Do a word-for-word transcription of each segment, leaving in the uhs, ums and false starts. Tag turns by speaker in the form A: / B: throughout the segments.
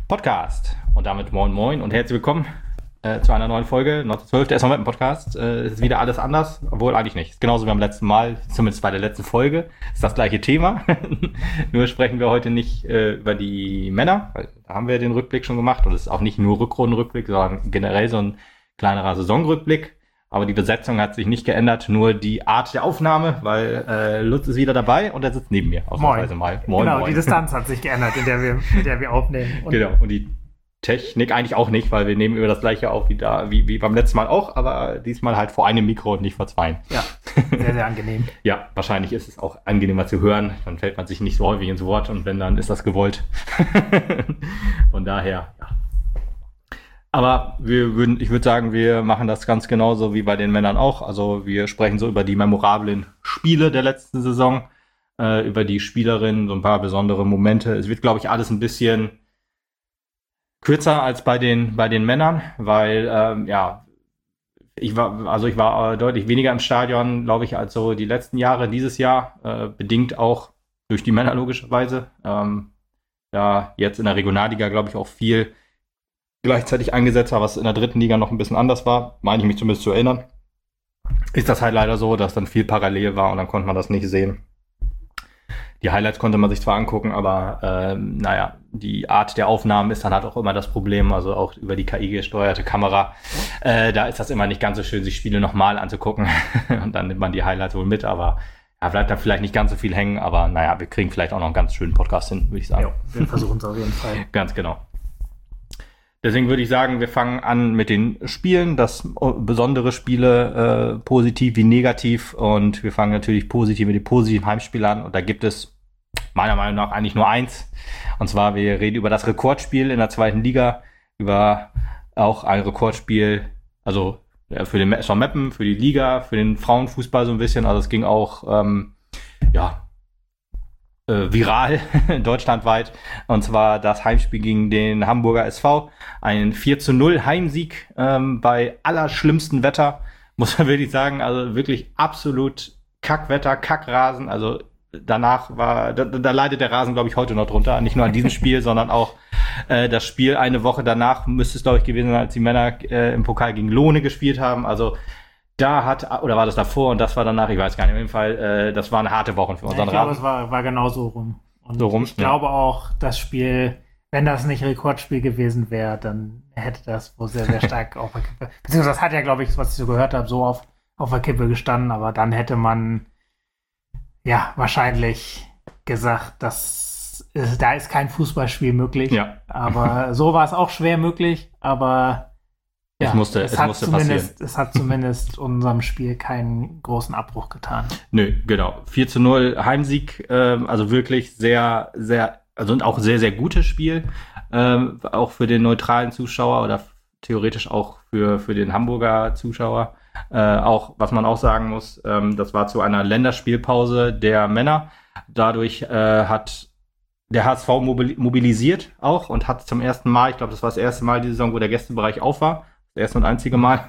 A: Podcast. Und damit moin moin und herzlich willkommen äh, zu einer neuen Folge, neunzehnhundertzwölf, der S V Meppen Podcast. Äh, es ist wieder alles anders, obwohl eigentlich nicht. Ist genauso wie beim letzten Mal, zumindest bei der letzten Folge, ist das gleiche Thema. Nur sprechen wir heute nicht äh, über die Männer, weil da haben wir den Rückblick schon gemacht und es ist auch nicht nur Rückrundenrückblick, sondern generell so ein kleinerer Saisonrückblick. Aber die Besetzung hat sich nicht geändert, nur die Art der Aufnahme, weil äh, Lutz ist wieder dabei und er sitzt neben mir.
B: Moin.
A: Mal. Moin,
B: genau,
A: moin.
B: Die Distanz hat sich geändert, in der wir, in der wir aufnehmen.
A: Und genau, und die Technik eigentlich auch nicht, weil wir nehmen über das gleiche auf wie, da, wie, wie beim letzten Mal auch, aber diesmal halt vor einem Mikro und nicht vor zweien.
B: Ja, sehr, sehr angenehm.
A: Ja, wahrscheinlich ist es auch angenehmer zu hören, dann fällt man sich nicht so häufig ins Wort und wenn, dann ist das gewollt. Von daher, ja. Aber wir würden, ich würde sagen, wir machen das ganz genauso wie bei den Männern auch. Also wir sprechen so über die memorablen Spiele der letzten Saison, äh, über die Spielerinnen, so ein paar besondere Momente. Es wird, glaube ich, alles ein bisschen kürzer als bei den bei den Männern, weil ähm, ja, ich war also ich war äh, deutlich weniger im Stadion, glaube ich, als so die letzten Jahre. Dieses Jahr äh, bedingt auch durch die Männer logischerweise. Ähm, ja, jetzt in der Regionalliga, glaube ich, auch viel gleichzeitig eingesetzt war, was in der dritten Liga noch ein bisschen anders war, meine ich mich zumindest zu erinnern, ist das halt leider so, dass dann viel parallel war und dann konnte man das nicht sehen. Die Highlights konnte man sich zwar angucken, aber ähm, naja, die Art der Aufnahmen ist dann halt auch immer das Problem, also auch über die K I gesteuerte Kamera, äh, da ist das immer nicht ganz so schön, sich Spiele nochmal anzugucken und dann nimmt man die Highlights wohl mit, aber ja, bleibt da vielleicht nicht ganz so viel hängen, aber naja, wir kriegen vielleicht auch noch einen ganz schönen Podcast hin, würde ich sagen.
B: Ja, wir versuchen es auf jeden Fall.
A: Ganz genau. Deswegen würde ich sagen, wir fangen an mit den Spielen, das besondere Spiele, äh, positiv wie negativ. Und wir fangen natürlich positiv mit den positiven Heimspielen an. Und da gibt es meiner Meinung nach eigentlich nur eins. Und zwar, wir reden über das Rekordspiel in der zweiten Liga, über auch ein Rekordspiel, also ja, für den S V Meppen, für die Liga, für den Frauenfußball so ein bisschen. Also es ging auch, ähm, ja, viral, deutschlandweit, und zwar das Heimspiel gegen den Hamburger S V. Ein vier zu null Heimsieg ähm, bei allerschlimmstem Wetter, muss man wirklich sagen, also wirklich absolut Kackwetter, Kackrasen, also danach war, da, da leidet der Rasen, glaube ich, heute noch drunter, nicht nur an diesem Spiel, sondern auch äh, das Spiel eine Woche danach müsste es, glaube ich, gewesen sein, als die Männer äh, im Pokal gegen Lohne gespielt haben, also da hat, oder war das davor und das war danach, ich weiß gar nicht, auf jeden Fall, äh, das waren harte Wochen für unseren
B: Rasen. Ich glaube,
A: Rasen.
B: es war, war genau so rum. Und
A: so rum,
B: ich ja. glaube auch, das Spiel, wenn das nicht Rekordspiel gewesen wäre, dann hätte das wohl sehr, sehr stark auf der Kippe, beziehungsweise das hat ja, glaube ich, was ich so gehört habe, so auf, auf der Kippe gestanden, aber dann hätte man ja wahrscheinlich gesagt, dass ist, da ist kein Fußballspiel möglich.
A: Ja.
B: Aber so war es auch schwer möglich, aber
A: Ja, es musste,
B: es,
A: es
B: hat
A: musste
B: zumindest,
A: passieren.
B: Es hat zumindest unserem Spiel keinen großen Abbruch getan.
A: Nö, genau. vier zu null Heimsieg, ähm, also wirklich sehr, sehr, also auch sehr, sehr gutes Spiel. Ähm, auch für den neutralen Zuschauer oder theoretisch auch für, für den Hamburger Zuschauer. Äh, auch, was man auch sagen muss, ähm, das war zu einer Länderspielpause der Männer. Dadurch äh, hat der H S V mobilisiert auch und hat zum ersten Mal, ich glaube, das war das erste Mal die Saison, wo der Gästebereich auf war. Das erste und einzige Mal.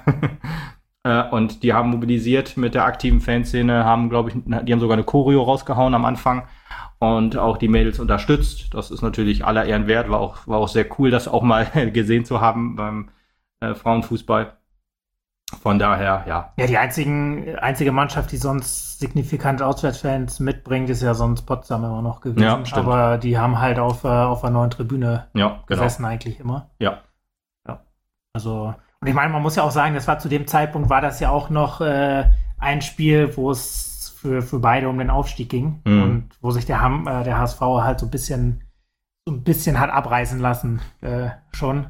A: äh, und die haben mobilisiert mit der aktiven Fanszene, haben, glaube ich, die haben sogar eine Choreo rausgehauen am Anfang und auch die Mädels unterstützt. Das ist natürlich aller Ehren wert, war auch, war auch sehr cool, das auch mal gesehen zu haben beim äh, Frauenfußball. Von daher, ja.
B: Ja, die einzigen, einzige Mannschaft, die sonst signifikante Auswärtsfans mitbringt, ist ja sonst Potsdam immer noch gewesen.
A: Ja, stimmt.
B: Aber die haben halt auf, äh, auf einer neuen Tribüne
A: ja, genau.
B: gesessen eigentlich immer.
A: Ja.
B: Ja. Also, und ich meine, man muss ja auch sagen, das war zu dem Zeitpunkt, war das ja auch noch äh, ein Spiel, wo es für, für beide um den Aufstieg ging. Mhm. Und wo sich der, Ham, äh, der H S V halt so ein bisschen, so ein bisschen hat abreißen lassen, äh, schon.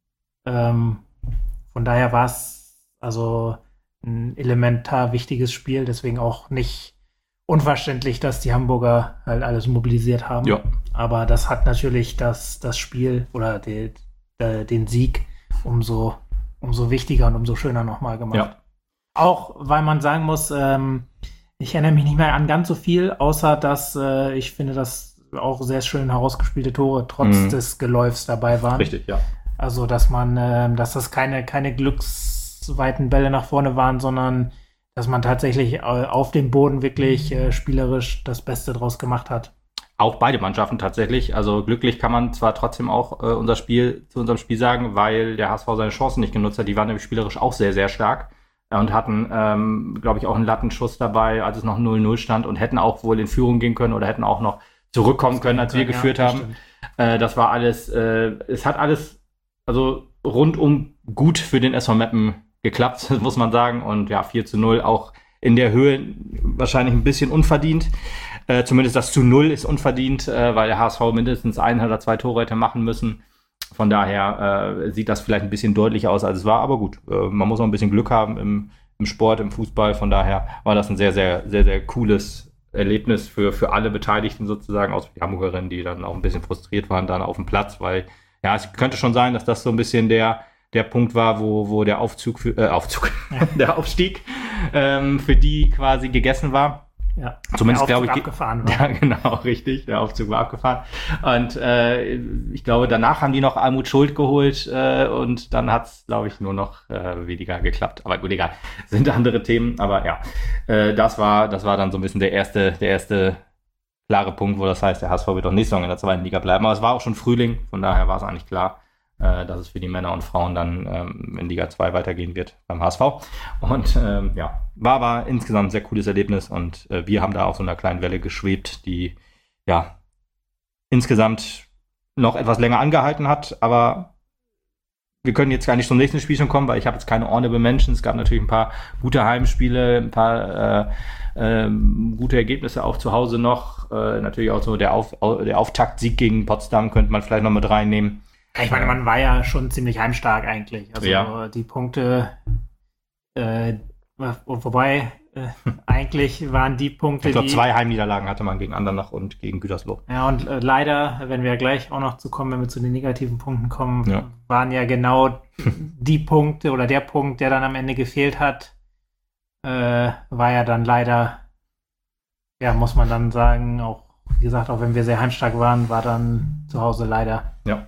B: Ähm, von daher war es also ein elementar wichtiges Spiel, deswegen auch nicht unverständlich, dass die Hamburger halt alles mobilisiert haben.
A: Ja.
B: Aber das hat natürlich das, das Spiel oder die, die, den Sieg umso, umso wichtiger und umso schöner nochmal gemacht.
A: Ja.
B: Auch, weil man sagen muss, ähm, ich erinnere mich nicht mehr an ganz so viel, außer dass äh, ich finde, dass auch sehr schön herausgespielte Tore trotz mhm. des Geläufs dabei waren.
A: Richtig, ja.
B: Also, dass man, äh, dass das keine, keine glücksweiten Bälle nach vorne waren, sondern dass man tatsächlich auf dem Boden wirklich äh, spielerisch das Beste draus gemacht hat.
A: auch beide Mannschaften tatsächlich. Also glücklich kann man zwar trotzdem auch äh, unser Spiel zu unserem Spiel sagen, weil der H S V seine Chancen nicht genutzt hat. Die waren nämlich spielerisch auch sehr, sehr stark äh, und hatten, ähm, glaube ich, auch einen Lattenschuss dabei, als es noch null null stand und hätten auch wohl in Führung gehen können oder hätten auch noch zurückkommen können, als wir ja, geführt haben. Äh, das war alles, äh, es hat alles, also rundum gut für den S V Meppen geklappt, muss man sagen. Und ja, vier zu null auch in der Höhe wahrscheinlich ein bisschen unverdient. Äh, zumindest das zu null ist unverdient, äh, weil der H S V mindestens ein oder zwei Tore hätte machen müssen. Von daher äh, sieht das vielleicht ein bisschen deutlicher aus, als es war. Aber gut, äh, man muss auch ein bisschen Glück haben im, im Sport, im Fußball. Von daher war das ein sehr, sehr, sehr, sehr cooles Erlebnis für, für alle Beteiligten sozusagen, außer die Hamburgerinnen, die dann auch ein bisschen frustriert waren dann auf dem Platz, weil ja, es könnte schon sein, dass das so ein bisschen der der Punkt war, wo, wo der Aufzug, für, äh, Aufzug, der Aufstieg ähm, für die quasi gegessen war.
B: Ja,
A: zumindest glaube ich.
B: Abgefahren war.
A: Ja, genau, richtig. Der Aufzug war abgefahren. Und äh, ich glaube, danach haben die noch Almut Schuld geholt äh, und dann hat es, glaube ich, nur noch äh, weniger geklappt. Aber gut, egal. Sind andere Themen. Aber ja, äh, das war, das war dann so ein bisschen der erste, der erste klare Punkt, wo das heißt, der H S V wird auch nächste Saison in der zweiten Liga bleiben. Aber es war auch schon Frühling, von daher war es eigentlich klar, dass es für die Männer und Frauen dann ähm, in Liga zwei weitergehen wird beim H S V. Und ähm, ja, war aber insgesamt ein sehr cooles Erlebnis und äh, wir haben da auf so einer kleinen Welle geschwebt, die ja insgesamt noch etwas länger angehalten hat, aber wir können jetzt gar nicht zum nächsten Spiel schon kommen, weil ich habe jetzt keine Honorable Mentions. Es gab natürlich ein paar gute Heimspiele, ein paar äh, äh, gute Ergebnisse auch zu Hause noch. Äh, natürlich auch so der, Auf, der Auftaktsieg gegen Potsdam könnte man vielleicht noch mit reinnehmen.
B: Ich meine, man war ja schon ziemlich heimstark eigentlich. Also
A: ja.
B: Die Punkte, äh, wobei äh, eigentlich waren die Punkte,
A: ich glaube,
B: die...
A: zwei Heimniederlagen hatte man gegen Andernach und gegen Gütersloh.
B: Ja, und äh, leider, wenn wir gleich auch noch zu kommen, wenn wir zu den negativen Punkten kommen,
A: ja.
B: waren ja genau die Punkte oder der Punkt, der dann am Ende gefehlt hat, äh, war ja dann leider, ja, muss man dann sagen, auch, wie gesagt, auch wenn wir sehr heimstark waren, war dann zu Hause leider...
A: Ja.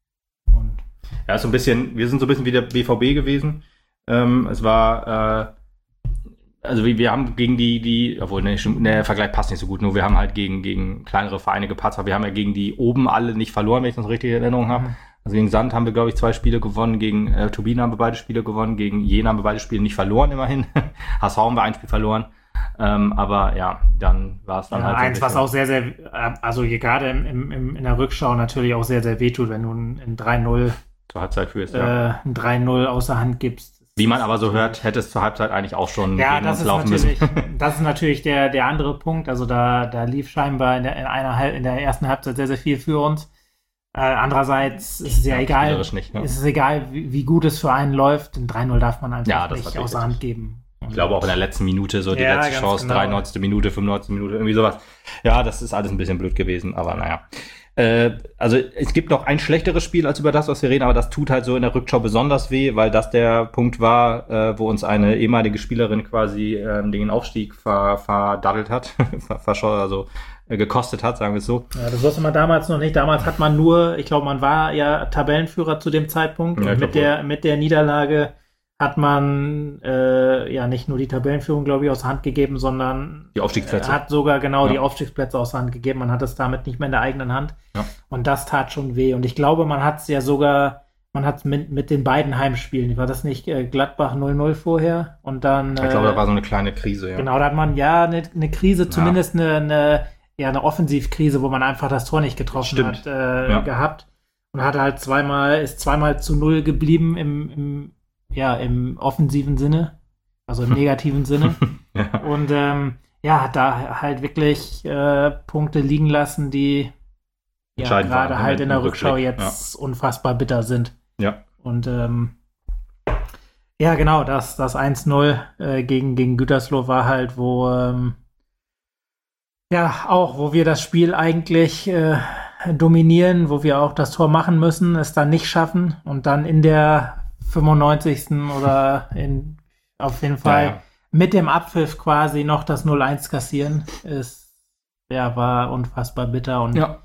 B: Und
A: ja, so ein bisschen, wir sind so ein bisschen wie der B V B gewesen. Ähm, es war, äh, also wir, wir haben gegen die, die, obwohl, ne, der Vergleich passt nicht so gut, nur wir haben halt gegen, gegen kleinere Vereine gepatzt, aber wir haben ja gegen die oben alle nicht verloren, wenn ich das richtig in Erinnerung habe. Mhm. Also gegen Sand haben wir, glaube ich, zwei Spiele gewonnen, gegen äh, Turbine haben wir beide Spiele gewonnen, gegen Jena haben wir beide Spiele nicht verloren, immerhin. H S V haben wir ein Spiel verloren. Ähm, aber ja, dann war es dann
B: ja,
A: halt so
B: eins, was auch sehr, sehr, also gerade im, im, in der Rückschau natürlich auch sehr, sehr wehtut, wenn du ein, ein drei null
A: zur Halbzeit führst,
B: äh,
A: ja.
B: ein drei null außer Hand gibst.
A: Wie man aber so hört, hätte es zur Halbzeit eigentlich auch schon
B: ja,
A: gegen
B: das
A: uns
B: ist
A: laufen
B: natürlich,
A: müssen.
B: Das ist natürlich der, der andere Punkt. Also da, da lief scheinbar in der, in einer, in der ersten Halbzeit sehr, sehr viel für uns. Äh, andererseits ist es ja, ja egal,
A: nicht, ne?
B: ist es egal, wie, wie gut es für einen läuft. Ein drei null darf man einfach
A: ja,
B: nicht außer Hand geben.
A: Ich glaube auch in der letzten Minute, so die
B: ja,
A: letzte Chance,
B: genau.
A: dreiundneunzigste Minute, fünfundneunzigste Minute, irgendwie sowas. Ja, das ist alles ein bisschen blöd gewesen, aber naja. Äh, also es gibt noch ein schlechteres Spiel als über das, was wir reden, aber das tut halt so in der Rückschau besonders weh, weil das der Punkt war, äh, wo uns eine ehemalige Spielerin quasi äh, den Aufstieg ver, verdaddelt hat, also äh, gekostet hat, sagen wir es so.
B: Ja, das wusste man damals noch nicht. Damals hat man nur, ich glaube, man war ja Tabellenführer zu dem Zeitpunkt
A: ja,
B: und mit der, mit der Niederlage hat man äh, ja nicht nur die Tabellenführung, glaube ich, aus der Hand gegeben, sondern
A: die Aufstiegsplätze.
B: hat sogar genau
A: ja.
B: die Aufstiegsplätze aus der Hand gegeben. Man hat es damit nicht mehr in der eigenen Hand.
A: Ja.
B: Und das tat schon weh. Und ich glaube, man hat es ja sogar, man hat es mit, mit den beiden Heimspielen, war das nicht äh, Gladbach null null vorher? Und dann.
A: Ich glaube, äh, da war so eine kleine Krise, ja.
B: Genau, da hat man ja eine, eine Krise, zumindest ja. eine, eine, ja, eine Offensivkrise, wo man einfach das Tor nicht getroffen
A: Stimmt.
B: hat, äh,
A: ja.
B: gehabt. Und hat halt zweimal, ist zweimal zu null geblieben im, im ja, im offensiven Sinne, also im negativen Sinne.
A: ja.
B: Und ähm, ja, hat da halt wirklich äh, Punkte liegen lassen, die ja, gerade halt in der Rückschau jetzt ja. unfassbar bitter sind.
A: Ja.
B: Und ähm, ja, genau, das, das eins null äh, gegen, gegen Gütersloh war halt, wo ähm, ja, auch, wo wir das Spiel eigentlich äh, dominieren, wo wir auch das Tor machen müssen, es dann nicht schaffen und dann in der fünfundneunzigsten oder in, auf jeden Fall ja, ja. mit dem Abpfiff quasi noch das null eins kassieren, ist, ja, war unfassbar bitter und
A: ja.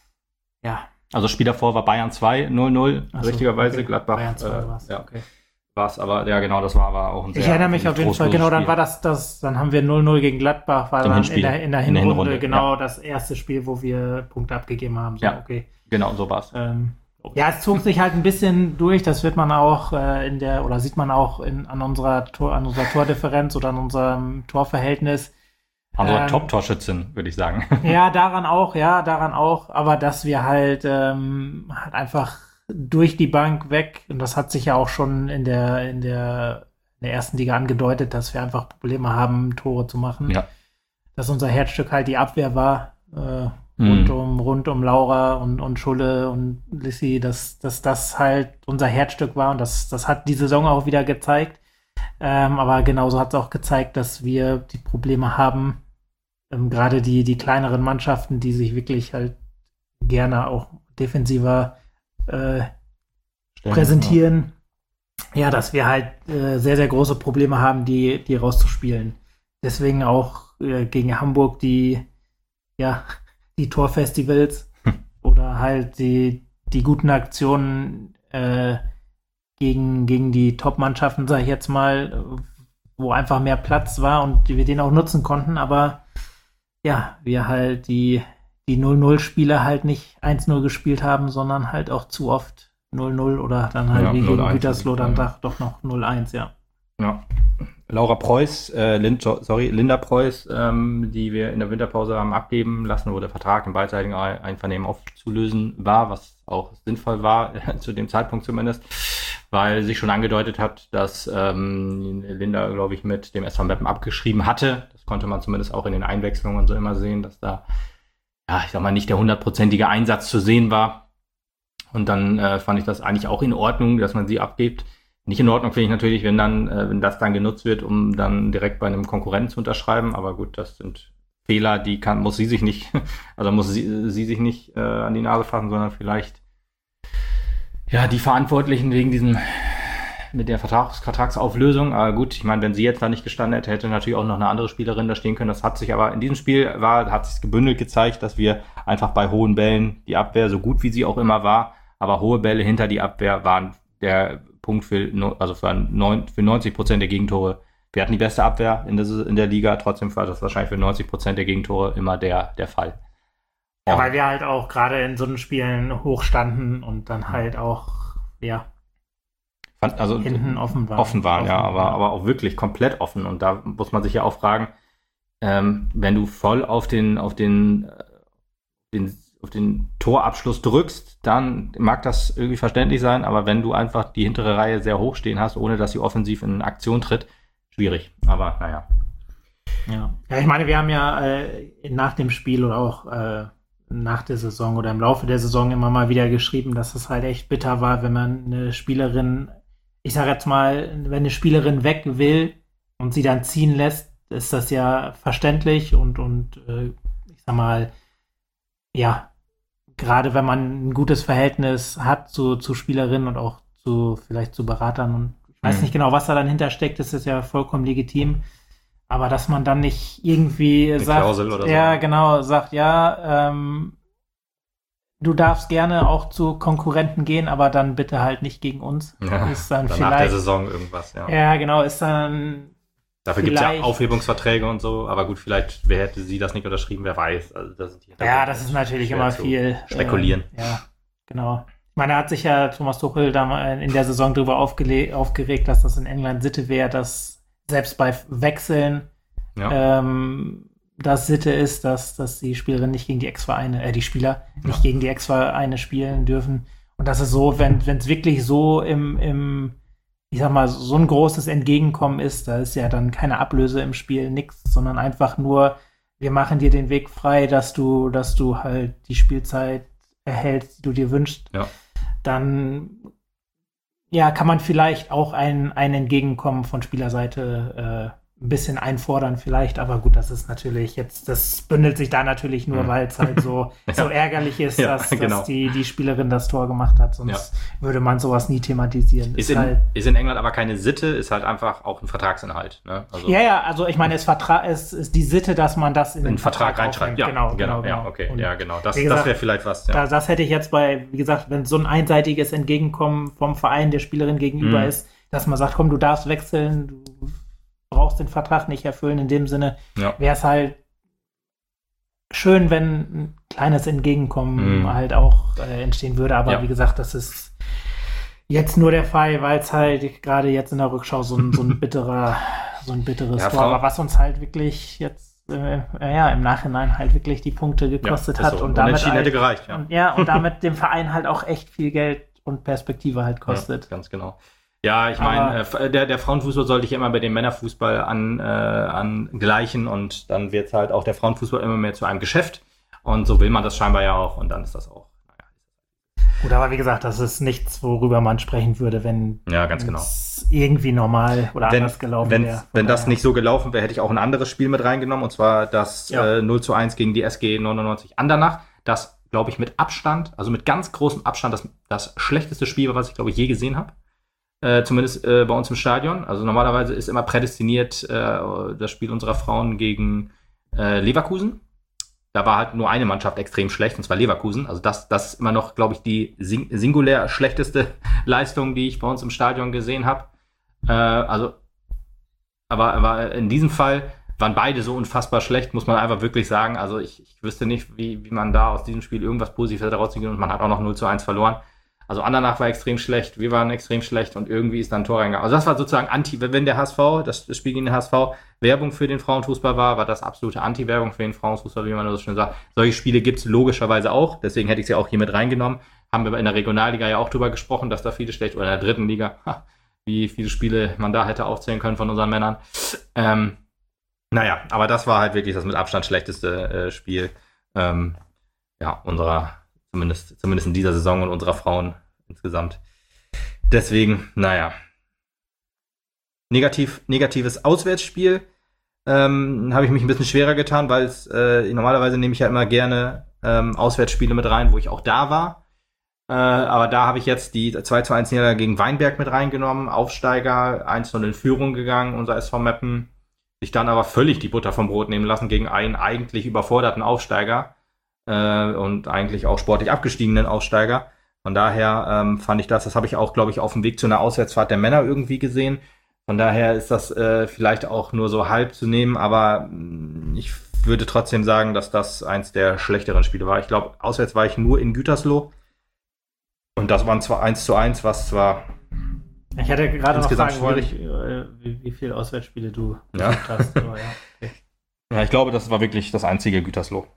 B: ja.
A: Also Spiel davor war Bayern zwei null null,
B: so,
A: richtigerweise,
B: okay.
A: Gladbach
B: Bayern zwei
A: äh,
B: war's.
A: ja.
B: Okay.
A: Was, aber ja genau, das war aber auch ein sehr
B: Ich erinnere mich auf jeden Fall, genau, dann war das, das, dann haben wir null null gegen Gladbach, war dann in der, in der Hinrunde, in der Hinrunde genau ja. das erste Spiel, wo wir Punkte abgegeben haben. So,
A: ja,
B: okay.
A: Genau, so war's.
B: Ähm, ja, es zog sich halt ein bisschen durch, das wird man auch äh, in der, oder sieht man auch in, an unserer Tor, an unserer Tordifferenz oder an unserem Torverhältnis.
A: Also ähm, Top-Torschützen, würde ich sagen.
B: Ja, daran auch, ja, daran auch, aber dass wir halt, ähm, halt einfach durch die Bank weg, und das hat sich ja auch schon in der, in der, in der ersten Liga angedeutet, dass wir einfach Probleme haben, Tore zu machen.
A: Ja.
B: Dass unser Herzstück halt die Abwehr war, äh, rund, mm. um, rund um Laura und, und Schulle und Lissi, dass, dass das halt unser Herzstück war, und das, das hat die Saison auch wieder gezeigt. Ähm, aber genauso hat es auch gezeigt, dass wir die Probleme haben, ähm, gerade die, die kleineren Mannschaften, die sich wirklich halt gerne auch defensiver Äh, präsentieren, ja. ja, dass wir halt äh, sehr, sehr große Probleme haben, die, die rauszuspielen. Deswegen auch äh, gegen Hamburg die, ja, die Torfestivals hm. oder halt die, die guten Aktionen äh, gegen, gegen die Top-Mannschaften, sag ich jetzt mal, wo einfach mehr Platz war und wir den auch nutzen konnten, aber ja, wir halt die die null null Spiele halt nicht eins null gespielt haben, sondern halt auch zu oft null null oder dann halt ja, wie gegen Gütersloh dann ja. doch noch null eins, ja.
A: Ja. Laura Preuß, äh, Lind, sorry, Linda Preuß, ähm, die wir in der Winterpause haben abgeben lassen, wo der Vertrag im beidseitigen Einvernehmen aufzulösen war, was auch sinnvoll war, zu dem Zeitpunkt zumindest, weil sich schon angedeutet hat, dass ähm, Linda, glaube ich, mit dem S V Meppen abgeschrieben hatte. Das konnte man zumindest auch in den Einwechslungen und so immer sehen, dass da ja, ich sag mal, nicht der hundertprozentige Einsatz zu sehen war. Und dann äh, fand ich das eigentlich auch in Ordnung, dass man sie abgibt. Nicht in Ordnung finde ich natürlich, wenn dann, äh, wenn das dann genutzt wird, um dann direkt bei einem Konkurrenten zu unterschreiben. Aber gut, das sind Fehler, die kann, muss sie sich nicht, also muss sie, sie sich nicht äh, an die Nase fassen, sondern vielleicht ja die Verantwortlichen wegen diesem mit der Vertrags- Vertragsauflösung. Aber gut, ich meine, wenn sie jetzt da nicht gestanden hätte, hätte natürlich auch noch eine andere Spielerin da stehen können. Das hat sich aber in diesem Spiel war, hat sich gebündelt gezeigt, dass wir einfach bei hohen Bällen die Abwehr, so gut wie sie auch immer war, aber hohe Bälle hinter die Abwehr waren der Punkt für, also für, neun, für neunzig Prozent der Gegentore. Wir hatten die beste Abwehr in der, in der Liga, trotzdem war das wahrscheinlich für neunzig Prozent der Gegentore immer der, der Fall.
B: Ja, ja, weil wir halt auch gerade in so einen Spielen hoch standen und dann halt auch, ja,
A: also
B: hinten offen waren.
A: Offen waren,
B: offen,
A: ja, aber,
B: ja.
A: aber auch wirklich komplett offen. Und da muss man sich ja auch fragen, ähm, wenn du voll auf den, auf den, den, auf den Torabschluss drückst, dann mag das irgendwie verständlich sein, aber wenn du einfach die hintere Reihe sehr hoch stehen hast, ohne dass sie offensiv in Aktion tritt, schwierig. Aber naja.
B: Ja, ja, ich meine, wir haben ja äh, nach dem Spiel oder auch äh, nach der Saison oder im Laufe der Saison immer mal wieder geschrieben, dass es halt echt bitter war, wenn man eine Spielerin, ich sage jetzt mal, wenn eine Spielerin weg will und sie dann ziehen lässt, ist das ja verständlich und, und äh, ich sag mal, ja, gerade wenn man ein gutes Verhältnis hat zu, zu Spielerinnen und auch zu vielleicht zu Beratern und ich weiß mhm. nicht genau, was da dann hintersteckt, das ist ja vollkommen legitim. Aber dass man dann nicht irgendwie
A: Eine
B: sagt,
A: Klausel oder so.
B: ja genau, sagt, ja, ähm, du darfst gerne auch zu Konkurrenten gehen, aber dann bitte halt nicht gegen uns.
A: Ja,
B: ist dann
A: vielleicht, nach der Saison irgendwas, ja.
B: Ja, genau, ist dann
A: Dafür gibt es ja Aufhebungsverträge und so, aber gut, vielleicht wer hätte sie das nicht unterschrieben, wer weiß. Also das sind die
B: ja, das ist natürlich immer viel
A: spekulieren.
B: Äh, ja, genau. Ich meine, da hat sich ja Thomas Tuchel da in der Saison drüber aufgele- aufgeregt, dass das in England Sitte wäre, dass selbst bei Wechseln ja. ähm, das Sitte ist, dass, dass die Spielerinnen nicht gegen die Ex-Vereine, äh, die Spieler nicht ja. gegen die Ex-Vereine spielen dürfen. Und das ist so, wenn es wirklich so im, im, ich sag mal, so ein großes Entgegenkommen ist, da ist ja dann keine Ablöse im Spiel, nix, sondern einfach nur, wir machen dir den Weg frei, dass du, dass du halt die Spielzeit erhältst, die du dir wünschst.
A: Ja.
B: Dann ja, kann man vielleicht auch ein, ein Entgegenkommen von Spielerseite äh, ein bisschen einfordern vielleicht, aber gut, das ist natürlich jetzt, das bündelt sich da natürlich nur, mhm. weil es halt so, ja. so ärgerlich ist,
A: ja,
B: dass,
A: genau.
B: dass die, die Spielerin das Tor gemacht hat, sonst ja. würde man sowas nie thematisieren.
A: Ist,
B: ist,
A: in,
B: halt,
A: ist in England aber keine Sitte, ist halt einfach auch ein Vertragsinhalt. Ne? Also
B: ja, ja, also ich meine, es, Vertra- es ist die Sitte, dass man das in,
A: in den Vertrag, Vertrag reinschreibt. Ja, genau, genau, genau. Ja, okay, und ja, genau. Das, das wäre vielleicht was. Ja.
B: Da, das hätte ich jetzt bei, wie gesagt, wenn so ein einseitiges Entgegenkommen vom Verein der Spielerin gegenüber mhm. ist, dass man sagt, komm, du darfst wechseln, du brauchst den Vertrag nicht erfüllen. In dem Sinne
A: Ja.
B: wäre es halt schön, wenn ein kleines Entgegenkommen
A: Mhm.
B: halt auch äh, entstehen würde. Aber
A: Ja.
B: wie gesagt, das ist jetzt nur der Fall, weil es halt gerade jetzt in der Rückschau so ein, so ein bitterer, so ein bitteres
A: Ja,
B: Tor
A: Frau-
B: war, was uns halt wirklich jetzt äh, ja, im Nachhinein halt wirklich die Punkte gekostet
A: ist
B: hat
A: so.
B: und damit
A: Unentschieden
B: halt,
A: hätte gereicht, ja.
B: Und, ja, und damit dem Verein halt auch echt viel Geld und Perspektive halt kostet.
A: Ja, ganz genau. Ja, ich
B: Aber-
A: meine, äh, der, der Frauenfußball sollte ich immer bei dem Männerfußball an, äh, angleichen und dann wird halt auch der Frauenfußball immer mehr zu einem Geschäft und so will man das scheinbar ja auch und dann ist das auch, naja.
B: Gut, aber wie gesagt, das ist nichts, worüber man sprechen würde, wenn
A: Ja, ganz genau.
B: es irgendwie normal oder
A: Wenn,
B: anders gelaufen
A: wenn,
B: wäre.
A: wenn das nicht so gelaufen wäre, hätte ich auch ein anderes Spiel mit reingenommen, und zwar das
B: Ja.
A: äh, null zu eins gegen die S G neunundneunzig Andernach. Das, glaube ich, mit Abstand, also mit ganz großem Abstand, das, das schlechteste Spiel war, was ich, glaube ich, je gesehen habe. Äh, zumindest äh, bei uns im Stadion. Also normalerweise ist immer prädestiniert äh, das Spiel unserer Frauen gegen äh, Leverkusen. Da war halt nur eine Mannschaft extrem schlecht, und zwar Leverkusen. Also das, das ist immer noch, glaube ich, die sing- singulär schlechteste Leistung, die ich bei uns im Stadion gesehen habe. Äh, also, aber, aber in diesem Fall waren beide so unfassbar schlecht, muss man einfach wirklich sagen. Also ich, ich wüsste nicht, wie, wie man da aus diesem Spiel irgendwas Positives rausziehen, und man hat auch noch null zu eins verloren. Also Andernach war extrem schlecht, wir waren extrem schlecht und irgendwie ist dann ein Tor reingegangen. Also das war sozusagen Anti, wenn der H S V, das Spiel gegen den H S V, Werbung für den Frauenfußball war, war das absolute Anti-Werbung für den Frauenfußball, wie man so schön sagt. Solche Spiele gibt es logischerweise auch, deswegen hätte ich sie auch hier mit reingenommen. Haben wir in der Regionalliga ja auch drüber gesprochen, dass da viele schlecht, oder in der dritten Liga, ha, wie viele Spiele man da hätte aufzählen können von unseren Männern. Ähm, naja, aber das war halt wirklich das mit Abstand schlechteste äh, Spiel ähm, ja, unserer, zumindest, zumindest in dieser Saison und unserer Frauen insgesamt. Deswegen, naja. Negativ, negatives Auswärtsspiel ähm, habe ich mich ein bisschen schwerer getan, weil es äh, normalerweise nehme ich ja immer gerne ähm, Auswärtsspiele mit rein, wo ich auch da war. Äh, aber da habe ich jetzt die zwei zu eins Niederlage gegen Weinberg mit reingenommen. Aufsteiger, eins zu null in Führung gegangen, unser S V Meppen. Sich dann aber völlig die Butter vom Brot nehmen lassen gegen einen eigentlich überforderten Aufsteiger äh, und eigentlich auch sportlich abgestiegenen Aufsteiger. Von daher ähm, fand ich das, das habe ich auch, glaube ich, auf dem Weg zu einer Auswärtsfahrt der Männer irgendwie gesehen. Von daher ist das äh, vielleicht auch nur so halb zu nehmen, aber mh, ich würde trotzdem sagen, dass das eins der schlechteren Spiele war. Ich glaube, auswärts war ich nur in Gütersloh und das waren zwar eins zu eins, was zwar
B: Ich hatte gerade noch
A: insgesamt
B: fragen wollen,
A: schwierig.
B: äh, wie, wie viele Auswärtsspiele du
A: Ja.
B: besucht hast. Aber ja. Okay.
A: Ja, ich glaube, das war wirklich das einzige Gütersloh.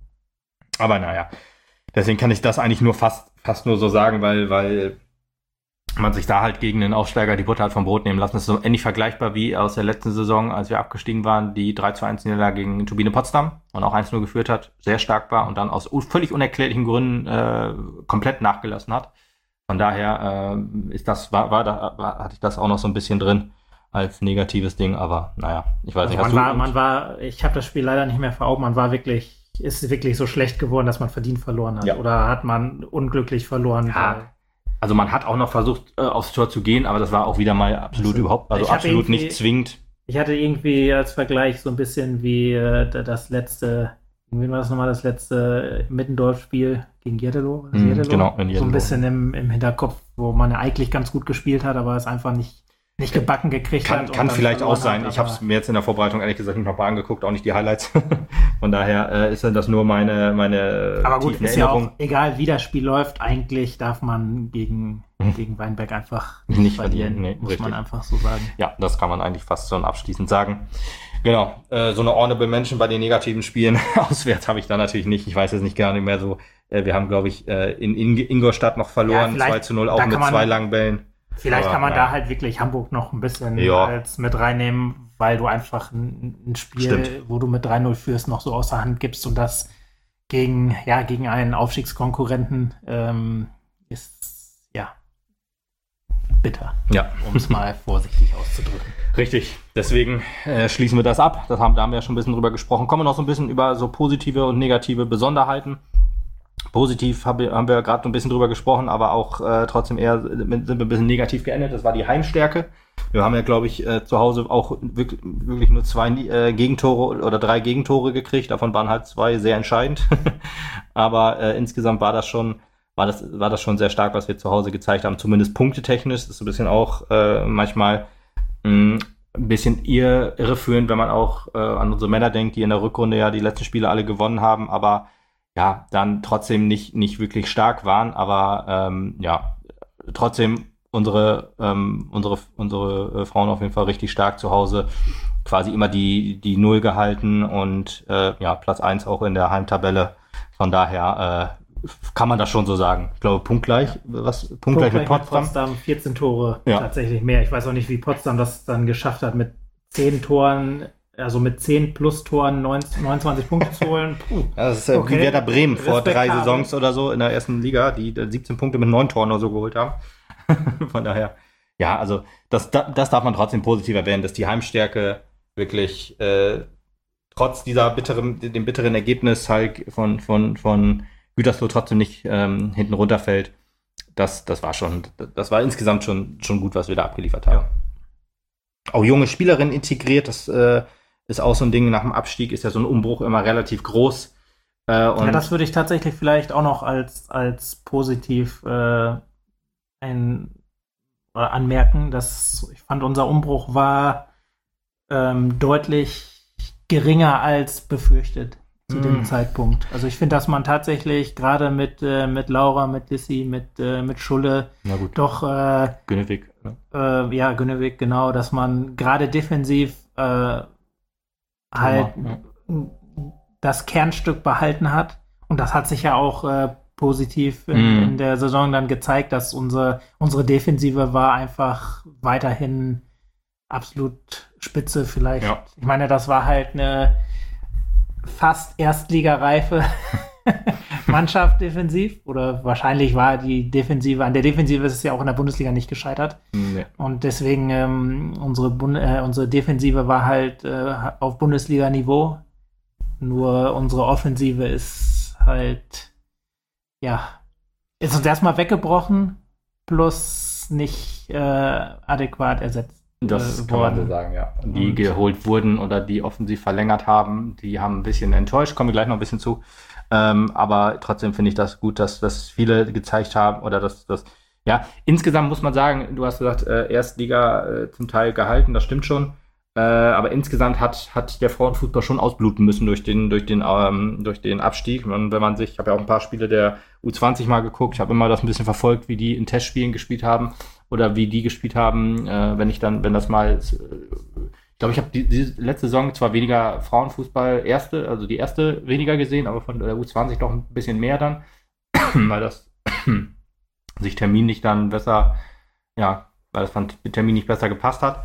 A: Aber naja, deswegen kann ich das eigentlich nur fast, fast nur so sagen, weil, weil man sich da halt gegen den Aufsteiger die Butter hat vom Brot nehmen lassen. Das ist so ähnlich vergleichbar wie aus der letzten Saison, als wir abgestiegen waren, die drei zu eins Niederlage gegen Turbine Potsdam und auch eins null geführt hat, sehr stark war und dann aus völlig unerklärlichen Gründen äh, komplett nachgelassen hat. Von daher äh, ist das, war, war da, war, hatte ich das auch noch so ein bisschen drin als negatives Ding, aber naja, ich weiß
B: Also
A: nicht.
B: man
A: hast du-
B: war, man war, ich habe das Spiel leider nicht mehr vor Augen, man war wirklich, ist wirklich so schlecht geworden, dass man verdient verloren hat.
A: Ja.
B: Oder hat man unglücklich verloren?
A: Ja.
B: weil-
A: Also man hat auch noch versucht, äh, aufs Tor zu gehen, aber das war auch wieder mal absolut
B: Also,
A: überhaupt, also
B: ich hab
A: absolut
B: irgendwie-
A: nicht zwingend.
B: Ich hatte irgendwie als Vergleich so ein bisschen wie äh, das letzte, wie war das nochmal, das letzte äh, Mittendorf-Spiel gegen Jeddelo? War das
A: Mm,
B: Jeddelo?
A: genau, in
B: So ein
A: Jeddelo.
B: bisschen im, im Hinterkopf, wo man ja eigentlich ganz gut gespielt hat, aber es einfach nicht, nicht gebacken gekriegt
A: Kann,
B: hat. und
A: kann
B: dann
A: vielleicht auch
B: verloren
A: sein.
B: hat,
A: Ich habe es
B: aber-
A: mir jetzt in der Vorbereitung ehrlich gesagt nicht nochmal angeguckt, auch nicht die Highlights. Von daher äh, ist dann das nur meine, meine
B: Aber gut,
A: tiefen
B: ist ja auch
A: Erinnerungen.
B: egal, wie das Spiel läuft. Eigentlich darf man gegen,
A: Mhm.
B: gegen Weinberg einfach
A: Nicht
B: nicht
A: verlieren,
B: verlieren,
A: nee,
B: muss
A: richtig.
B: man einfach so sagen.
A: Ja, das kann man eigentlich fast so abschließend sagen. Genau, äh, so eine Honorable Mention bei den negativen Spielen auswärts habe ich da natürlich nicht. Ich weiß jetzt nicht gar nicht mehr so. Äh, wir haben, glaube ich, äh, in, in Ingolstadt noch
B: Ja,
A: verloren,
B: vielleicht-
A: zwei zu null,
B: da
A: auch
B: kann
A: mit
B: man-
A: zwei langen Bällen.
B: Vielleicht
A: Aber,
B: kann man
A: ja.
B: da halt wirklich Hamburg noch ein bisschen
A: Ja.
B: als mit reinnehmen, weil du einfach ein, ein Spiel,
A: Stimmt.
B: wo du mit drei null führst, noch so außer Hand gibst und das gegen, ja, gegen einen Aufstiegskonkurrenten ähm, ist, ja, bitter,
A: Ja.
B: um es mal vorsichtig auszudrücken.
A: Richtig, deswegen äh, schließen wir das ab. Das haben, da haben wir ja schon ein bisschen drüber gesprochen. Kommen wir noch so ein bisschen über so positive und negative Besonderheiten. Positiv hab, haben wir gerade ein bisschen drüber gesprochen, aber auch äh, trotzdem eher sind wir ein bisschen negativ geendet. Das war die Heimstärke. Wir haben ja, glaube ich, äh, zu Hause auch wirklich, wirklich nur zwei äh, Gegentore oder drei Gegentore gekriegt. Davon waren halt zwei sehr entscheidend. aber äh, insgesamt war das schon war das, war das schon sehr stark, was wir zu Hause gezeigt haben, zumindest punktetechnisch. Das ist so ein bisschen auch äh, manchmal mh, ein bisschen irre, irreführend, wenn man auch äh, an unsere Männer denkt, die in der Rückrunde ja die letzten Spiele alle gewonnen haben, aber ja, dann trotzdem nicht, nicht wirklich stark waren, aber ähm, ja, trotzdem unsere, ähm, unsere, unsere äh, Frauen auf jeden Fall richtig stark zu Hause, quasi immer die, die Null gehalten und äh, ja, Platz eins auch in der Heimtabelle. Von daher äh, kann man das schon so sagen. Ich glaube, punktgleich, was, punktgleich, punktgleich mit Potsdam.
B: Mit Potsdam vierzehn Tore,
A: ja.
B: Tatsächlich mehr. Ich weiß auch nicht, wie Potsdam das dann geschafft hat, mit zehn Toren, also mit zehn plus Toren neunundzwanzig Punkte zu holen. Puh.
A: Ja, das ist ja okay. Wie Werder Bremen vor drei Saisons oder so in der ersten Liga, die siebzehn Punkte mit neun Toren oder so geholt haben. Von daher, ja, also das, das darf man trotzdem positiv erwähnen, dass die Heimstärke wirklich äh, trotz dieser bitteren, dem bitteren Ergebnis halt von, von, von Gütersloh trotzdem nicht ähm, hinten runterfällt. Das, das war schon, das war insgesamt schon, schon gut, was wir da abgeliefert haben. Ja. Auch junge Spielerinnen integriert, das äh, ist auch so ein Ding. Nach dem Abstieg ist ja so ein Umbruch immer relativ groß. Äh, und
B: ja, das würde ich tatsächlich vielleicht auch noch als, als positiv äh, ein, oder anmerken. Dass ich fand, unser Umbruch war ähm, deutlich geringer als befürchtet zu mm. dem Zeitpunkt. Also ich finde, dass man tatsächlich gerade mit, äh, mit Laura, mit Lissy, mit, äh, mit Schulle
A: Na gut.
B: doch äh,
A: Günnewig, ne?
B: äh, ja, Günnewig, genau, dass man gerade defensiv äh, halt ja. das Kernstück behalten hat. Und das hat sich ja auch äh, positiv in, mm. in der Saison dann gezeigt, dass unsere, unsere Defensive war einfach weiterhin absolut spitze vielleicht.
A: Ja.
B: Ich meine, das war halt eine fast erstligareife Mannschaft defensiv. Oder wahrscheinlich war die Defensive, an der Defensive ist es ja auch in der Bundesliga nicht gescheitert.
A: Nee.
B: Und deswegen ähm, unsere, Bund- äh, unsere Defensive war halt äh, auf Bundesliga-Niveau. Nur unsere Offensive ist halt, ja, ist uns erstmal weggebrochen, plus nicht äh, adäquat ersetzt.
A: Das
B: äh,
A: kann man so sagen, ja. Die und geholt wurden oder die offensiv verlängert haben, die haben ein bisschen enttäuscht, kommen wir gleich noch ein bisschen zu. Ähm, aber trotzdem finde ich das gut, dass das viele gezeigt haben oder dass das, ja, insgesamt muss man sagen, du hast gesagt, äh, Erstliga äh, zum Teil gehalten, das stimmt schon. Äh, aber insgesamt hat, hat der Frauenfußball schon ausbluten müssen durch den, durch den, ähm, durch den Abstieg. Und wenn man sich, ich habe ja auch ein paar Spiele der U zwanzig mal geguckt, ich habe immer das ein bisschen verfolgt, wie die in Testspielen gespielt haben oder wie die gespielt haben, äh, wenn ich dann, wenn das mal, äh, ich glaube, ich habe die, die letzte Saison zwar weniger Frauenfußball erste, also die erste weniger gesehen, aber von der U zwanzig doch ein bisschen mehr dann, weil das sich terminlich dann besser, ja, weil das von Termin nicht besser gepasst hat.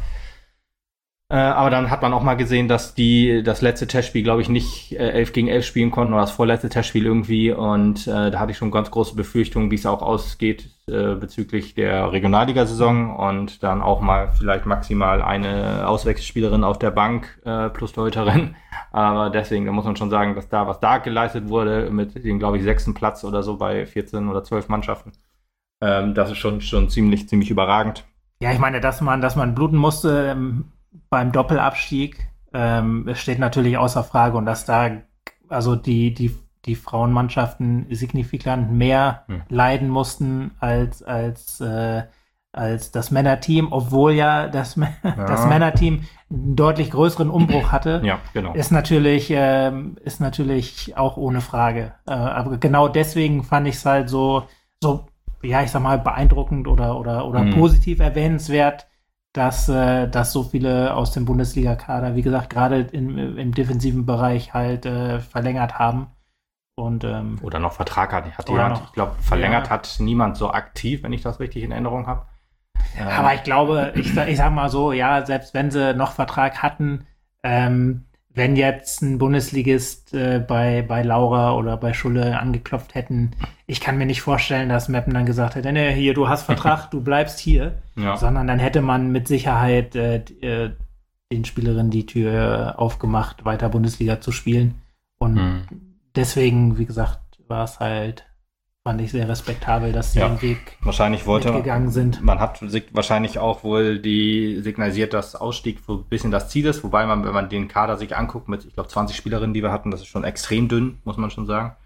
A: Äh, aber dann hat man auch mal gesehen, dass die das letzte Testspiel, glaube ich, nicht äh, elf gegen elf spielen konnten oder das vorletzte Testspiel irgendwie. Und äh, da hatte ich schon ganz große Befürchtungen, wie es auch ausgeht äh, bezüglich der Regionalligasaison und dann auch mal vielleicht maximal eine Auswechselspielerin auf der Bank äh, plus Torhüterin. Aber deswegen, da muss man schon sagen, dass da was da geleistet wurde mit dem, glaube ich, sechsten Platz oder so bei vierzehn oder zwölf Mannschaften. Ähm, das ist schon schon ziemlich ziemlich überragend.
B: Ja, ich meine, dass man dass man bluten musste ähm beim Doppelabstieg ähm, es steht natürlich außer Frage und dass da also die die die Frauenmannschaften signifikant mehr hm. leiden mussten als als äh, als das Männerteam, obwohl ja das ja. das Männerteam einen deutlich größeren Umbruch hatte.
A: Ja, genau.
B: Ist natürlich ähm, ist natürlich auch ohne Frage. Äh, aber genau deswegen fand ich es halt so so ja ich sag mal beeindruckend oder oder oder hm. positiv erwähnenswert, dass, äh, dass so viele aus dem Bundesliga-Kader, wie gesagt, gerade im, im defensiven Bereich halt äh, verlängert haben. Und, ähm,
A: oder noch Vertrag hat. Hat jemand, noch, ich glaube, verlängert ja. hat niemand so aktiv, wenn ich das richtig in Erinnerung habe.
B: Ähm. Aber ich glaube, ich, ich sag mal so, ja, selbst wenn sie noch Vertrag hatten, ähm, wenn jetzt ein Bundesligist äh, bei, bei Laura oder bei Schulle angeklopft hätten, ich kann mir nicht vorstellen, dass Meppen dann gesagt hätte, nee, hier, du hast Vertrag, du bleibst hier. Ja. Sondern dann hätte man mit Sicherheit äh, äh, den Spielerinnen die Tür aufgemacht, weiter Bundesliga zu spielen. Und mhm. deswegen, wie gesagt, war es halt, fand ich sehr respektabel, dass sie ja. den Weg
A: wahrscheinlich wollte,
B: gegangen sind.
A: Man hat wahrscheinlich auch wohl die signalisiert, dass Ausstieg so ein bisschen das Ziel ist, wobei man, wenn man den Kader sich anguckt mit, ich glaube, zwanzig Spielerinnen, die wir hatten, das ist schon extrem dünn, muss man schon sagen.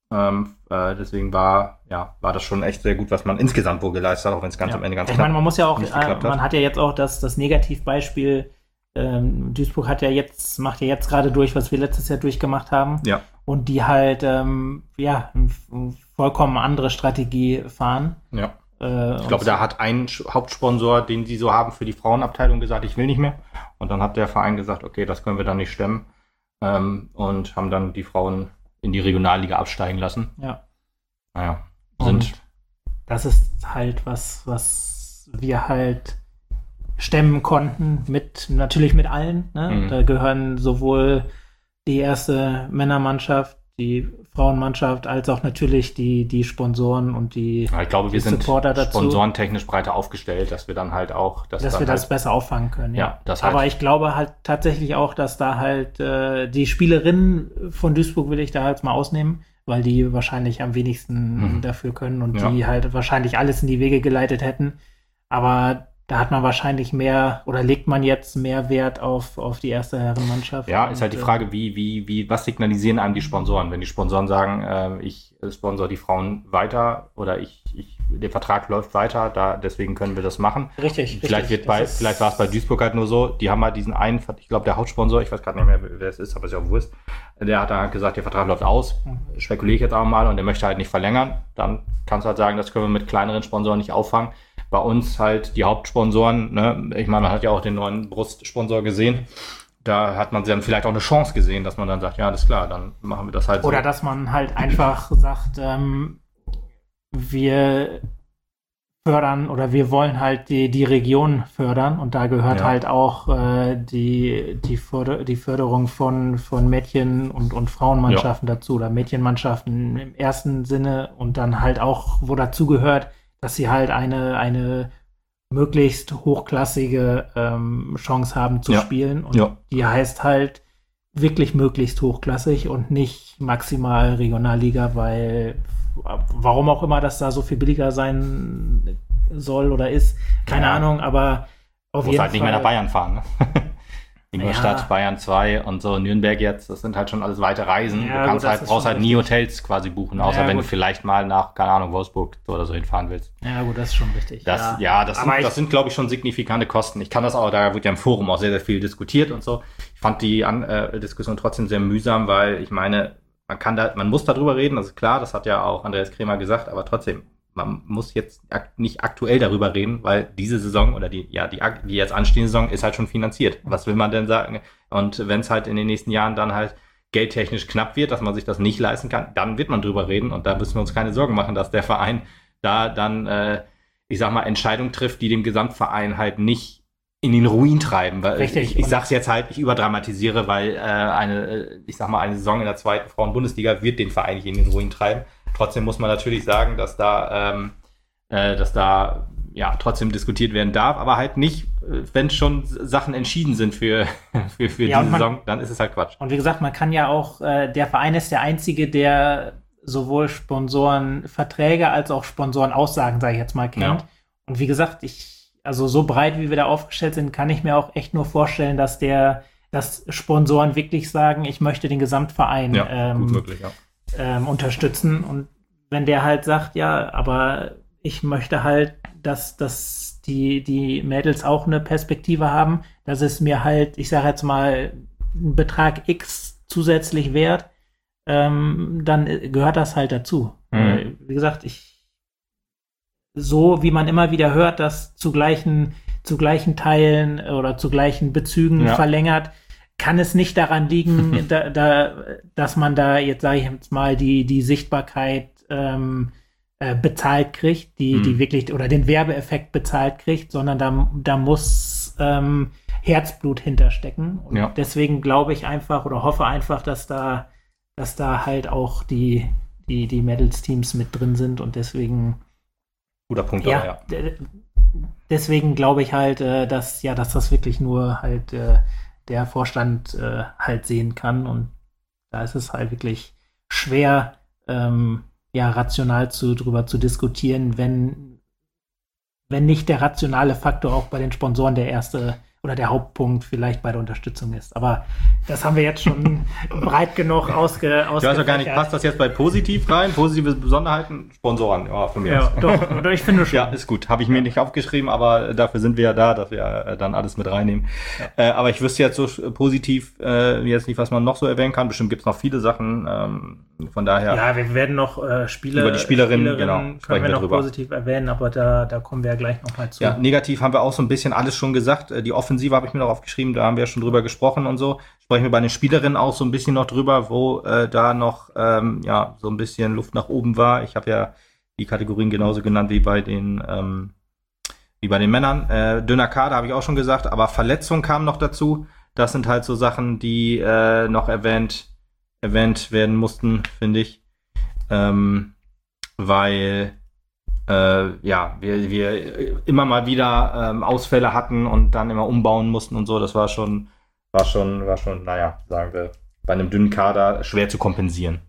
A: Ähm, äh, deswegen war, ja, war das schon echt sehr gut, was man insgesamt wohl geleistet hat, auch wenn es ganz
B: ja.
A: am Ende ganz
B: ich
A: knapp
B: meine, man muss ja auch,
A: nicht
B: äh,
A: geklappt hat.
B: man hat ja jetzt auch das, das Negativbeispiel, ähm, Duisburg hat ja jetzt, macht ja jetzt gerade durch, was wir letztes Jahr durchgemacht haben.
A: Ja.
B: Und die halt, ähm, ja, eine vollkommen andere Strategie fahren.
A: Ja.
B: Äh,
A: Ich glaube, da hat ein Sch- Hauptsponsor, den die so haben für die Frauenabteilung, gesagt, ich will nicht mehr. Und dann hat der Verein gesagt, okay, das können wir dann nicht stemmen. Ähm, und haben dann die Frauen in die Regionalliga absteigen lassen.
B: Ja.
A: Naja, sind.
B: Und das ist halt was, was wir halt stemmen konnten, mit natürlich mit allen. Ne?
A: Mhm.
B: Da gehören sowohl die erste Männermannschaft, die Frauenmannschaft, als auch natürlich die, die Sponsoren und die,
A: Ja, ich glaube, wir
B: die
A: sind
B: Supporter dazu,
A: sponsorentechnisch breiter aufgestellt, dass wir dann halt auch, dass,
B: dass
A: dann
B: wir das
A: halt,
B: besser auffangen können. Ja,
A: Ja, das halt-
B: aber ich glaube halt tatsächlich auch, dass da halt äh, die Spielerinnen von Duisburg will ich da halt mal ausnehmen, weil die wahrscheinlich am wenigsten
A: Mhm.
B: dafür können und
A: Ja.
B: die halt wahrscheinlich alles in die Wege geleitet hätten. Aber da hat man wahrscheinlich mehr oder legt man jetzt mehr Wert auf, auf die erste Herrenmannschaft.
A: Ja, ist halt die
B: Und,
A: Frage, wie, wie, wie, was signalisieren einem die Sponsoren? Wenn die Sponsoren sagen, äh, ich sponsor die Frauen weiter oder ich, ich, der Vertrag läuft weiter, da, deswegen können wir das machen.
B: Äh, richtig,
A: Vielleicht
B: richtig.
A: wird bei,
B: Das ist-
A: vielleicht war es bei Duisburg halt nur so, die haben halt diesen einen, ich glaube, der Hauptsponsor, ich weiß gerade nicht mehr, wer es ist, aber ist ja auch wurscht, der hat dann gesagt, der Vertrag läuft aus,
B: Mhm.
A: spekuliere ich jetzt auch mal, und der möchte halt nicht verlängern. Dann kannst du halt sagen, das können wir mit kleineren Sponsoren nicht auffangen. Bei uns halt die Hauptsponsoren, ne? Ich meine, man hat ja auch den neuen Brustsponsor gesehen. Da hat man dann vielleicht auch eine Chance gesehen, dass man dann sagt, ja, alles klar, dann machen wir das halt so.
B: Oder dass man halt einfach sagt, ähm, wir fördern oder wir wollen halt die, die Region fördern und da gehört
A: Ja.
B: halt auch äh, die, die, Förder, die Förderung von, von Mädchen- und, und Frauenmannschaften dazu oder Mädchenmannschaften im ersten Sinne und dann halt auch, wo dazu gehört, dass sie halt eine, eine möglichst hochklassige ähm, Chance haben zu
A: Ja.
B: spielen und
A: Ja.
B: die heißt halt wirklich möglichst hochklassig und nicht maximal Regionalliga, weil warum auch immer das da so viel billiger sein soll oder ist, keine
A: Ja.
B: Ahnung, aber auf
A: Du musst
B: jeden
A: halt nicht
B: Fall
A: mehr nach Bayern fahren. Ne? Ingolstadt,
B: Ja.
A: Bayern zwei und so, Nürnberg jetzt, das sind halt schon alles weite Reisen.
B: Ja,
A: du kannst
B: gut, das
A: halt,
B: ist
A: brauchst
B: schon
A: halt nie
B: richtig.
A: Hotels quasi buchen, außer
B: Ja,
A: wenn
B: gut.
A: du vielleicht mal nach, keine Ahnung, Wolfsburg oder so hinfahren willst.
B: Ja gut, das ist schon richtig.
A: Das, ja,
B: ja.
A: das,
B: Aber
A: sind,
B: ich-
A: das sind, glaube ich, schon signifikante Kosten. Ich kann das auch, da wird ja im Forum auch sehr, sehr viel diskutiert und so. Ich fand die An äh, Diskussion trotzdem sehr mühsam, weil ich meine, man kann da, man muss darüber reden, das ist klar, das hat ja auch Andreas Krämer gesagt, aber trotzdem, man muss jetzt ak nicht aktuell darüber reden, weil diese Saison oder die, ja, die, die jetzt anstehende Saison ist halt schon finanziert. Was will man denn sagen? Und wenn es halt in den nächsten Jahren dann halt geldtechnisch knapp wird, dass man sich das nicht leisten kann, dann wird man drüber reden und da müssen wir uns keine Sorgen machen, dass der Verein da dann, äh, ich sag mal, Entscheidungen trifft, die dem Gesamtverein halt nicht in den Ruin treiben. Weil
B: Richtig.
A: Ich, ich sag's jetzt halt, ich überdramatisiere, weil äh, eine, äh, ich sag mal, eine Saison in der zweiten Frauen-Bundesliga wird den Verein nicht in den Ruin treiben. Trotzdem muss man natürlich sagen, dass da, ähm, äh, dass da ja trotzdem diskutiert werden darf, aber halt nicht, äh, wenn schon Sachen entschieden sind für, für, für
B: Ja, und
A: diese
B: man-
A: Saison, dann ist es halt Quatsch.
B: Und wie gesagt, man kann ja auch, äh, der Verein ist der einzige, der sowohl Sponsorenverträge als auch Sponsorenaussagen, sage ich jetzt mal, kennt.
A: Ja.
B: Und wie gesagt, ich, also so breit, wie wir da aufgestellt sind, kann ich mir auch echt nur vorstellen, dass der, dass Sponsoren wirklich sagen, ich möchte den Gesamtverein
A: Ja,
B: ähm,
A: gut möglich, ja.
B: ähm, unterstützen. Und wenn der halt sagt, ja, aber ich möchte halt, dass, dass die, die Mädels auch eine Perspektive haben, dass es mir halt, ich sage jetzt mal, einen Betrag X zusätzlich wert, ähm, dann gehört das halt dazu.
A: Mhm.
B: Weil, wie gesagt, ich so wie man immer wieder hört, dass zu gleichen, zu gleichen Teilen oder zu gleichen Bezügen
A: Ja.
B: verlängert, kann es nicht daran liegen, da, da, dass man da jetzt, sage ich jetzt mal, die, die Sichtbarkeit ähm, äh, bezahlt kriegt, die,
A: Mhm.
B: die wirklich, oder den Werbeeffekt bezahlt kriegt, sondern da, da muss ähm, Herzblut hinterstecken. Und
A: Ja.
B: deswegen glaube ich einfach oder hoffe einfach, dass da, dass da halt auch die, die, die Medals-Teams mit drin sind und deswegen
A: Guter Punkt,
B: ja,
A: aber ja.
B: d- deswegen glaube ich halt, äh, dass ja, dass das wirklich nur halt äh, der Vorstand äh, halt sehen kann und da ist es halt wirklich schwer, ähm, ja, rational zu drüber zu diskutieren, wenn wenn nicht der rationale Faktor auch bei den Sponsoren der erste oder der Hauptpunkt vielleicht bei der Unterstützung ist. Aber das haben wir jetzt schon breit genug ausge, ausgefächert.
A: Ich weiß auch gar nicht, passt das jetzt bei positiv rein? Positive Besonderheiten? Sponsoren, ja, von mir
B: ja,
A: aus.
B: doch, oder ich finde schon.
A: Ja, ist gut. Habe ich mir nicht aufgeschrieben, aber dafür sind wir ja da, dass wir äh, dann alles mit reinnehmen. Ja. Äh, aber ich wüsste jetzt so äh, positiv äh, jetzt nicht, was man noch so erwähnen kann. Bestimmt gibt es noch viele Sachen. Ähm, von daher.
B: Ja, wir werden noch äh, Spieler,
A: über die Spielerin,
B: Spielerinnen
A: genau,
B: können wir noch
A: drüber.
B: positiv erwähnen, aber da, da kommen wir ja gleich noch mal zu.
A: Ja, negativ haben wir auch so ein bisschen alles schon gesagt. Die Offensive habe ich mir noch aufgeschrieben, da haben wir ja schon drüber gesprochen und so. Sprechen wir bei den Spielerinnen auch so ein bisschen noch drüber, wo äh, da noch ähm, ja so ein bisschen Luft nach oben war. Ich habe ja die Kategorien genauso genannt wie bei den ähm, wie bei den Männern. Äh, dünner Kader habe ich auch schon gesagt, aber Verletzungen kamen noch dazu. Das sind halt so Sachen, die äh, noch erwähnt erwähnt werden mussten, finde ich. Ähm, weil äh, ja, wir, wir immer mal wieder ähm, Ausfälle hatten und dann immer umbauen mussten und so. Das war schon, war schon, war schon, naja, sagen wir, bei einem dünnen Kader schwer zu kompensieren.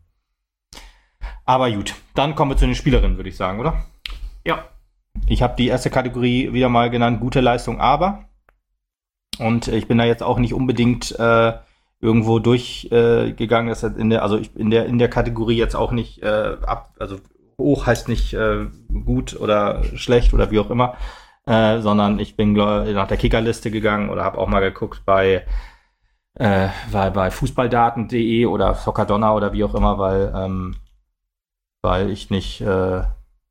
A: Aber gut, dann kommen wir zu den Spielerinnen, würde ich sagen, oder?
B: Ja.
A: Ich habe die erste Kategorie wieder mal genannt, gute Leistung, aber. Und ich bin da jetzt auch nicht unbedingt äh, irgendwo durchgegangen, äh, dass in der, also ich in der in der Kategorie jetzt auch nicht äh, ab, also hoch heißt nicht äh, gut oder schlecht oder wie auch immer, äh, sondern ich bin glaub, nach der Kickerliste gegangen oder habe auch mal geguckt bei äh, bei, bei fußballdaten punkt de oder Soccerdonna oder wie auch immer, weil ähm, weil ich nicht äh,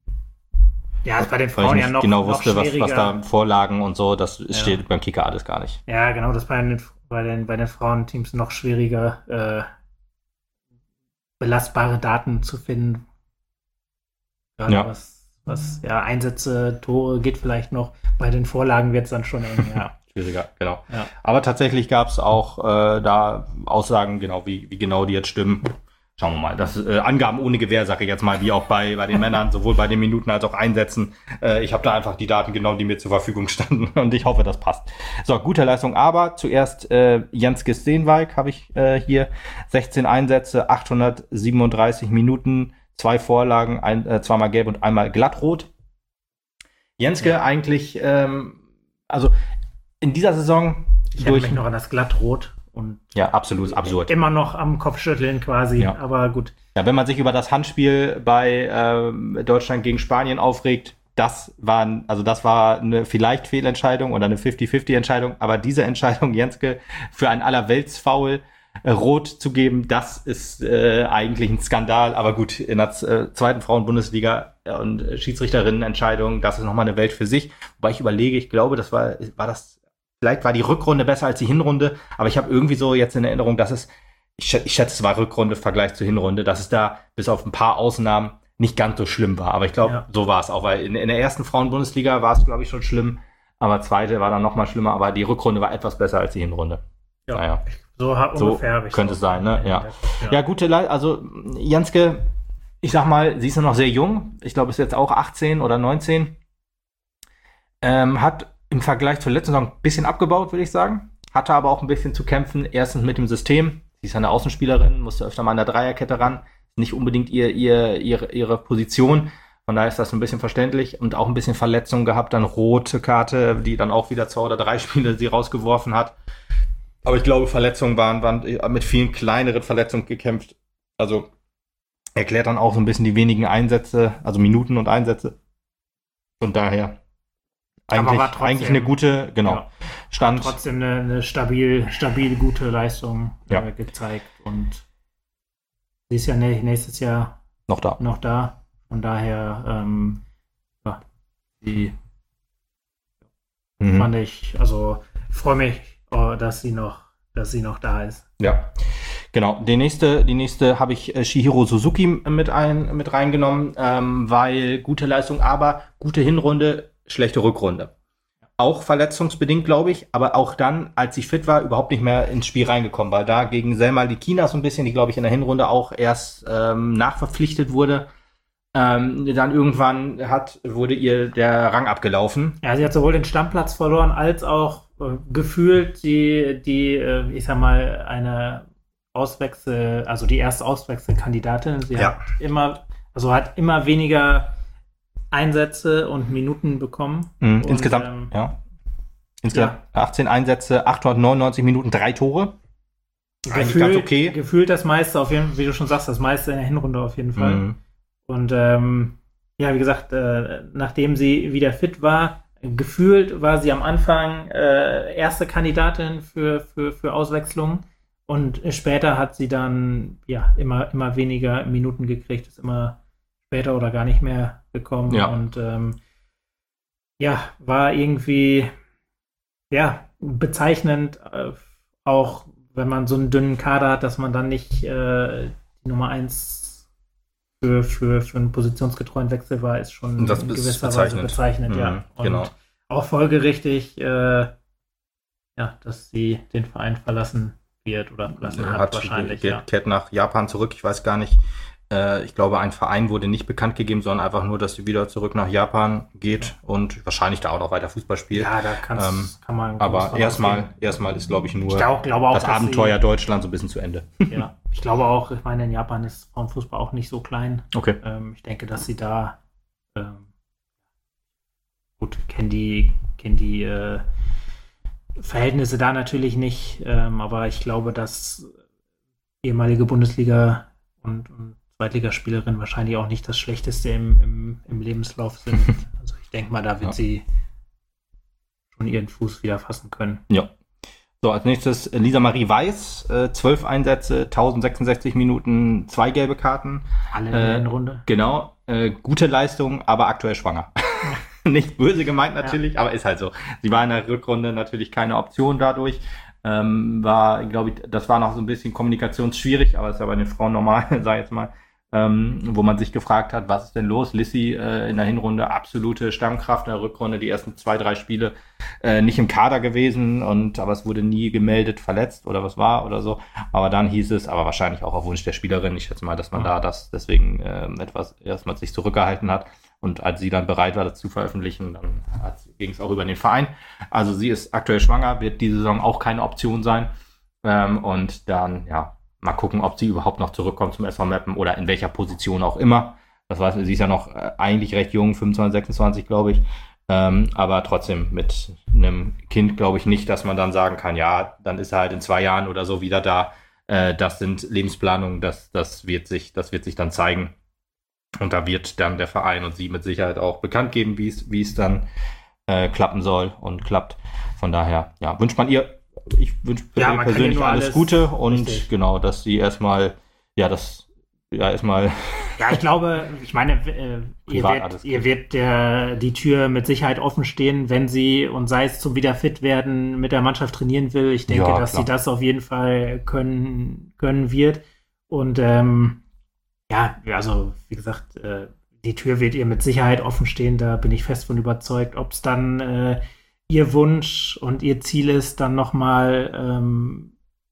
B: ja, ist bei den Frauen ja noch
A: genau
B: noch
A: wusste, was, was da Vorlagen und so, das
B: ja.
A: steht beim Kicker alles gar nicht.
B: Ja, genau, das bei den bei den bei den Frauenteams noch schwieriger, äh, belastbare Daten zu finden. Gerade
A: ja.
B: was, was ja Einsätze, Tore geht vielleicht noch. Bei den Vorlagen wird es dann schon eng, ja.
A: Schwieriger, genau.
B: Ja.
A: Aber tatsächlich gab es auch äh, da Aussagen, genau wie, wie genau die jetzt stimmen. Schauen wir mal. Das äh, Angaben ohne Gewähr, sage ich jetzt mal, wie auch bei, bei den Männern, sowohl bei den Minuten als auch Einsätzen. Äh, ich habe da einfach die Daten genommen, die mir zur Verfügung standen und ich hoffe, das passt. So, gute Leistung, aber zuerst äh, Jenske Steenwijk habe ich äh, hier. sechzehn Einsätze, achthundertsiebenunddreißig Minuten, zwei Vorlagen, ein, äh, zweimal gelb und einmal glattrot. Jenske ja. eigentlich, ähm, also in dieser Saison
B: ich durch mich noch an das Glattrot. Und
A: ja, absolut absurd.
B: Immer noch am Kopfschütteln quasi,
A: ja.
B: aber gut.
A: Ja, wenn man sich über das Handspiel bei ähm, Deutschland gegen Spanien aufregt, das war, also das war eine vielleicht Fehlentscheidung oder eine fünfzig fünfzig Entscheidung, aber diese Entscheidung, Jenske, für ein Allerweltsfoul äh, rot zu geben, das ist äh, eigentlich ein Skandal. Aber gut, in der äh, zweiten Frauen-Bundesliga und äh, Schiedsrichterinnen-Entscheidung, das ist nochmal eine Welt für sich. Wobei ich überlege, ich glaube, das war, war das vielleicht war die Rückrunde besser als die Hinrunde, aber ich habe irgendwie so jetzt in Erinnerung, dass es, ich, ich schätze, es war Rückrunde im Vergleich zur Hinrunde, dass es da bis auf ein paar Ausnahmen nicht ganz so schlimm war. Aber ich glaube, ja. so war es auch, weil in, in der ersten Frauen-Bundesliga war es, glaube ich, schon schlimm, aber zweite war dann noch mal schlimmer, aber die Rückrunde war etwas besser als die Hinrunde.
B: Ja,
A: naja.
B: so, so ungefähr.
A: Könnte es sein, ne? Ja.
B: Ja,
A: ja gute Leistung. Also Jenske, ich sag mal, sie ist noch sehr jung. Ich glaube, ist jetzt auch achtzehn oder neunzehn. Ähm, hat im Vergleich zur letzten Saison ein bisschen abgebaut, würde ich sagen. Hatte aber auch ein bisschen zu kämpfen. Erstens mit dem System. Sie ist eine Außenspielerin, musste öfter mal an der Dreierkette ran. Nicht unbedingt ihr, ihr, ihre, ihre Position. Von daher ist das ein bisschen verständlich. Und auch ein bisschen Verletzungen gehabt. Dann rote Karte, die dann auch wieder zwei oder drei Spiele sie rausgeworfen hat. Aber ich glaube, Verletzungen waren, waren mit vielen kleineren Verletzungen gekämpft. Also erklärt dann auch so ein bisschen die wenigen Einsätze, also Minuten und Einsätze. Von daher eigentlich, trotzdem, eigentlich eine gute, genau, ja, Stand.
B: Trotzdem eine, eine stabil, stabil gute Leistung
A: ja.
B: äh, gezeigt. Und sie ist ja nächstes Jahr
A: noch da.
B: Noch da. Von daher, ähm, ja, die mhm. fand ich, also freue mich, oh, dass sie noch, dass sie noch da ist.
A: Ja, genau. Die nächste, die nächste habe ich äh, Chihiro Suzuki mit ein, mit reingenommen, ähm, weil gute Leistung, aber gute Hinrunde, schlechte Rückrunde. Auch verletzungsbedingt, glaube ich, aber auch dann, als sie fit war, überhaupt nicht mehr ins Spiel reingekommen, weil da gegen Selma Likina so ein bisschen, die, glaube ich, in der Hinrunde auch erst ähm, nachverpflichtet wurde, ähm, dann irgendwann hat, wurde ihr der Rang abgelaufen.
B: Ja, sie hat sowohl den Stammplatz verloren, als auch äh, gefühlt die, die äh, ich sag mal, eine Auswechsel, also die erste Auswechselkandidatin. Sie
A: ja.
B: hat immer, also hat immer weniger Einsätze und Minuten bekommen.
A: Mhm,
B: und,
A: insgesamt,
B: ähm,
A: ja. Insgesamt ja. achtzehn Einsätze, achthundertneunundneunzig Minuten, drei Tore.
B: Gefühl, ganz okay. Gefühlt das meiste, auf jeden Fall, wie du schon sagst, das meiste in der Hinrunde auf jeden Fall. Mhm. Und ähm, ja, wie gesagt, äh, nachdem sie wieder fit war, gefühlt war sie am Anfang äh, erste Kandidatin für, für, für Auswechslung und später hat sie dann ja immer, immer weniger Minuten gekriegt, ist immer später oder gar nicht mehr gekommen. Ja. Und ähm, ja, war irgendwie ja bezeichnend, äh, auch wenn man so einen dünnen Kader hat, dass man dann nicht äh, die Nummer eins für, für, für einen positionsgetreuen Wechsel war, ist schon
A: das
B: in
A: gewisser
B: Weise bezeichnet,
A: mhm,
B: ja. Und
A: genau.
B: auch folgerichtig, äh, ja, dass sie den Verein verlassen wird oder verlassen hat, hat wahrscheinlich.
A: Geht,
B: ja.
A: kehrt nach Japan zurück, ich weiß gar nicht. Äh, ich glaube, ein Verein wurde nicht bekannt gegeben, sondern einfach nur, dass sie wieder zurück nach Japan geht ja. und wahrscheinlich da auch noch weiter Fußball spielt.
B: Ja, da kann's, ähm, kann man.
A: Aber erstmal erstmal ist, glaube ich, nur
B: ich glaub, glaube auch,
A: das Abenteuer sie, Deutschland so ein bisschen zu Ende.
B: Ja, ich glaube auch, ich meine, in Japan ist Frauenfußball auch nicht so klein.
A: Okay.
B: Ähm, ich denke, dass sie da ähm, gut, kennen die, kennen die äh, Verhältnisse da natürlich nicht, ähm, aber ich glaube, dass ehemalige Bundesliga- und, und Zweitligaspielerinnen wahrscheinlich auch nicht das Schlechteste im, im, im Lebenslauf sind. Also ich denke mal, da wird ja. sie schon ihren Fuß wieder fassen können.
A: Ja. So, als nächstes Lisa Marie Weiß, äh, zwölf Einsätze, tausendsechsundsechzig Minuten, zwei gelbe Karten.
B: Alle in der Hinrunde.
A: Genau, äh, gute Leistung, aber aktuell schwanger. Nicht böse gemeint natürlich, ja. aber ist halt so. Sie war in der Rückrunde natürlich keine Option dadurch. Ähm, war, glaube ich, das war noch so ein bisschen kommunikationsschwierig, aber ist ja bei den Frauen normal, sag ich jetzt mal. Ähm, wo man sich gefragt hat, was ist denn los? Lissy äh, in der Hinrunde absolute Stammkraft, in der Rückrunde die ersten zwei, drei Spiele äh, nicht im Kader gewesen, und aber es wurde nie gemeldet, verletzt oder was war oder so. Aber dann hieß es, aber wahrscheinlich auch auf Wunsch der Spielerin, ich schätze mal, dass man ja. da das deswegen äh, etwas erstmal sich zurückgehalten hat. Und als sie dann bereit war, das zu veröffentlichen, dann ging es auch über den Verein. Also sie ist aktuell schwanger, wird diese Saison auch keine Option sein. Ähm, und dann, ja, mal gucken, ob sie überhaupt noch zurückkommt zum S V Meppen oder in welcher Position auch immer. Das weiß man, sie ist ja noch äh, eigentlich recht jung, fünfundzwanzig, sechsundzwanzig, glaube ich. Ähm, aber trotzdem mit einem Kind glaube ich nicht, dass man dann sagen kann, ja, dann ist er halt in zwei Jahren oder so wieder da. Äh, das sind Lebensplanungen, das, das wird sich, das wird sich dann zeigen. Und da wird dann der Verein und sie mit Sicherheit auch bekannt geben, wie es, wie es dann äh, klappen soll und klappt. Von daher, ja, wünscht man ihr, ich wünsche
B: ja,
A: persönlich alles, alles Gute und
B: richtig.
A: Genau, dass sie erstmal, ja, das, ja, erstmal.
B: Ja, ich glaube, ich meine, äh, ihr wird, ihr wird der, die Tür mit Sicherheit offen stehen, wenn sie, und sei es zum Wiederfitwerden, mit der Mannschaft trainieren will. Ich denke, ja, dass klar. sie das auf jeden Fall können, können wird. Und, ähm, ja, also, wie gesagt, äh, die Tür wird ihr mit Sicherheit offen stehen, da bin ich fest von überzeugt. Ob es dann äh, ihr Wunsch und ihr Ziel ist, dann nochmal ähm,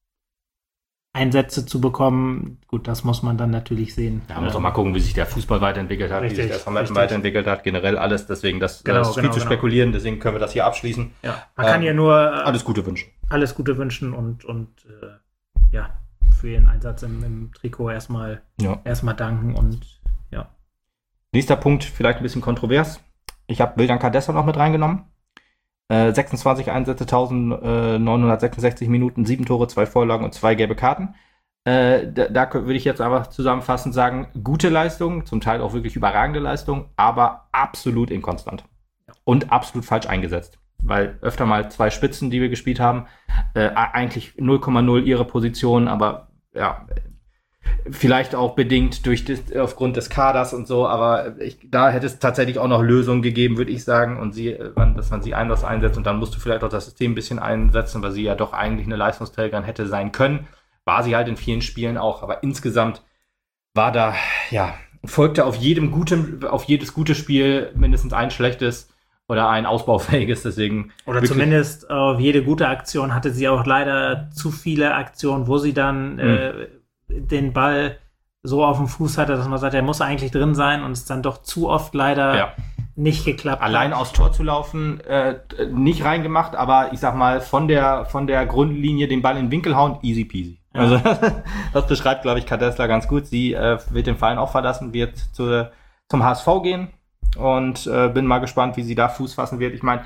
B: Einsätze zu bekommen, gut, das muss man dann natürlich sehen.
A: Ja, man muss auch mal gucken, wie sich der Fußball weiterentwickelt hat, richtig, wie sich der S V Meppen weiterentwickelt hat, generell alles, deswegen das,
B: genau,
A: das ist viel
B: genau,
A: zu
B: genau.
A: spekulieren, deswegen können wir das hier abschließen.
B: Ja, man ähm, kann ihr nur äh,
A: alles Gute wünschen.
B: Alles Gute wünschen und, und äh, ja, für ihren Einsatz im, im Trikot erstmal
A: ja. erstmal
B: danken und ja.
A: Nächster Punkt, vielleicht ein bisschen kontrovers. Ich habe Wildan Cadessa noch mit reingenommen. Äh, sechsundzwanzig Einsätze, eintausendneunhundertsechsundsechzig Minuten, sieben Tore, zwei Vorlagen und zwei gelbe Karten. Äh, da, da würde ich jetzt einfach zusammenfassend sagen, gute Leistung, zum Teil auch wirklich überragende Leistung, aber absolut inkonstant. Ja. Und absolut falsch eingesetzt. Weil öfter mal zwei Spitzen, die wir gespielt haben, äh, eigentlich null Komma null ihre Position, aber ja, vielleicht auch bedingt durch das, aufgrund des Kaders und so, aber ich, da hätte es tatsächlich auch noch Lösungen gegeben, würde ich sagen, und sie, dass man sie anders einsetzt und dann musst du vielleicht auch das System ein bisschen einsetzen, weil sie ja doch eigentlich eine Leistungsträgerin hätte sein können. War sie halt in vielen Spielen auch, aber insgesamt war da, ja, folgte auf jedem guten, auf jedes gute Spiel mindestens ein schlechtes oder ein ausbaufähiges, deswegen.
B: Oder zumindest auf jede gute Aktion hatte sie auch leider zu viele Aktionen, wo sie dann mhm. äh, den Ball so auf dem Fuß hatte, dass man sagt, er muss eigentlich drin sein und es dann doch zu oft leider ja. nicht geklappt hat.
A: Allein aufs Tor zu laufen, äh, nicht reingemacht, aber ich sag mal, von der, von der Grundlinie den Ball in den Winkel hauen, easy peasy. Ja. Also das beschreibt, glaube ich, Cadessa ganz gut. Sie äh, wird den Verein auch verlassen, wird zu, zum H S V gehen und äh, bin mal gespannt, wie sie da Fuß fassen wird. Ich meine,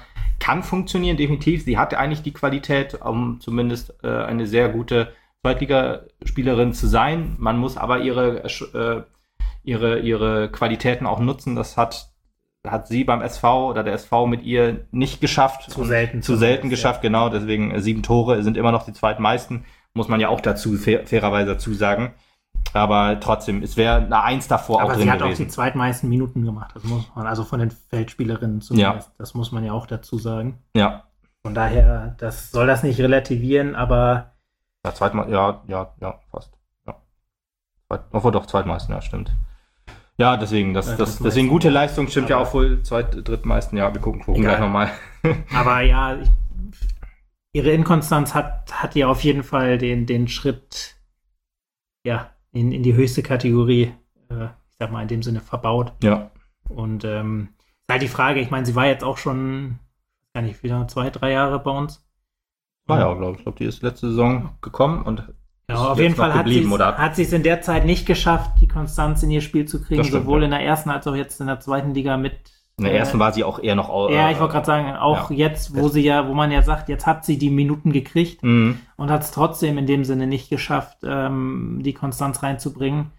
A: kann funktionieren, definitiv. Sie hat eigentlich die Qualität, um zumindest äh, eine sehr gute Zweitligaspielerin zu sein. Man muss aber ihre, äh, ihre, ihre Qualitäten auch nutzen. Das hat, hat sie beim S V oder der S V mit ihr nicht geschafft.
B: Zu selten.
A: Zu selten geschafft, ja. Genau. Deswegen äh, sieben Tore sind immer noch die zweitmeisten. Muss man ja auch dazu fair, fairerweise dazu sagen. Aber trotzdem, es wäre eine Eins davor
B: aber
A: auch drin
B: gewesen. Aber
A: sie hat
B: auch die zweitmeisten Minuten gemacht. Das muss man, also von den Feldspielerinnen zumindest. Ja. Das muss man ja auch dazu sagen.
A: Ja.
B: Von daher, das soll das nicht relativieren, aber
A: ja, zweitmal, ja, ja, ja, fast. Ja. Zweit, oh, doch, zweitmeisten, ja, stimmt. Ja, deswegen, das, das, deswegen gute Leistung, stimmt ja auch wohl, zweit, drittmeisten, ja, wir gucken, gucken gleich nochmal.
B: Aber ja, ich, ihre Inkonstanz hat, hat ihr auf jeden Fall den, den Schritt, ja, in, in die höchste Kategorie, äh, ich sag mal, in dem Sinne verbaut.
A: Ja.
B: Und, ähm, ist halt die Frage, ich meine, sie war jetzt auch schon, gar nicht, wieder zwei, drei Jahre bei uns.
A: War ja, glaube ich. Ich glaube, die ist letzte Saison gekommen und
B: ja, auf jeden Fall hat sie es in der Zeit nicht geschafft, die Konstanz in ihr Spiel zu kriegen, stimmt, sowohl ja. in der ersten als auch jetzt in der zweiten Liga mit.
A: In der äh, ersten war sie auch eher noch.
B: Äh, ja, ich wollte gerade sagen, auch ja. jetzt, wo sie ja, wo man ja sagt, jetzt hat sie die Minuten gekriegt mhm. und hat es trotzdem in dem Sinne nicht geschafft, ähm, die Konstanz reinzubringen.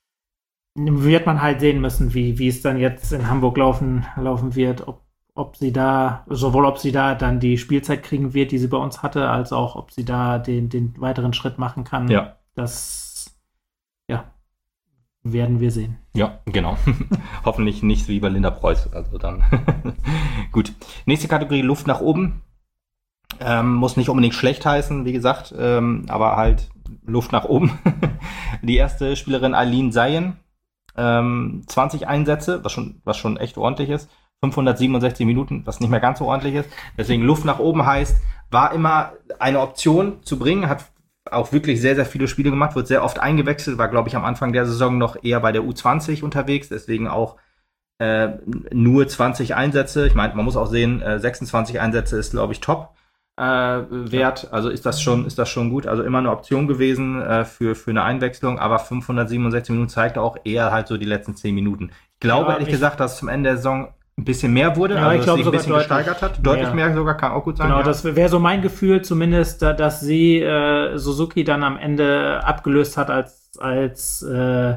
B: Wird man halt sehen müssen, wie, wie es dann jetzt in Hamburg laufen, laufen wird, ob ob sie da, sowohl ob sie da dann die Spielzeit kriegen wird, die sie bei uns hatte, als auch ob sie da den, den weiteren Schritt machen kann.
A: Ja.
B: Das, ja, werden wir sehen.
A: Ja, genau. Hoffentlich nicht wie bei Linda Preuß. Also dann. Gut. Nächste Kategorie, Luft nach oben. Ähm, muss nicht unbedingt schlecht heißen, wie gesagt, ähm, aber halt Luft nach oben. Die erste Spielerin Aline Sayen. Ähm, zwanzig Einsätze, was schon, was schon echt ordentlich ist. fünfhundertsiebenundsechzig Minuten, was nicht mehr ganz so ordentlich ist. Deswegen Luft nach oben heißt, war immer eine Option zu bringen, hat auch wirklich sehr, sehr viele Spiele gemacht, wird sehr oft eingewechselt, war, glaube ich, am Anfang der Saison noch eher bei der U zwanzig unterwegs, deswegen auch äh, nur zwanzig Einsätze. Ich meine, man muss auch sehen, äh, sechsundzwanzig Einsätze ist, glaube ich, top äh, Wert. Also ist das schon, ist das schon gut. Also immer eine Option gewesen äh, für, für eine Einwechslung, aber fünfhundertsiebenundsechzig Minuten zeigt auch eher halt so die letzten zehn Minuten. Ich glaube, ja, ehrlich ich gesagt, dass zum Ende der Saison ein bisschen mehr wurde,
B: ja,
A: also
B: ich glaube,
A: sich ein bisschen deutlich, gesteigert hat. Deutlich mehr, mehr sogar, kann auch gut sein.
B: Genau,
A: ja.
B: Das wäre so mein Gefühl zumindest, da, dass sie äh, Suzuki dann am Ende abgelöst hat als, als äh,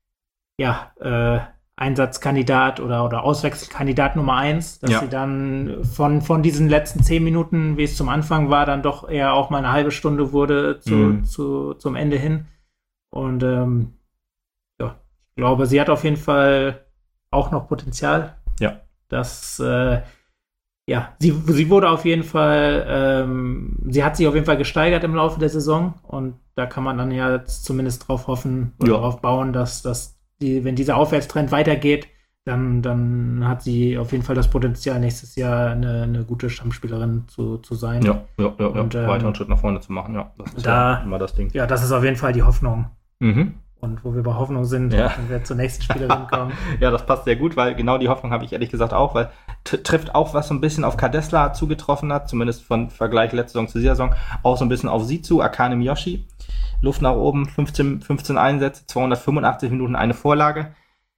B: ja, äh, Einsatzkandidat oder, oder Auswechselkandidat Nummer eins, dass ja. sie dann von, von diesen letzten zehn Minuten, wie es zum Anfang war, dann doch eher auch mal eine halbe Stunde wurde zu, mhm. zu, zum Ende hin. Und ähm, ja, ich glaube, sie hat auf jeden Fall auch noch Potenzial.
A: Ja.
B: Das, äh, ja, sie, sie wurde auf jeden Fall, ähm, sie hat sich auf jeden Fall gesteigert im Laufe der Saison und da kann man dann ja jetzt zumindest drauf hoffen oder ja. darauf bauen, dass, dass die, wenn dieser Aufwärtstrend weitergeht, dann, dann hat sie auf jeden Fall das Potenzial, nächstes Jahr eine, eine gute Stammspielerin zu, zu sein.
A: Ja, ja, ja,
B: und,
A: ja.
B: Ähm,
A: weiteren Schritt nach vorne zu machen, ja. Das ist
B: da,
A: ja immer das Ding.
B: Ja, das ist auf jeden Fall die Hoffnung.
A: Mhm.
B: Und wo wir bei Hoffnung sind,
A: ja.
B: wenn wir zur nächsten Spielerin kommen.
A: Ja, das passt sehr gut, weil genau die Hoffnung habe ich ehrlich gesagt auch, weil t- trifft auch, was so ein bisschen auf Kadesla zugetroffen hat, zumindest von Vergleich letzte Saison zu dieser Saison, auch so ein bisschen auf sie zu, Akane Miyoshi. Luft nach oben, fünfzehn, fünfzehn Einsätze, zweihundertfünfundachtzig Minuten, eine Vorlage.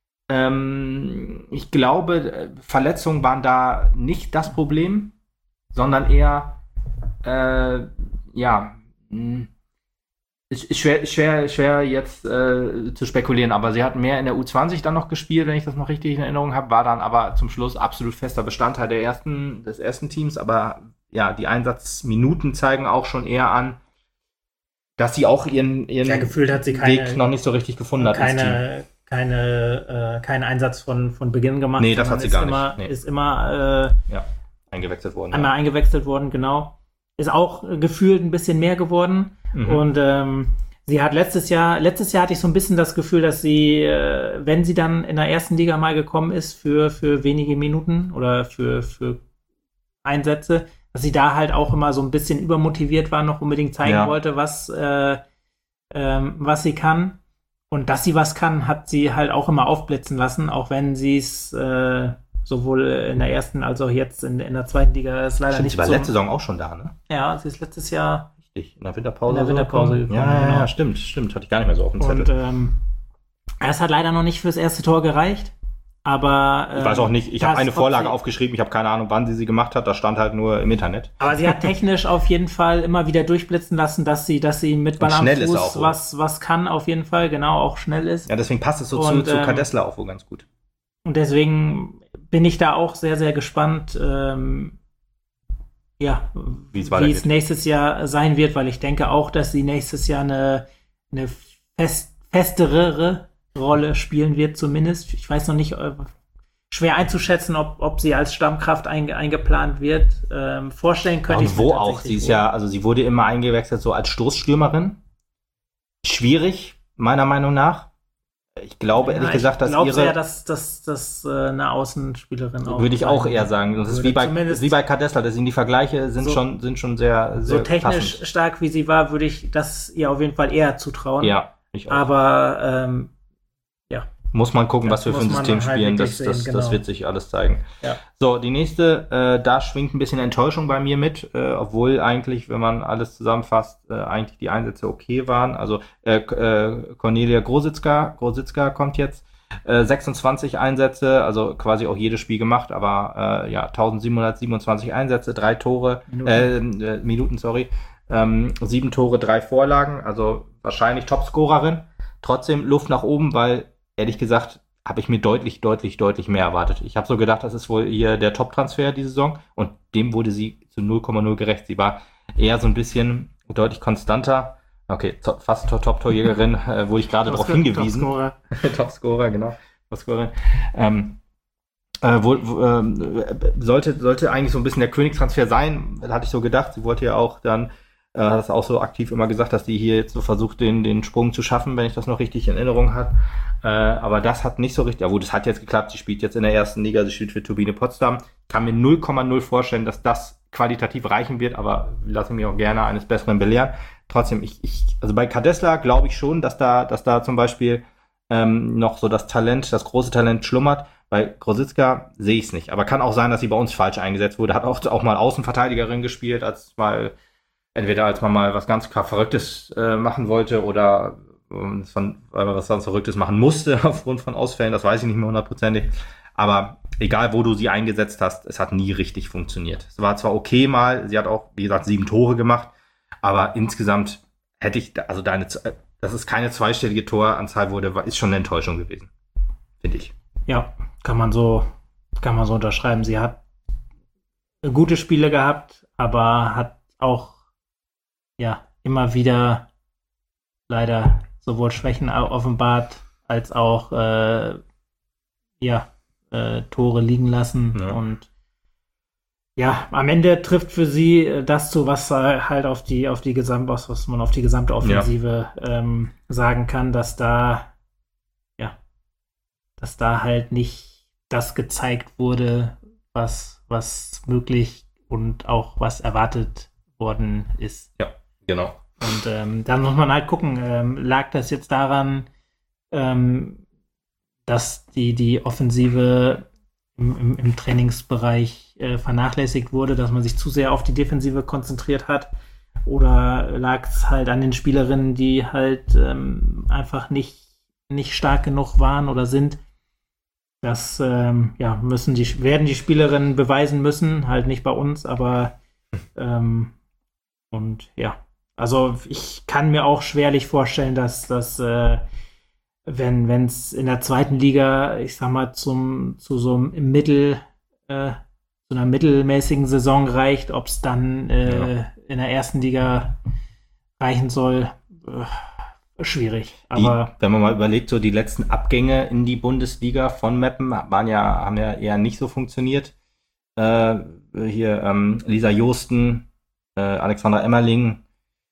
A: Ähm, ich glaube, Verletzungen waren da nicht das Problem, sondern eher, äh, ja, mh, Ist schwer, schwer, schwer jetzt äh, zu spekulieren, aber sie hat mehr in der U zwanzig dann noch gespielt, wenn ich das noch richtig in Erinnerung habe, war dann aber zum Schluss absolut fester Bestandteil der ersten, des ersten Teams, aber ja, die Einsatzminuten zeigen auch schon eher an, dass sie auch ihren, ihren
B: ja, gefühlt hat sie keine,
A: Weg noch nicht so richtig gefunden hat.
B: Keine, keine, äh, keinen Einsatz von, von Beginn gemacht.
A: Nee, das hat sie gar
B: immer,
A: nicht. Nee.
B: Ist immer äh,
A: ja, eingewechselt worden.
B: Einmal ja. eingewechselt worden, genau. Ist auch äh, gefühlt ein bisschen mehr geworden. Mhm. Und ähm, sie hat letztes Jahr, letztes Jahr hatte ich so ein bisschen das Gefühl, dass sie, äh, wenn sie dann in der ersten Liga mal gekommen ist für, für wenige Minuten oder für, für Einsätze, dass sie da halt auch immer so ein bisschen übermotiviert war, noch unbedingt zeigen ja. wollte, was, äh, ähm, was sie kann. Und dass sie was kann, hat sie halt auch immer aufblitzen lassen, auch wenn sie es äh, sowohl in der ersten als auch jetzt in, in der zweiten Liga ist leider
A: Stimmt,
B: nicht
A: so. Sie war
B: so.
A: letzte Saison auch schon da, ne?
B: Ja, sie ist letztes Jahr
A: in der Winterpause.
B: In der Winterpause
A: so gekommen. Ja, ja, ja, stimmt, stimmt. Hatte ich gar nicht mehr so auf dem Zettel.
B: Und ähm, es hat leider noch nicht fürs erste Tor gereicht. Aber
A: ich weiß auch nicht, ich habe eine Vorlage
B: sie,
A: aufgeschrieben, ich habe keine Ahnung, wann sie sie gemacht hat, das stand halt nur im Internet.
B: Aber sie hat technisch auf jeden Fall immer wieder durchblitzen lassen, dass sie, dass sie mit Ball am Fuß
A: auch,
B: was, was kann, auf jeden Fall, genau, auch schnell ist.
A: Ja, deswegen passt es so
B: und,
A: zu, zu
B: ähm,
A: Kadesla auch wohl ganz gut.
B: Und deswegen bin ich da auch sehr, sehr gespannt, ähm, ja, wie es nächstes Jahr sein wird, weil ich denke auch, dass sie nächstes Jahr eine, eine fest, festere Rolle spielen wird, zumindest. Ich weiß noch nicht, schwer einzuschätzen, ob, ob sie als Stammkraft einge, eingeplant wird. Ähm, vorstellen könnte
A: ja, und
B: ich
A: wo auch. Sie ist ja, also sie wurde immer eingewechselt so als Stoßstürmerin. Schwierig, meiner Meinung nach. Ich glaube, ja, ehrlich gesagt, dass ihre... Ich glaube
B: sehr, dass das dass, äh, eine Außenspielerin auch...
A: Würde ich auch eher sagen. Das ist wie bei, wie bei Kadesla. Deswegen die Vergleiche sind, so, schon, sind schon sehr, sehr
B: so technisch
A: passend.
B: Stark, wie sie war, würde ich das ihr auf jeden Fall eher zutrauen.
A: Ja, ich auch.
B: Aber, ähm, ja.
A: Muss man gucken, das was wir für ein System halt spielen. Das, das, sehen, genau. Das wird sich alles zeigen.
B: Ja.
A: So, die nächste, äh, da schwingt ein bisschen Enttäuschung bei mir mit, äh, obwohl eigentlich, wenn man alles zusammenfasst, äh, eigentlich die Einsätze okay waren. Also äh, äh, Cornelia Grositzka, Grositzka kommt jetzt, äh, sechsundzwanzig Einsätze, also quasi auch jedes Spiel gemacht, aber äh, ja, eintausendsiebenhundertsiebenundzwanzig Einsätze, drei Tore, Minuten, äh, äh, Minuten sorry, ähm, sieben Tore, drei Vorlagen, also wahrscheinlich Topscorerin. Trotzdem Luft nach oben, weil ehrlich gesagt, habe ich mir deutlich, deutlich, deutlich mehr erwartet. Ich habe so gedacht, das ist wohl hier der Top-Transfer die Saison und dem wurde sie zu null Komma null gerecht. Sie war eher so ein bisschen deutlich konstanter. Okay, to- fast Top-Torjägerin, äh, wurde ich gerade darauf hingewiesen.
B: Topscorer.
A: Topscorer, genau. Topscorerin. Ähm, äh, wo, wo, äh, sollte, sollte eigentlich so ein bisschen der Königstransfer sein, hatte ich so gedacht. Sie wollte ja auch dann äh, hat das auch so aktiv immer gesagt, dass die hier jetzt so versucht, den, den Sprung zu schaffen, wenn ich das noch richtig in Erinnerung habe. Äh, aber das hat nicht so richtig, ja gut, das hat jetzt geklappt, sie spielt jetzt in der ersten Liga, sie spielt für Turbine Potsdam. Kann mir null Komma null vorstellen, dass das qualitativ reichen wird, aber lasse mich auch gerne eines Besseren belehren. Trotzdem, ich, ich also bei Kadesla glaube ich schon, dass da, dass da zum Beispiel ähm, noch so das Talent, das große Talent schlummert. Bei Grositzka sehe ich es nicht. Aber kann auch sein, dass sie bei uns falsch eingesetzt wurde. Hat auch, auch mal Außenverteidigerin gespielt, als mal entweder als man mal was ganz Verrücktes äh, machen wollte oder von, weil man was ganz Verrücktes machen musste aufgrund von Ausfällen, das weiß ich nicht mehr hundertprozentig. Aber egal, wo du sie eingesetzt hast, es hat nie richtig funktioniert. Es war zwar okay mal, sie hat auch, wie gesagt, sieben Tore gemacht, aber insgesamt hätte ich, also deine, das ist keine zweistellige Toranzahl wurde, ist schon eine Enttäuschung gewesen, finde ich.
B: Ja, kann man so, kann man so unterschreiben. Sie hat gute Spiele gehabt, aber hat auch, ja, immer wieder leider sowohl Schwächen offenbart, als auch äh, ja, äh, Tore liegen lassen. Ja. Und ja, am Ende trifft für sie das zu, was halt auf die, auf die Gesamt, was man auf die gesamte Offensive ja. ähm, sagen kann, dass da, ja, dass da halt nicht das gezeigt wurde, was, was möglich und auch was erwartet worden ist.
A: Ja, genau.
B: Und ähm, dann muss man halt gucken, ähm, lag das jetzt daran, ähm, dass die, die Offensive im, im, im Trainingsbereich äh, vernachlässigt wurde, dass man sich zu sehr auf die Defensive konzentriert hat? Oder lag es halt an den Spielerinnen, die halt ähm, einfach nicht, nicht stark genug waren oder sind? Das ähm, ja, müssen die, werden die Spielerinnen beweisen müssen, halt nicht bei uns, aber ähm, und ja. Also ich kann mir auch schwerlich vorstellen, dass das, äh, wenn wenn es in der zweiten Liga, ich sag mal, zum zu so einem Mittel, äh, zu einer mittelmäßigen Saison reicht, ob es dann äh, ja. in der ersten Liga reichen soll, äh, schwierig. Aber
A: die, wenn man mal überlegt, so die letzten Abgänge in die Bundesliga von Meppen waren ja, haben ja eher nicht so funktioniert. Äh, hier ähm, Lisa Josten, äh, Alexandra Emmerling,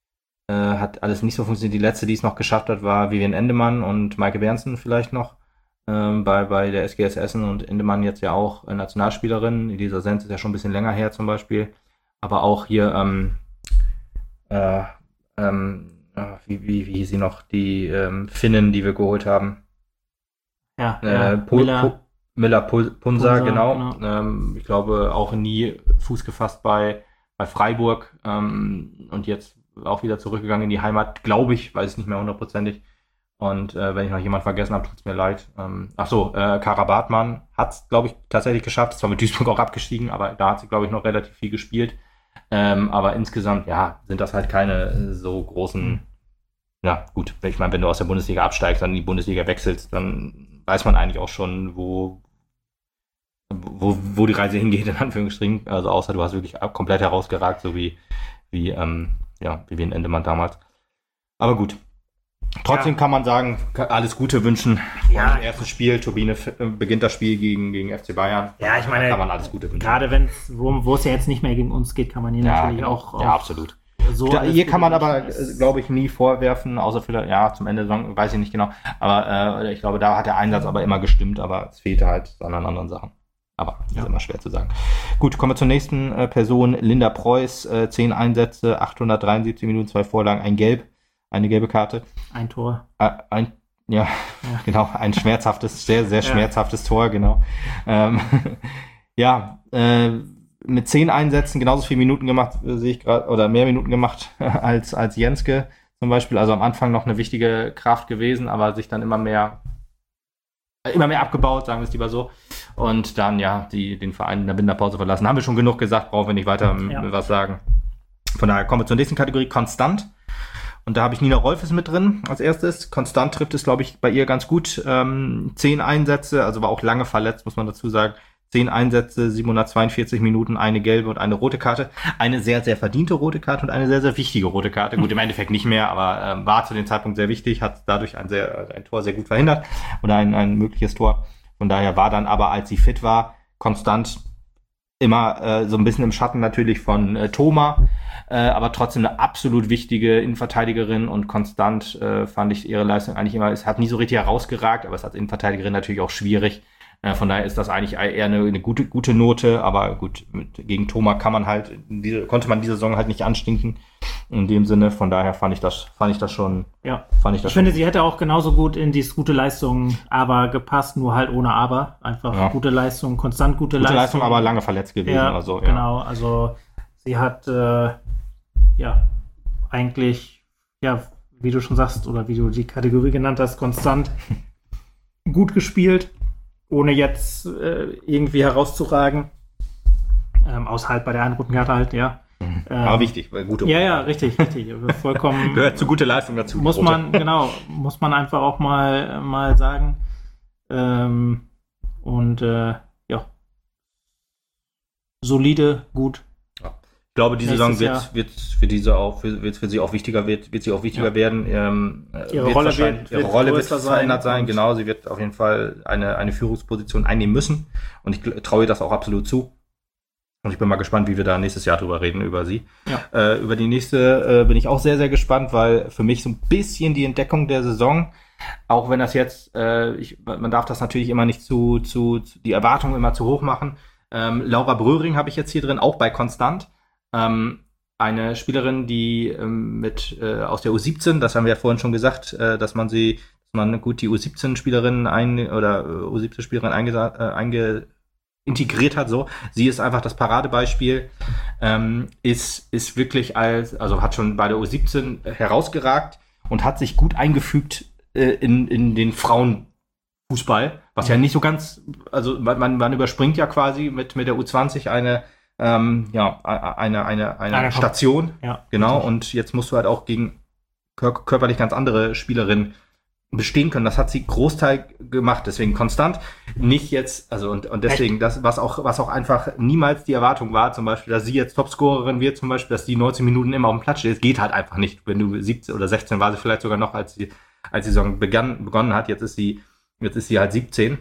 A: Äh, hat alles nicht so funktioniert. Die letzte, die es noch geschafft hat, war Vivian Endemann und Maike Bernsen vielleicht noch ähm, bei, bei der S G S Essen und Endemann jetzt ja auch äh, Nationalspielerin. Elisa Senz ist ja schon ein bisschen länger her zum Beispiel. Aber auch hier ähm, äh, ähm, äh, wie, wie, wie hieß sie noch? Die ähm, Finnen, die wir geholt haben.
B: Ja,
A: äh,
B: ja
A: Pul-
B: Miller,
A: Pu- Miller Pul- Punsa,
B: Punsa,
A: genau.
B: genau.
A: Ähm, ich glaube auch nie Fuß gefasst bei, bei Freiburg ähm, und jetzt auch wieder zurückgegangen in die Heimat, glaube ich, weiß es nicht mehr hundertprozentig. Und äh, wenn ich noch jemanden vergessen habe, tut's mir leid. Ähm, ach so, äh, Kara Bartmann hat's, glaube ich, tatsächlich geschafft. Ist zwar mit Duisburg auch abgestiegen, aber da hat sie, glaube ich, noch relativ viel gespielt. Ähm, aber insgesamt, ja, sind das halt keine so großen, ja, gut, ich meine, wenn du aus der Bundesliga absteigst, dann in die Bundesliga wechselst, dann weiß man eigentlich auch schon, wo, wo, wo die Reise hingeht, in Anführungsstrichen. Also außer du hast wirklich komplett herausgeragt, so wie, wie, ähm, ja, wie Wien Endemann damals. Aber gut. Trotzdem ja. kann man sagen, alles Gute wünschen.
B: Ja.
A: Im ersten Spiel, Turbine beginnt das Spiel gegen, gegen F C Bayern.
B: Ja, ich meine,
A: kann man alles Gute wünschen.
B: Gerade wenn es, wo, wo es ja jetzt nicht mehr gegen uns geht, kann man hier
A: ja,
B: natürlich
A: genau.
B: auch, auch.
A: Ja, absolut.
B: So
A: da, hier kann man aber, glaube ich, nie vorwerfen, außer vielleicht, ja, zum Ende, weiß ich nicht genau. Aber äh, ich glaube, da hat der Einsatz aber immer gestimmt, aber es fehlte halt an anderen Sachen. Aber ja. ist immer schwer zu sagen. Gut, kommen wir zur nächsten äh, Person. Linda Preuß, äh, zehn Einsätze, achthundertdreiundsiebzig Minuten, zwei Vorlagen, ein Gelb. Eine gelbe Karte.
B: Ein Tor.
A: Äh, ein, ja, ja, genau, ein schmerzhaftes, sehr, sehr schmerzhaftes ja. Tor, genau. Ähm, ja, äh, mit zehn Einsätzen genauso viele Minuten gemacht, äh, sehe ich gerade, oder mehr Minuten gemacht als, als Jenske zum Beispiel. Also am Anfang noch eine wichtige Kraft gewesen, aber sich dann immer mehr, äh, immer mehr abgebaut, sagen wir es lieber so. Und dann, ja, die, den Verein in der Winterpause verlassen. Haben wir schon genug gesagt, brauchen wir nicht weiter ja. was sagen. Von daher kommen wir zur nächsten Kategorie, konstant. Und da habe ich Nina Rolfes mit drin als erstes. Konstant trifft es, glaube ich, bei ihr ganz gut. Ähm, zehn Einsätze, also war auch lange verletzt, muss man dazu sagen. Zehn Einsätze, siebenhundertzweiundvierzig Minuten, eine gelbe und eine rote Karte. Eine sehr, sehr verdiente rote Karte und eine sehr, sehr wichtige rote Karte. Gut, im Endeffekt nicht mehr, aber ähm, war zu dem Zeitpunkt sehr wichtig, hat dadurch ein, sehr, ein Tor sehr gut verhindert oder ein, ein mögliches Tor. Von daher war dann aber, als sie fit war, konstant immer äh, so ein bisschen im Schatten natürlich von äh, Thoma. Äh, aber trotzdem eine absolut wichtige Innenverteidigerin und konstant äh, fand ich ihre Leistung eigentlich immer, es hat nie so richtig herausgeragt, aber es ist als Innenverteidigerin natürlich auch schwierig. Äh, von daher ist das eigentlich eher eine, eine gute, gute Note, aber gut, mit, gegen Thoma kann man halt, diese, konnte man diese Saison halt nicht anstinken. In dem Sinne, von daher fand ich das, fand ich das schon,
B: ja.
A: fand ich das
B: Ich
A: schon
B: finde,
A: gut.
B: sie hätte auch genauso gut in diese gute Leistung aber gepasst, nur halt ohne aber. Einfach
A: ja.
B: gute Leistung, konstant gute,
A: gute
B: Leistung.
A: Leistung, aber lange verletzt gewesen.
B: Ja,
A: also, ja.
B: genau, also sie hat, äh, ja, eigentlich, ja, wie du schon sagst, oder wie du die Kategorie genannt hast, konstant gut gespielt, ohne jetzt äh, irgendwie herauszuragen. Ähm, außer halt bei der Einrunden-Karte halt, ja.
A: Mhm.
B: Ähm,
A: Aber wichtig, weil gute
B: Ja, ja, richtig, richtig. Vollkommen.
A: Gehört zu gute Leistung dazu.
B: Muss man, genau, muss man einfach auch mal, mal sagen. Ähm, und, äh, ja. Solide, gut.
A: Ich glaube, diese Saison wird,
B: Jahr.
A: wird für diese auch, für, wird für sie auch wichtiger, wird, wird sie auch wichtiger ja. werden. Ähm,
B: ihre
A: wird
B: Rolle wird,
A: ihre
B: wird,
A: Rolle wird
B: sein
A: verändert sein. Genau, sie wird auf jeden Fall eine, eine Führungsposition einnehmen müssen. Und ich traue ihr das auch absolut zu. Und ich bin mal gespannt, wie wir da nächstes Jahr drüber reden, über sie.
B: Ja.
A: Äh, über die nächste äh, bin ich auch sehr, sehr gespannt, weil für mich so ein bisschen die Entdeckung der Saison, auch wenn das jetzt, äh, ich, man darf das natürlich immer nicht zu, zu, zu die Erwartungen immer zu hoch machen. Ähm, Laura Bröhring habe ich jetzt hier drin, auch bei Konstant. Ähm, eine Spielerin, die ähm, mit äh, aus der U siebzehn, das haben wir ja vorhin schon gesagt, äh, dass man sie, dass man gut die U siebzehn-Spielerin ein oder äh, U siebzehn-Spielerin einge, äh, einge integriert hat, so. Sie ist einfach das Paradebeispiel, ähm, ist, ist wirklich als, also hat schon bei der U siebzehn herausgeragt und hat sich gut eingefügt äh, in, in den Frauenfußball, was ja nicht so ganz, also man, man überspringt ja quasi mit, mit der U zwanzig eine, ähm, ja, eine, eine, eine, eine Station,
B: ja,
A: genau,
B: richtig.
A: Und jetzt musst du halt auch gegen kör- körperlich ganz andere Spielerinnen bestehen können. Das hat sie Großteil gemacht, deswegen konstant. Nicht jetzt, also und, und deswegen, das, was auch, was auch einfach niemals die Erwartung war, zum Beispiel, dass sie jetzt Topscorerin wird, zum Beispiel, dass die neunzehn Minuten immer auf dem Platz steht, geht halt einfach nicht. Wenn du siebzehn oder sechzehn war sie vielleicht sogar noch, als sie, als die Saison begann, begonnen hat, jetzt ist sie, jetzt ist sie halt siebzehn.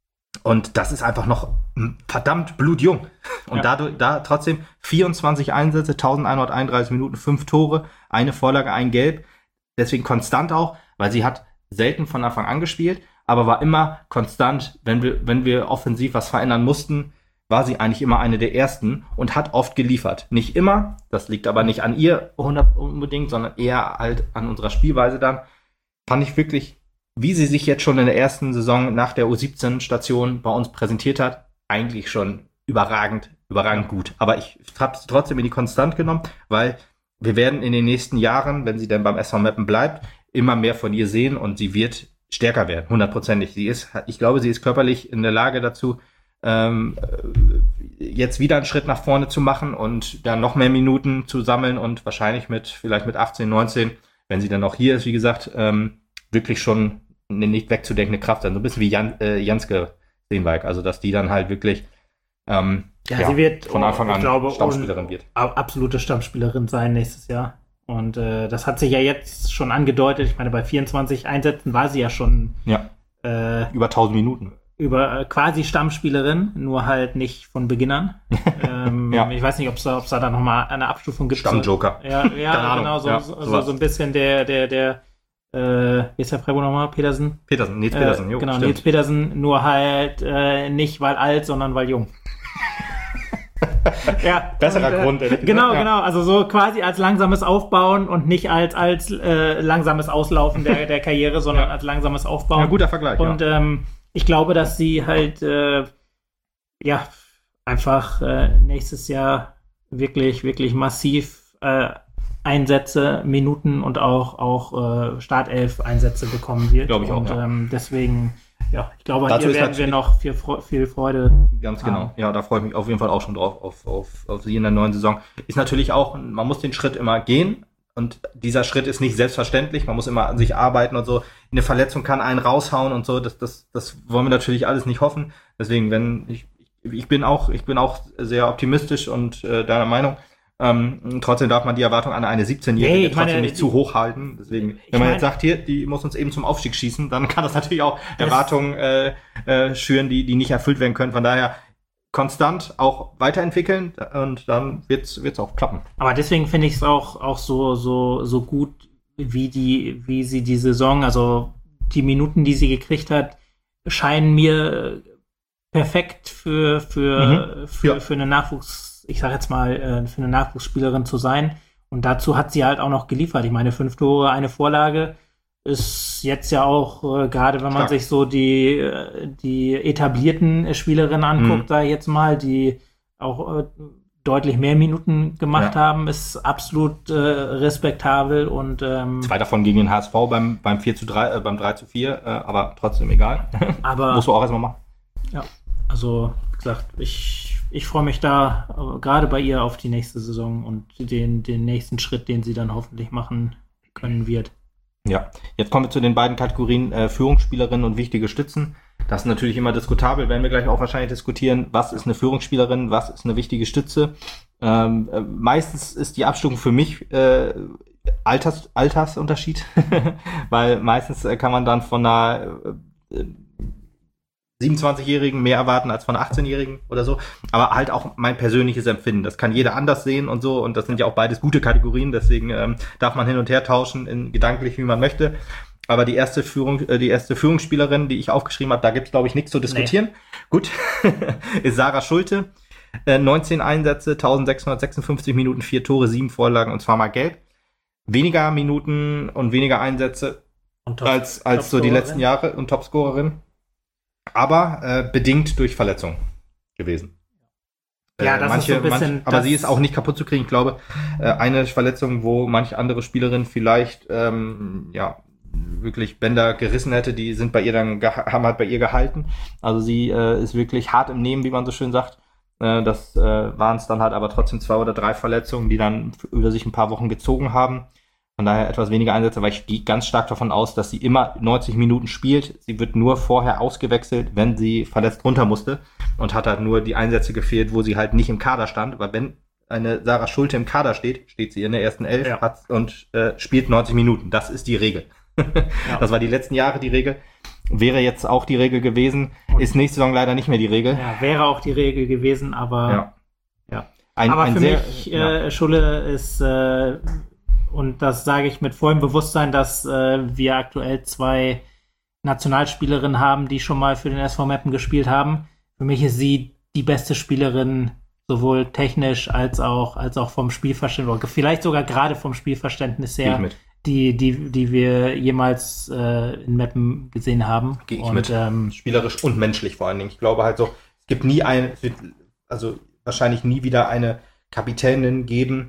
A: Und das ist einfach noch verdammt blutjung. Und
B: ja.
A: dadurch, da trotzdem vierundzwanzig Einsätze, eintausendeinhunderteinunddreißig Minuten, fünf Tore, eine Vorlage, ein Gelb. Deswegen konstant auch, weil sie hat selten von Anfang an gespielt, aber war immer konstant, wenn wir, wenn wir offensiv was verändern mussten, war sie eigentlich immer eine der ersten und hat oft geliefert. Nicht immer, das liegt aber nicht an ihr hundert unbedingt, sondern eher halt an unserer Spielweise dann. Fand ich wirklich, wie sie sich jetzt schon in der ersten Saison nach der U siebzehn-Station bei uns präsentiert hat, eigentlich schon überragend, überragend gut. Aber ich habe sie trotzdem in die Konstant genommen, weil wir werden in den nächsten Jahren, wenn sie denn beim S V Meppen bleibt, immer mehr von ihr sehen und sie wird stärker werden, hundertprozentig. Sie ist, ich glaube, sie ist körperlich in der Lage dazu, ähm, jetzt wieder einen Schritt nach vorne zu machen und dann noch mehr Minuten zu sammeln und wahrscheinlich mit, vielleicht mit achtzehn, neunzehn, wenn sie dann auch hier ist, wie gesagt, ähm, wirklich schon eine nicht wegzudenkende Kraft sein. So ein bisschen wie Jan, äh, Janske Steenwijk. Also, dass die dann halt wirklich ähm,
B: ja, ja, sie wird
A: von Anfang an
B: glaube,
A: Stammspielerin wird.
B: Absolute Stammspielerin sein nächstes Jahr. Und äh, das hat sich ja jetzt schon angedeutet. Ich meine, bei vierundzwanzig Einsätzen war sie ja schon
A: ja.
B: äh,
A: über tausend Minuten.
B: Über äh, quasi Stammspielerin, nur halt nicht von Beginnern. ähm, ja. Ich weiß nicht, ob es da, ob's da dann nochmal eine Abstufung gibt.
A: Stammjoker.
B: Ja, ja genau, so, ja, so, so, so ein bisschen der, der, der, äh, wie ist der Freiburg nochmal? Petersen?
A: Petersen, Nils Petersen,
B: äh,
A: jo,
B: Genau,
A: stimmt.
B: Nils Petersen, nur halt äh, nicht weil alt, sondern weil jung. ja,
A: Besserer
B: und, äh,
A: Grund. Ehrlich
B: genau,
A: ja.
B: genau. Also so quasi als langsames Aufbauen und nicht als als äh, langsames Auslaufen der der Karriere, sondern ja. als langsames Aufbauen.
A: Ja, guter Vergleich.
B: Und
A: ja.
B: ähm, ich glaube, dass sie halt äh, ja einfach äh, nächstes Jahr wirklich wirklich massiv äh, Einsätze, Minuten und auch auch äh, Startelf-Einsätze bekommen wird.
A: Glaube ich auch.
B: Und
A: ja.
B: ähm, deswegen ja, ich glaube,
A: Dazu
B: hier werden wir noch viel, viel Freude.
A: Ganz genau. Haben. Ja, da freue ich mich auf jeden Fall auch schon drauf, auf, auf, auf sie in der neuen Saison. Ist natürlich auch, man muss den Schritt immer gehen. Und dieser Schritt ist nicht selbstverständlich. Man muss immer an sich arbeiten und so. Eine Verletzung kann einen raushauen und so. Das, das, das wollen wir natürlich alles nicht hoffen. Deswegen, wenn ich, ich bin auch, ich bin auch sehr optimistisch und äh, deiner Meinung. Ähm, trotzdem darf man die Erwartung an eine siebzehnjährige
B: nee,
A: trotzdem
B: meine,
A: nicht zu hoch halten. Deswegen, wenn man
B: meine,
A: jetzt sagt, hier, die muss uns eben zum Aufstieg schießen, dann kann das natürlich auch Erwartungen äh, äh, schüren, die, die nicht erfüllt werden können. Von daher konstant auch weiterentwickeln und dann wird's, wird's auch klappen.
B: Aber deswegen finde ich es auch, auch so, so, so gut, wie die, wie sie die Saison, also die Minuten, die sie gekriegt hat, scheinen mir perfekt für, für, mhm. für, ja. für eine Nachwuchs, ich sag jetzt mal, für eine Nachwuchsspielerin zu sein. Und dazu hat sie halt auch noch geliefert. Ich meine, fünf Tore, eine Vorlage ist jetzt ja auch, äh, gerade wenn man Stark. sich so die, die etablierten Spielerinnen anguckt, mhm. da jetzt mal, die auch äh, deutlich mehr Minuten gemacht ja. haben, ist absolut äh, respektabel und ähm,
A: zwei davon gegen den H S V beim, beim vier zu drei, äh, beim drei zu vier, äh, aber trotzdem egal.
B: Aber
A: musst du auch erstmal machen.
B: Ja, also wie gesagt, ich, ich freue mich da äh, gerade bei ihr auf die nächste Saison und den, den nächsten Schritt, den sie dann hoffentlich machen können wird.
A: Ja, jetzt kommen wir zu den beiden Kategorien äh, Führungsspielerinnen und wichtige Stützen. Das ist natürlich immer diskutabel, werden wir gleich auch wahrscheinlich diskutieren, was ist eine Führungsspielerin, was ist eine wichtige Stütze. Ähm, äh, meistens ist die Abstufung für mich äh, Alters, Altersunterschied, weil meistens äh, kann man dann von einer äh, siebenundzwanzigjährigen mehr erwarten als von einer achtzehnjährigen oder so, aber halt auch mein persönliches Empfinden. Das kann jeder anders sehen und so und das sind ja auch beides gute Kategorien, deswegen ähm, darf man hin und her tauschen, in gedanklich, wie man möchte. Aber die erste Führung, äh, die erste Führungsspielerin, die ich aufgeschrieben habe, da gibt's glaube ich nichts zu diskutieren. Nee. Gut, ist Sarah Schulte, äh, neunzehn Einsätze, eintausendsechshundertsechsundfünfzig Minuten, vier Tore, sieben Vorlagen und zweimal gelb. Weniger Minuten und weniger Einsätze und Top, als als so die letzten Jahre und Topscorerin. Aber äh, bedingt durch Verletzungen gewesen.
B: Ja, das
A: äh, manche,
B: ist so ein bisschen...
A: Manch, aber sie ist auch nicht kaputt zu kriegen. Ich glaube, äh, eine Verletzung, wo manche andere Spielerin vielleicht ähm, ja wirklich Bänder gerissen hätte, die sind bei ihr dann haben halt bei ihr gehalten. Also sie äh, ist wirklich hart im Nehmen, wie man so schön sagt. Äh, das äh, waren es dann halt aber trotzdem zwei oder drei Verletzungen, die dann über sich ein paar Wochen gezogen haben. Von daher etwas weniger Einsätze, weil ich gehe ganz stark davon aus, dass sie immer neunzig Minuten spielt. Sie wird nur vorher ausgewechselt, wenn sie verletzt runter musste und hat halt nur die Einsätze gefehlt, wo sie halt nicht im Kader stand. Aber wenn eine Sarah Schulte im Kader steht, steht sie in der ersten Elf ja. hat, und äh, spielt neunzig Minuten. Das ist die Regel. Ja. Das war die letzten Jahre die Regel. Wäre jetzt auch die Regel gewesen. Und ist nächste Saison leider nicht mehr die Regel.
B: Ja, wäre auch die Regel gewesen, aber
A: ja.
B: ja.
A: Ein,
B: aber
A: ein
B: für
A: sehr,
B: mich, äh, ja. Schulle ist äh, und das sage ich mit vollem Bewusstsein, dass äh, wir aktuell zwei Nationalspielerinnen haben, die schon mal für den S V Meppen gespielt haben. Für mich ist sie die beste Spielerin, sowohl technisch als auch als auch vom Spielverständnis, oder vielleicht sogar gerade vom Spielverständnis her, die die die wir jemals äh, in Meppen gesehen haben.
A: Gehe ich und, mit. Ähm, Spielerisch und menschlich vor allen Dingen. Ich glaube halt so, es gibt nie eine, also wahrscheinlich nie wieder eine Kapitänin geben.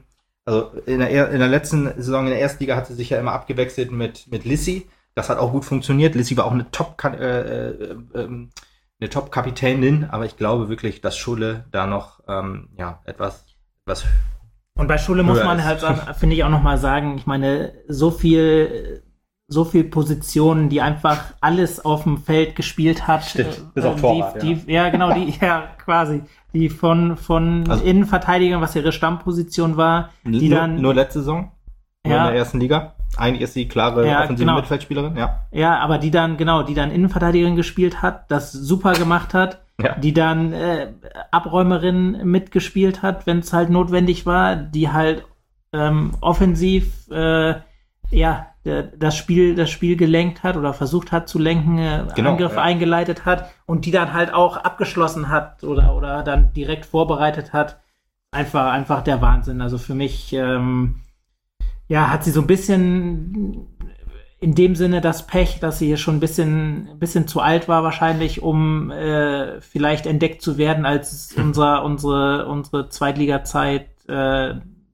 A: Also in der, in der letzten Saison in der ersten Liga hat sie sich ja immer abgewechselt mit, mit Lissi. Das hat auch gut funktioniert. Lissi war auch eine Top, äh, äh, eine Top-Kapitänin, aber ich glaube wirklich, dass Schulle da noch ähm, ja, etwas, etwas
B: Und bei Schulle muss man halt, finde ich, auch noch mal sagen, ich meine, so viel, so viel Positionen, die einfach alles auf dem Feld gespielt hat.
A: Stimmt, bis auf Torwart,
B: die, die, ja. ja, genau, die, ja, quasi. Die von, von
A: also,
B: Innenverteidigern, was ihre Stammposition war, die
A: nur,
B: dann.
A: Nur letzte Saison? Nur
B: ja,
A: in der ersten Liga? Eigentlich ist sie klare
B: ja,
A: offensive
B: genau.
A: Mittelfeldspielerin, ja.
B: Ja, aber die dann, genau, die dann Innenverteidigerin gespielt hat, das super gemacht hat,
A: ja.
B: die dann äh, Abräumerin mitgespielt hat, wenn es halt notwendig war, die halt ähm, offensiv äh, ja das Spiel das Spiel gelenkt hat oder versucht hat zu lenken, äh,
A: genau,
B: Angriffe
A: ja.
B: eingeleitet hat und die dann halt auch abgeschlossen hat oder oder dann direkt vorbereitet hat. Einfach einfach der Wahnsinn. Also für mich ähm, ja, hat sie so ein bisschen in dem Sinne das Pech, dass sie hier schon ein bisschen, ein bisschen zu alt war wahrscheinlich, um äh, vielleicht entdeckt zu werden, als unser, unsere, unsere Zweitliga-Zeit äh,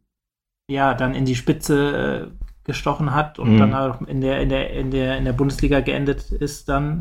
B: ja dann in die Spitze äh, gestochen hat und mhm. dann auch in der, in der, in der, in der Bundesliga geendet ist dann.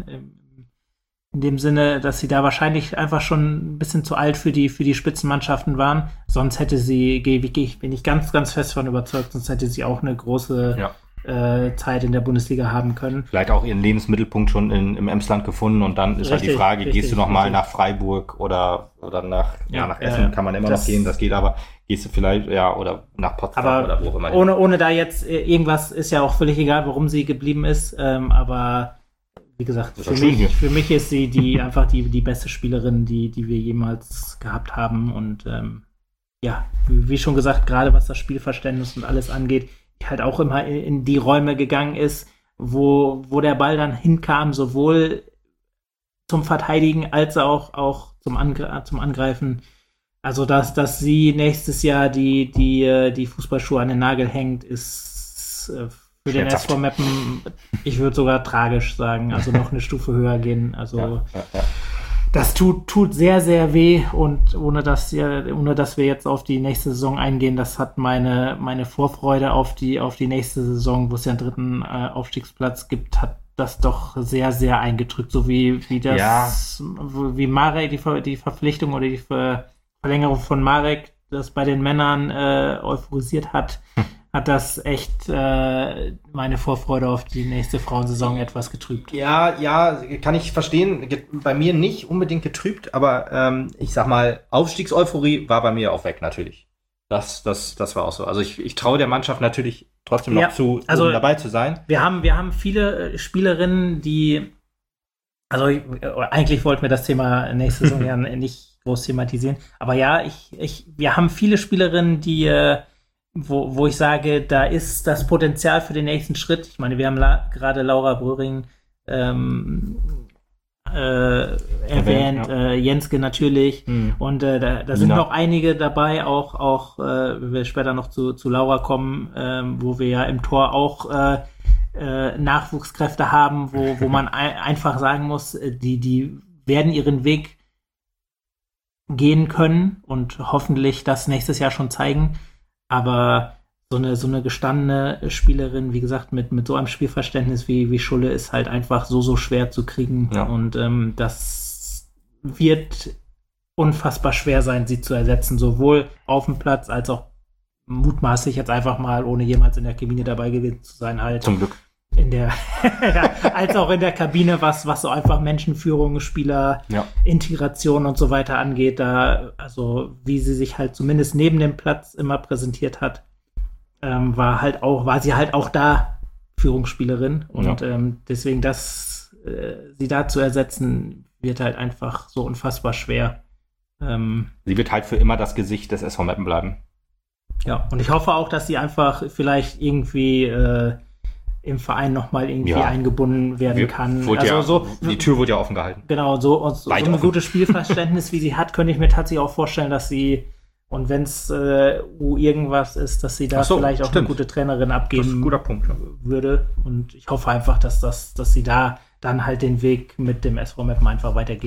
B: In dem Sinne, dass sie da wahrscheinlich einfach schon ein bisschen zu alt für die, für die Spitzenmannschaften waren. Sonst hätte sie, bin ich ganz, ganz fest von überzeugt, sonst hätte sie auch eine große ja. äh, Zeit in der Bundesliga haben können.
A: Vielleicht auch ihren Lebensmittelpunkt schon in, im Emsland gefunden und dann ist richtig, halt die Frage, richtig, gehst du nochmal nach Freiburg oder, oder nach, ja, ja nach Essen ja, kann man immer noch gehen, das geht aber, gehst du vielleicht, ja, oder nach Potsdam
B: aber
A: oder wo auch immer.
B: Ohne, ohne da jetzt irgendwas, ist ja auch völlig egal, warum sie geblieben ist, ähm, aber wie gesagt, für mich, für mich ist sie die einfach die, die beste Spielerin, die, die wir jemals gehabt haben. Und ähm, ja, wie, wie schon gesagt, gerade was das Spielverständnis und alles angeht, die halt auch immer in, in die Räume gegangen ist, wo, wo der Ball dann hinkam, sowohl zum Verteidigen als auch, auch zum, Angr- zum Angreifen. Also, dass, dass sie nächstes Jahr die, die, die Fußballschuhe an den Nagel hängt, ist äh, für den S V Meppen, ich würde sogar tragisch sagen, also noch eine Stufe höher gehen. Also ja, ja, ja. Das tut, tut sehr, sehr weh und ohne dass, ohne dass wir jetzt auf die nächste Saison eingehen, das hat meine, meine Vorfreude auf die, auf die nächste Saison, wo es ja einen dritten äh, Aufstiegsplatz gibt, hat das doch sehr, sehr eingedrückt, so wie, wie das, ja. wie Marek, die, die Verpflichtung oder die Ver, Verlängerung von Marek, das bei den Männern äh, euphorisiert hat. Hm. hat das echt äh, meine Vorfreude auf die nächste Frauensaison etwas getrübt.
A: Ja, ja, kann ich verstehen. Bei mir nicht unbedingt getrübt, aber ähm, ich sag mal, Aufstiegseuphorie war bei mir auch weg, natürlich. Das, das, das war auch so. Also ich, ich traue der Mannschaft natürlich trotzdem noch ja, zu,
B: also
A: um dabei zu sein.
B: Wir haben, wir haben viele Spielerinnen, die, also ich, eigentlich wollten wir das Thema nächste Saison ja nicht groß thematisieren, aber ja, ich, ich, wir haben viele Spielerinnen, die äh, Wo, wo ich sage, da ist das Potenzial für den nächsten Schritt. Ich meine, wir haben la- gerade Laura Bröhring ähm, äh, erwähnt, ja. äh, Jenske natürlich. Mhm. Und äh, da, da sind ja. noch einige dabei, auch, auch äh, wenn wir später noch zu, zu Laura kommen, äh, wo wir ja im Tor auch äh, äh, Nachwuchskräfte haben, wo, wo man ein, einfach sagen muss, die, die werden ihren Weg gehen können und hoffentlich das nächstes Jahr schon zeigen. Aber so eine, so eine gestandene Spielerin, wie gesagt, mit, mit so einem Spielverständnis wie, wie Schulle ist halt einfach so, so schwer zu kriegen. Ja. Und ähm, das wird unfassbar schwer sein, sie zu ersetzen, sowohl auf dem Platz als auch mutmaßlich jetzt einfach mal, ohne jemals in der Kabine dabei gewesen zu sein, halt.
A: Zum Glück.
B: In der, ja, als auch in der Kabine, was, was so einfach Menschenführung, Spieler, ja. Integration und so weiter angeht, da, also wie sie sich halt zumindest neben dem Platz immer präsentiert hat, ähm, war halt auch, war sie halt auch da Führungsspielerin und ja. ähm, deswegen das, äh, sie da zu ersetzen, wird halt einfach so unfassbar schwer. Ähm,
A: sie wird halt für immer das Gesicht des S V Meppen bleiben.
B: Ja, und ich hoffe auch, dass sie einfach vielleicht irgendwie äh, im Verein nochmal irgendwie ja. eingebunden werden Wir, kann.
A: Also ja, so, die Tür wurde ja offen gehalten.
B: Genau, so, so, so ein gutes Spielverständnis, wie sie hat, könnte ich mir tatsächlich auch vorstellen, dass sie, und wenn es äh, irgendwas ist, dass sie da so, vielleicht auch stimmt. eine gute Trainerin abgeben
A: guter Punkt, ja.
B: würde. Und ich hoffe einfach, dass, das, dass sie da dann halt den Weg mit dem S V Meppen einfach weitergehen
A: ja,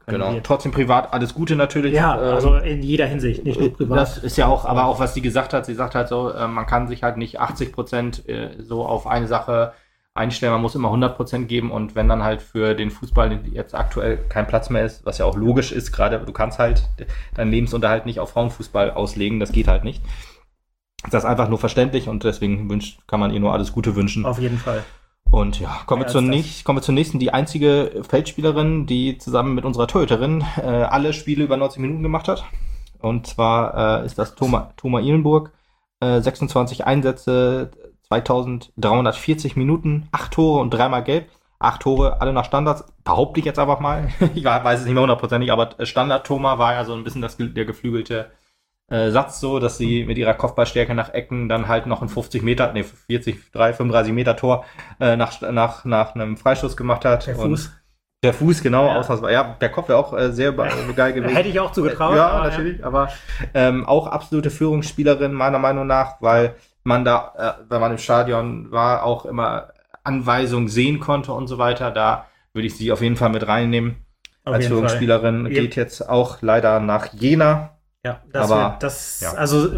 A: Genau.
B: wird.
A: Trotzdem privat alles Gute natürlich.
B: Ja,
A: ähm,
B: also in jeder Hinsicht, nicht nur privat.
A: Das ist ja auch, aber auch was sie gesagt hat, sie sagt halt so, äh, man kann sich halt nicht achtzig Prozent äh, so auf eine Sache einstellen, man muss immer hundert Prozent geben und wenn dann halt für den Fußball jetzt aktuell kein Platz mehr ist, was ja auch logisch ist, gerade du kannst halt deinen Lebensunterhalt nicht auf Frauenfußball auslegen, das geht halt nicht. Das ist einfach nur verständlich und deswegen wünscht, kann man ihr nur alles Gute wünschen.
B: Auf jeden Fall.
A: Und ja, kommen wir, zur nächsten, kommen wir zur nächsten, die einzige Feldspielerin, die zusammen mit unserer Torhüterin äh, alle Spiele über neunzig Minuten gemacht hat. Und zwar äh, ist das Thoma, Thoma Ihlenburg, äh, sechsundzwanzig Einsätze, zweitausenddreihundertvierzig Minuten, acht Tore und dreimal gelb. Acht Tore, alle nach Standards, behaupte ich jetzt einfach mal. Ich weiß es nicht mehr hundertprozentig, aber Standard-Thoma war ja so ein bisschen das, der geflügelte äh, Satz so, dass sie mit ihrer Kopfballstärke nach Ecken dann halt noch ein fünfzig Meter, nee, vierzig, drei, fünfunddreißig Meter Tor äh, nach, nach, nach einem Freistoß gemacht hat.
B: Der Fuß.
A: Und der Fuß, genau,
B: Ja.
A: ausnahmsweise. Ja, der Kopf wäre auch äh, sehr geil gewesen.
B: Hätte ich auch zugetraut.
A: Ja,
B: aber,
A: natürlich, ja. aber ähm, auch absolute Führungsspielerin meiner Meinung nach, weil man da, äh, wenn man im Stadion war, auch immer Anweisungen sehen konnte und so weiter. Da würde ich sie auf jeden Fall mit reinnehmen.
B: Auf
A: Als
B: jeden
A: Führungsspielerin
B: Fall.
A: geht jetzt auch leider nach Jena.
B: Ja, das
A: Aber,
B: wird, das,
A: ja.
B: also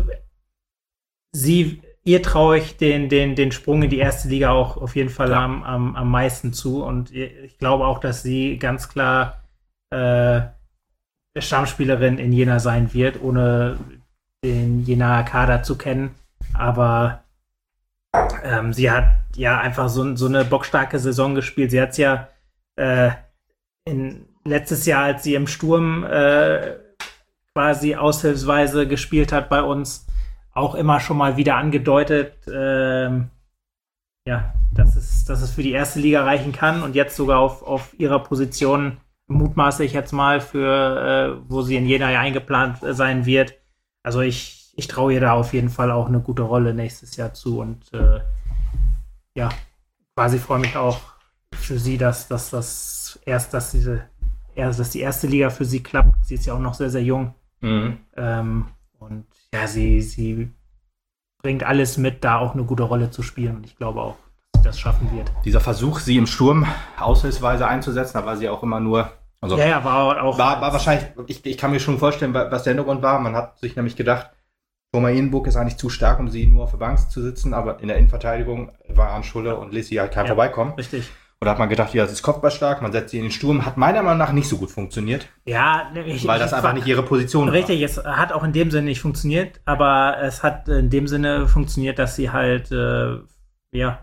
B: sie, ihr traue ich den, den, den Sprung in die erste Liga auch auf jeden Fall
A: Ja.
B: am, am, am meisten zu und ich glaube auch, dass sie ganz klar äh, Stammspielerin in Jena sein wird, ohne den Jenaer Kader zu kennen. Aber ähm, sie hat ja einfach so, so eine bockstarke Saison gespielt. Sie hat es ja äh, in, letztes Jahr, als sie im Sturm äh, quasi aushilfsweise gespielt hat bei uns, auch immer schon mal wieder angedeutet, ähm, ja, dass es, dass es für die erste Liga reichen kann und jetzt sogar auf, auf ihrer Position mutmaße ich jetzt mal für, äh, wo sie in Jena ja eingeplant äh, sein wird. Also ich, ich traue ihr da auf jeden Fall auch eine gute Rolle nächstes Jahr zu und äh, ja, quasi freue mich auch für sie, dass, dass das erst, dass diese erst, dass die erste Liga für sie klappt. Sie ist ja auch noch sehr, sehr jung.
A: Mhm.
B: Ähm, und ja, sie, sie bringt alles mit, da auch eine gute Rolle zu spielen. Und ich glaube auch, dass sie das schaffen wird.
A: Dieser Versuch, sie im Sturm aushilfsweise einzusetzen, da war sie auch immer nur, also
B: Ja, ja, war auch.
A: war, war wahrscheinlich, ich, ich kann mir schon vorstellen, was der Hintergrund war. Man hat sich nämlich gedacht, Thoma Ihlenburg ist eigentlich zu stark, um sie nur auf der Bank zu sitzen, aber in der Innenverteidigung war an Schulle und ließ sie halt kein
B: Ja,
A: Vorbeikommen.
B: Richtig.
A: Und da hat man gedacht, ja, sie ist kopfballstark, man setzt sie in den Sturm. Hat meiner Meinung nach nicht so gut funktioniert,
B: Ja, ich,
A: weil das
B: ich,
A: einfach nicht ihre Position
B: Richtig, es hat auch in dem Sinne nicht funktioniert, aber es hat in dem Sinne funktioniert, dass sie halt, äh, ja,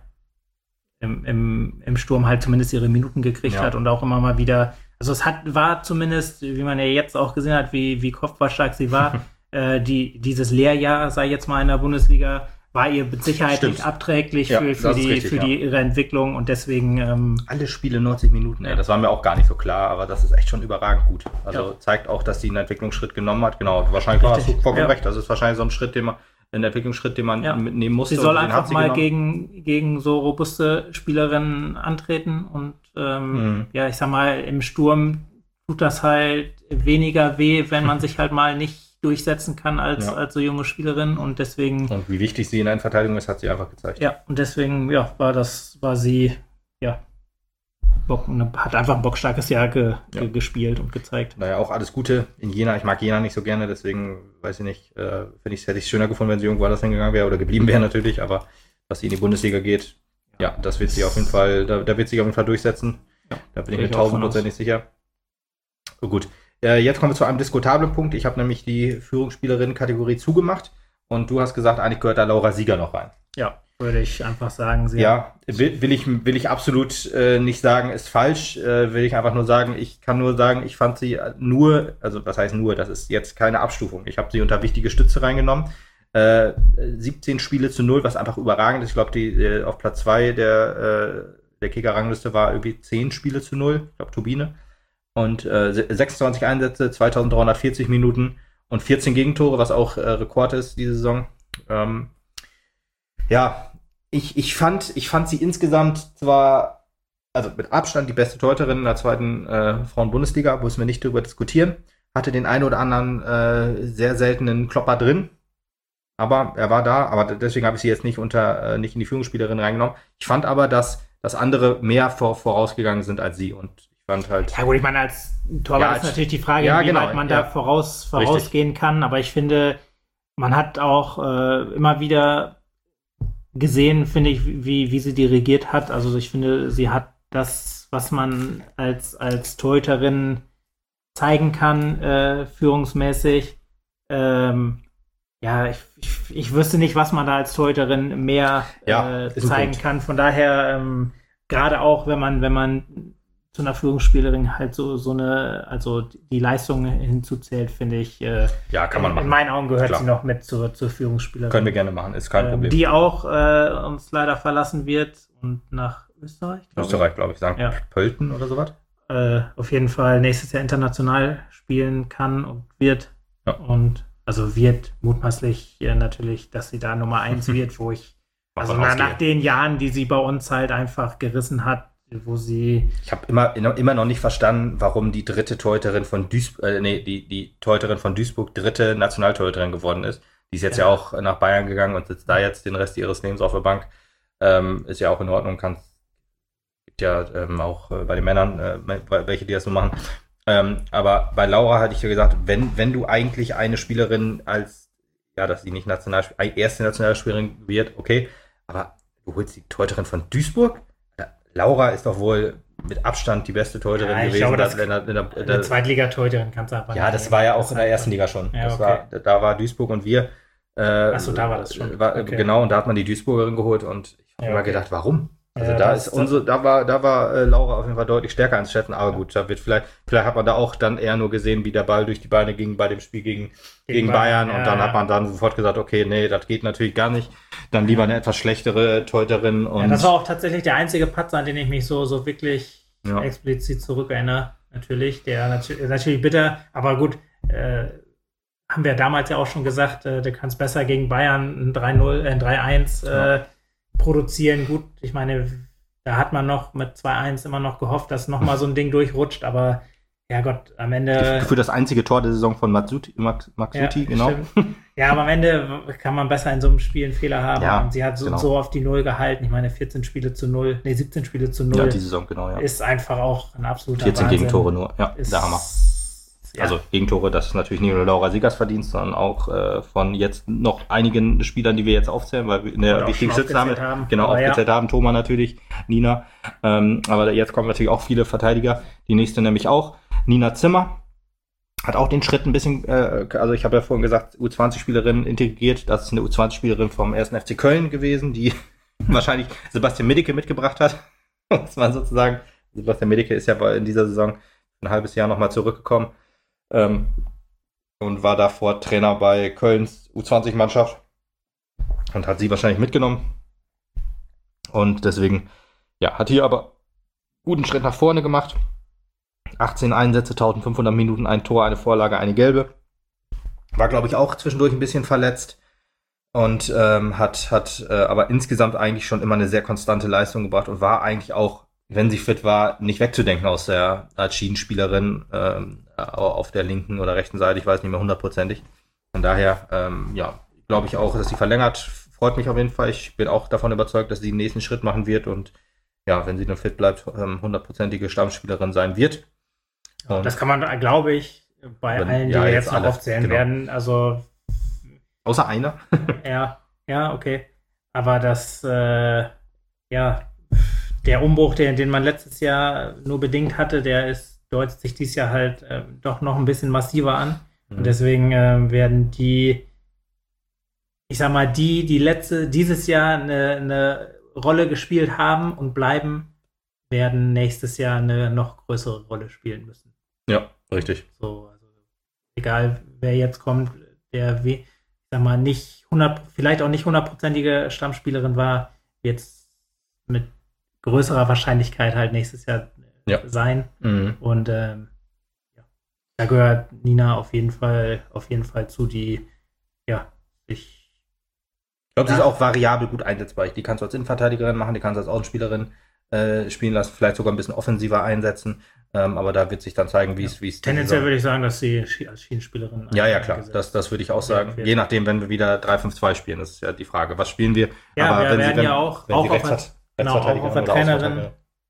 B: im, im, im Sturm halt zumindest ihre Minuten gekriegt
A: Ja.
B: hat und auch immer mal wieder, also es hat, war zumindest, wie man ja jetzt auch gesehen hat, wie, wie kopfballstark sie war, äh, die, dieses Lehrjahr, sei jetzt mal in der Bundesliga, war ihr mit Sicherheit
A: Stimmt.
B: nicht abträglich
A: Ja,
B: für, für,
A: das ist
B: die,
A: richtig,
B: für
A: ja.
B: die, ihre Entwicklung und deswegen, ähm,
A: Alle Spiele neunzig Minuten, ey, das war mir auch gar nicht so klar, aber das ist echt schon überragend gut. Also
B: Ja.
A: zeigt auch, dass sie einen Entwicklungsschritt genommen hat. Genau, wahrscheinlich war
B: Richtig,
A: es vollkommen
B: ja.
A: recht. Das ist wahrscheinlich so ein Schritt, den man, ein Entwicklungsschritt, den man
B: Ja.
A: mitnehmen musste.
B: sie soll
A: und den
B: einfach
A: hat sie
B: mal
A: genommen.
B: gegen, gegen so robuste Spielerinnen antreten und ähm,
A: Mhm.
B: ja, ich sag mal, im Sturm tut das halt weniger weh, wenn man sich halt mal nicht durchsetzen kann als,
A: Ja.
B: als so junge Spielerin und deswegen,
A: Und wie wichtig sie in der Verteidigung ist, hat sie einfach gezeigt.
B: ja, und deswegen, ja, war das, war sie, ja, Bock, hat einfach ein bockstarkes Jahr ge,
A: Ja.
B: ge, gespielt und gezeigt.
A: Naja, auch alles Gute in Jena. Ich mag Jena nicht so gerne, deswegen weiß ich nicht, äh, finde ich, hätte ich es schöner gefunden, wenn sie irgendwo anders hingegangen wäre oder geblieben wäre natürlich, aber dass sie in die Bundesliga geht, ja, das wird sie auf jeden Fall, da, da wird sie auf jeden Fall durchsetzen.
B: Ja,
A: da bin ich
B: gehe
A: mir
B: ich auch von
A: tausendprozentig sicher. Oh, gut. Äh, jetzt kommen wir zu einem diskutablen Punkt. Ich habe nämlich die Führungsspielerinnen-Kategorie zugemacht und du hast gesagt, eigentlich gehört da Laura Sieger noch rein.
B: Ja, würde ich einfach sagen. Sie
A: Ja, will, will, ich, will ich absolut äh, nicht sagen, ist falsch. Äh, will ich einfach nur sagen, ich kann nur sagen, ich fand sie nur, also was heißt nur, das ist jetzt keine Abstufung. Ich habe sie unter wichtige Stütze reingenommen. Äh, siebzehn Spiele zu null, was einfach überragend ist. Ich glaube, die äh, auf Platz zwei der, äh, der Kicker-Rangliste war irgendwie zehn Spiele zu null. Ich glaube, Turbine. Und äh, sechsundzwanzig Einsätze, zweitausenddreihundertvierzig Minuten und vierzehn Gegentore, was auch äh, Rekord ist diese Saison. Ähm, ja, ich, ich, fand, ich fand sie insgesamt zwar, also mit Abstand die beste Torhüterin in der zweiten äh, Frauen-Bundesliga, müssen wir nicht drüber diskutieren. Hatte den einen oder anderen äh, sehr seltenen Klopper drin. Aber er war da, aber deswegen habe ich sie jetzt nicht unter, äh, nicht in die Führungsspielerin reingenommen. Ich fand aber, dass, dass andere mehr vor, vorausgegangen sind als sie. Und ich fand halt.
B: Ja gut, ich meine, als Torwart
A: Ja,
B: ist natürlich die Frage,
A: ja,
B: wie
A: genau,
B: weit man
A: ja.
B: da voraus, vorausgehen kann. Aber ich finde, man hat auch äh, immer wieder gesehen, finde ich, wie, wie sie dirigiert hat. Also ich finde, sie hat das, was man als, als Torhüterin zeigen kann, äh, führungsmäßig. Ähm, ja, ich, ich, ich wüsste nicht, was man da als Torhüterin mehr
A: Ja,
B: äh,
A: ist ein
B: zeigen
A: Punkt.
B: kann. Von daher, ähm, gerade auch, wenn man, wenn man zu einer Führungsspielerin halt so, so eine, also die Leistung hinzuzählt, finde ich, äh,
A: Ja, kann man
B: in,
A: machen.
B: in meinen Augen gehört
A: Klar.
B: sie noch mit zur, zur Führungsspielerin.
A: Können wir gerne machen, ist kein
B: ähm,
A: Problem.
B: Die auch äh, uns leider verlassen wird und nach Österreich, glaube
A: Österreich, glaube ich, Sankt
B: Ja.
A: Pölten oder sowas.
B: ich, äh, auf jeden Fall nächstes Jahr international spielen kann und wird.
A: Ja.
B: Und also wird mutmaßlich äh, natürlich, dass sie da Nummer eins wird, wo ich, also
A: Davon
B: na,
A: ausgehe.
B: nach den Jahren, die sie bei uns halt einfach gerissen hat, wo sie
A: Ich habe immer, immer noch nicht verstanden, warum die dritte Torhüterin von Duisburg, äh, nee, die, die Torhüterin von Duisburg dritte Nationaltorhüterin geworden ist. Die ist jetzt ja.
B: Ja.
A: ja auch nach Bayern gegangen und sitzt da jetzt den Rest ihres Lebens auf der Bank. Ähm, ist ja auch in Ordnung, kann gibt ja ähm, auch äh, bei den Männern äh, welche, die das so machen. Ähm, aber bei Laura hatte ich ja gesagt, wenn, wenn du eigentlich eine Spielerin als, ja, dass sie nicht National, erste Nationalspielerin wird, okay, aber du holst die Torhüterin von Duisburg? Laura ist doch wohl mit Abstand die beste Torhüterin
B: Ja, ich
A: gewesen.
B: glaube, das-
A: in der, in der, in
B: eine
A: der,
B: Zweitliga-Torhüterin kannst du einfach
A: ja,
B: nicht
A: das
B: nehmen.
A: war ja auch in der
B: ist
A: ersten
B: einfach-
A: Liga schon.
B: Ja,
A: das
B: okay.
A: war, da war Duisburg und wir. Äh,
B: Ach so, da war das schon.
A: War,
B: Okay.
A: Genau, und da hat man die Duisburgerin geholt und ich habe
B: Ja,
A: immer
B: okay.
A: gedacht, warum? Also
B: Ja,
A: da
B: das-
A: ist unsere, da war, da war äh, Laura auf jeden Fall deutlich stärker einzuschätzen, aber gut, da wird vielleicht, vielleicht hat man da auch dann eher nur gesehen, wie der Ball durch die Beine ging bei dem Spiel gegen, gegen Bayern,
B: ja,
A: und dann
B: ja.
A: hat man dann sofort gesagt, okay, nee, das geht natürlich gar nicht. Dann lieber eine etwas schlechtere Torhüterin und
B: Ja, das war auch tatsächlich der einzige Patzer, an den ich mich so, so wirklich
A: Ja.
B: explizit zurückerinnere. Natürlich, der natürlich, natürlich bitter, aber gut, äh, haben wir damals ja auch schon gesagt, äh, du kannst besser gegen Bayern ein drei null, äh, ein drei eins äh,
A: Ja.
B: produzieren. Gut, ich meine, da hat man noch mit zwei eins immer noch gehofft, dass nochmal so ein Ding durchrutscht, aber ja Gott, am Ende.
A: für das einzige Tor der Saison von Matsuti, Max,
B: Ja,
A: Maxuti, genau.
B: stimmt. Ja, aber am Ende kann man besser in so einem Spiel einen Fehler haben.
A: Ja,
B: und sie hat so,
A: genau.
B: so auf die Null gehalten. Ich meine, vierzehn Spiele zu null, nee, siebzehn Spiele zu null
A: Ja, die Saison, genau, ja.
B: ist einfach auch ein absoluter
A: vierzehn
B: Wahnsinn.
A: Gegentore nur, ja,
B: Ist,
A: der Hammer.
B: Ja.
A: Also Gegentore, das ist natürlich nicht nur Laura Siegers Verdienst, sondern auch äh, von jetzt noch einigen Spielern, die wir jetzt aufzählen, weil wir in der
B: Oder auch
A: wichtigen
B: schon
A: Sitznahme
B: aufgezählt haben.
A: genau
B: Aber
A: aufgezählt haben. Thoma natürlich, Nina. Ähm, aber jetzt kommen natürlich auch viele Verteidiger. Die nächste nämlich auch. Nina Zimmer hat auch den Schritt ein bisschen, äh, also ich habe ja vorhin gesagt, U zwanzig-Spielerin integriert. Das ist eine U zwanzig-Spielerin vom ersten F C Köln gewesen, die wahrscheinlich Sebastian Middeke mitgebracht hat. Muss man sozusagen. Sebastian Middeke ist ja in dieser Saison ein halbes Jahr nochmal zurückgekommen ähm, und war davor Trainer bei Kölns U zwanzig-Mannschaft und hat sie wahrscheinlich mitgenommen. Und deswegen, ja, hat hier aber guten Schritt nach vorne gemacht. achtzehn Einsätze, eintausendfünfhundert Minuten, ein Tor, eine Vorlage, eine gelbe. War, glaube ich, auch zwischendurch ein bisschen verletzt und ähm, hat, hat äh, aber insgesamt eigentlich schon immer eine sehr konstante Leistung gebracht und war eigentlich auch, wenn sie fit war, nicht wegzudenken aus der als Schienenspielerin ähm, auf der linken oder rechten Seite. Ich weiß nicht mehr hundertprozentig. Von daher, ähm, ja, glaube ich auch, dass sie verlängert. Freut mich auf jeden Fall. Ich bin auch davon überzeugt, dass sie den nächsten Schritt machen wird und ja, wenn sie dann fit bleibt, ähm, hundertprozentige Stammspielerin sein wird. Und
B: Das kann man, glaube ich, bei
A: Wenn-
B: allen, die
A: ja,
B: wir
A: jetzt
B: jetzt noch
A: alle,
B: aufzählen
A: genau.
B: werden. Also,
A: außer einer.
B: ja, ja, okay. Aber das, äh, ja, der Umbruch, den, den man letztes Jahr nur bedingt hatte, der ist, deutet sich dieses Jahr halt äh, doch noch ein bisschen massiver an.
A: Mhm.
B: Und deswegen äh, werden die, ich sag mal, die, die letzte, dieses Jahr eine, eine Rolle gespielt haben und bleiben, werden nächstes Jahr eine noch größere Rolle spielen müssen.
A: Ja, richtig.
B: So, also egal wer jetzt kommt, der, wie, ich sag mal, nicht hundert, vielleicht auch nicht hundertprozentige Stammspielerin war, jetzt mit größerer Wahrscheinlichkeit halt nächstes Jahr äh,
A: Ja.
B: sein.
A: Mhm.
B: Und ähm, ja, da gehört Nina auf jeden Fall, auf jeden Fall zu, die ja sich
A: Ich glaube, sie
B: Ja.
A: ist auch variabel gut einsetzbar. Die kannst du als Innenverteidigerin machen, die kannst du als Außenspielerin äh, spielen lassen, vielleicht sogar ein bisschen offensiver einsetzen. Ähm, aber da wird sich dann zeigen, wie es wie es
B: tendenziell würde ich sagen, dass sie Schi- als Schienenspielerin
A: Ja, ja, klar.
B: eingesetzt
A: Das, das würde ich auch
B: werden
A: sagen.
B: wird.
A: Je nachdem, wenn wir wieder drei fünf zwei spielen, das ist ja die Frage. Was spielen wir?
B: Ja, wir
A: wenn
B: werden
A: wenn,
B: ja auch-
A: wenn
B: auch
A: sie
B: auf
A: Rechtsver-
B: Genau, auch
A: Rechtsverteidigerin
B: auf der
A: oder
B: Trainerin.
A: Außenverteidigerin-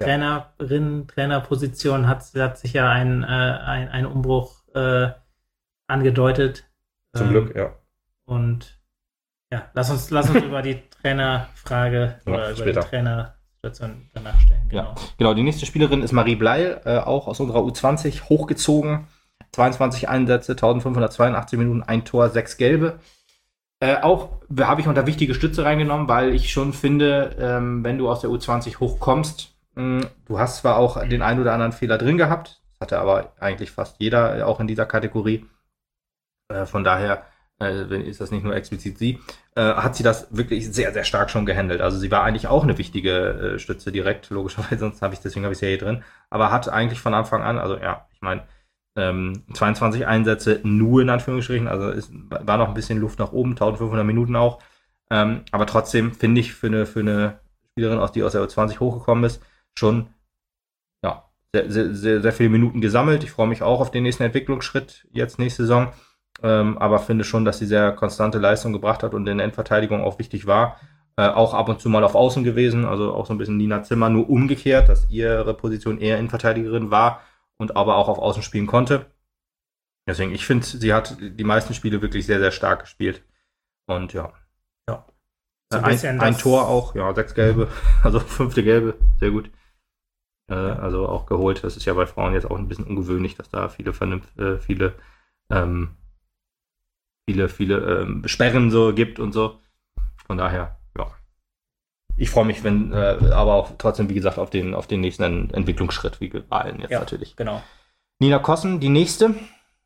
B: Trainerin, Trainerposition hat, hat sich ja ein, äh, ein, ein Umbruch äh, angedeutet.
A: Zum
B: ähm,
A: Glück, ja.
B: Und ja, lass uns, lass uns über die Trainerfrage
A: ja,
B: oder
A: später.
B: über die Trainersituation danach stellen.
A: Genau. Ja, genau. Die nächste Spielerin ist Marie Bleil, äh, auch aus unserer U zwanzig, hochgezogen. zweiundzwanzig Einsätze, eintausendfünfhundertzweiundachtzig Minuten, ein Tor, sechs Gelbe. Äh, auch habe ich unter wichtige Stütze reingenommen, weil ich schon finde, ähm, wenn du aus der U zwanzig hochkommst, mh, du hast zwar auch den einen oder anderen Fehler drin gehabt, das hatte aber eigentlich fast jeder äh, auch in dieser Kategorie. Äh, von daher äh, ist das nicht nur explizit sie, äh, hat sie das wirklich sehr, sehr stark schon gehandelt. Also sie war eigentlich auch eine wichtige äh, Stütze direkt, logischerweise, sonst habe ich, deswegen habe ich sie ja hier drin, aber hat eigentlich von Anfang an, also ja, ich meine, ähm, zweiundzwanzig Einsätze nur in Anführungsstrichen, also es war noch ein bisschen Luft nach oben, eintausendfünfhundert Minuten auch, ähm, aber trotzdem finde ich für eine, für eine Spielerin, aus die aus der U zwanzig hochgekommen ist, schon ja, sehr, sehr, sehr, sehr viele Minuten gesammelt. Ich freue mich auch auf den nächsten Entwicklungsschritt jetzt nächste Saison, ähm, aber finde schon, dass sie sehr konstante Leistung gebracht hat und in der Endverteidigung auch wichtig war. Äh, auch ab und zu mal auf Außen gewesen, also auch so ein bisschen Nina Zimmer, nur umgekehrt, dass ihre Position eher Innenverteidigerin war und aber auch auf Außen spielen konnte. Deswegen, ich finde, sie hat die meisten Spiele wirklich sehr, sehr stark gespielt. Und ja. ja. So ein, ein, ein Tor auch, ja, sechs Gelbe, also fünfte Gelbe, sehr gut. Äh, also auch geholt. Das ist ja bei Frauen jetzt auch ein bisschen ungewöhnlich, dass da viele vernünft, äh, viele, ähm, viele, viele ähm, Sperren so gibt und so. Von daher, ja. Ich freue mich, wenn, äh, aber auch trotzdem, wie gesagt, auf den, auf den nächsten Entwicklungsschritt, wie bei allen jetzt ja, natürlich.
B: Genau.
A: Nina Kossen, die nächste.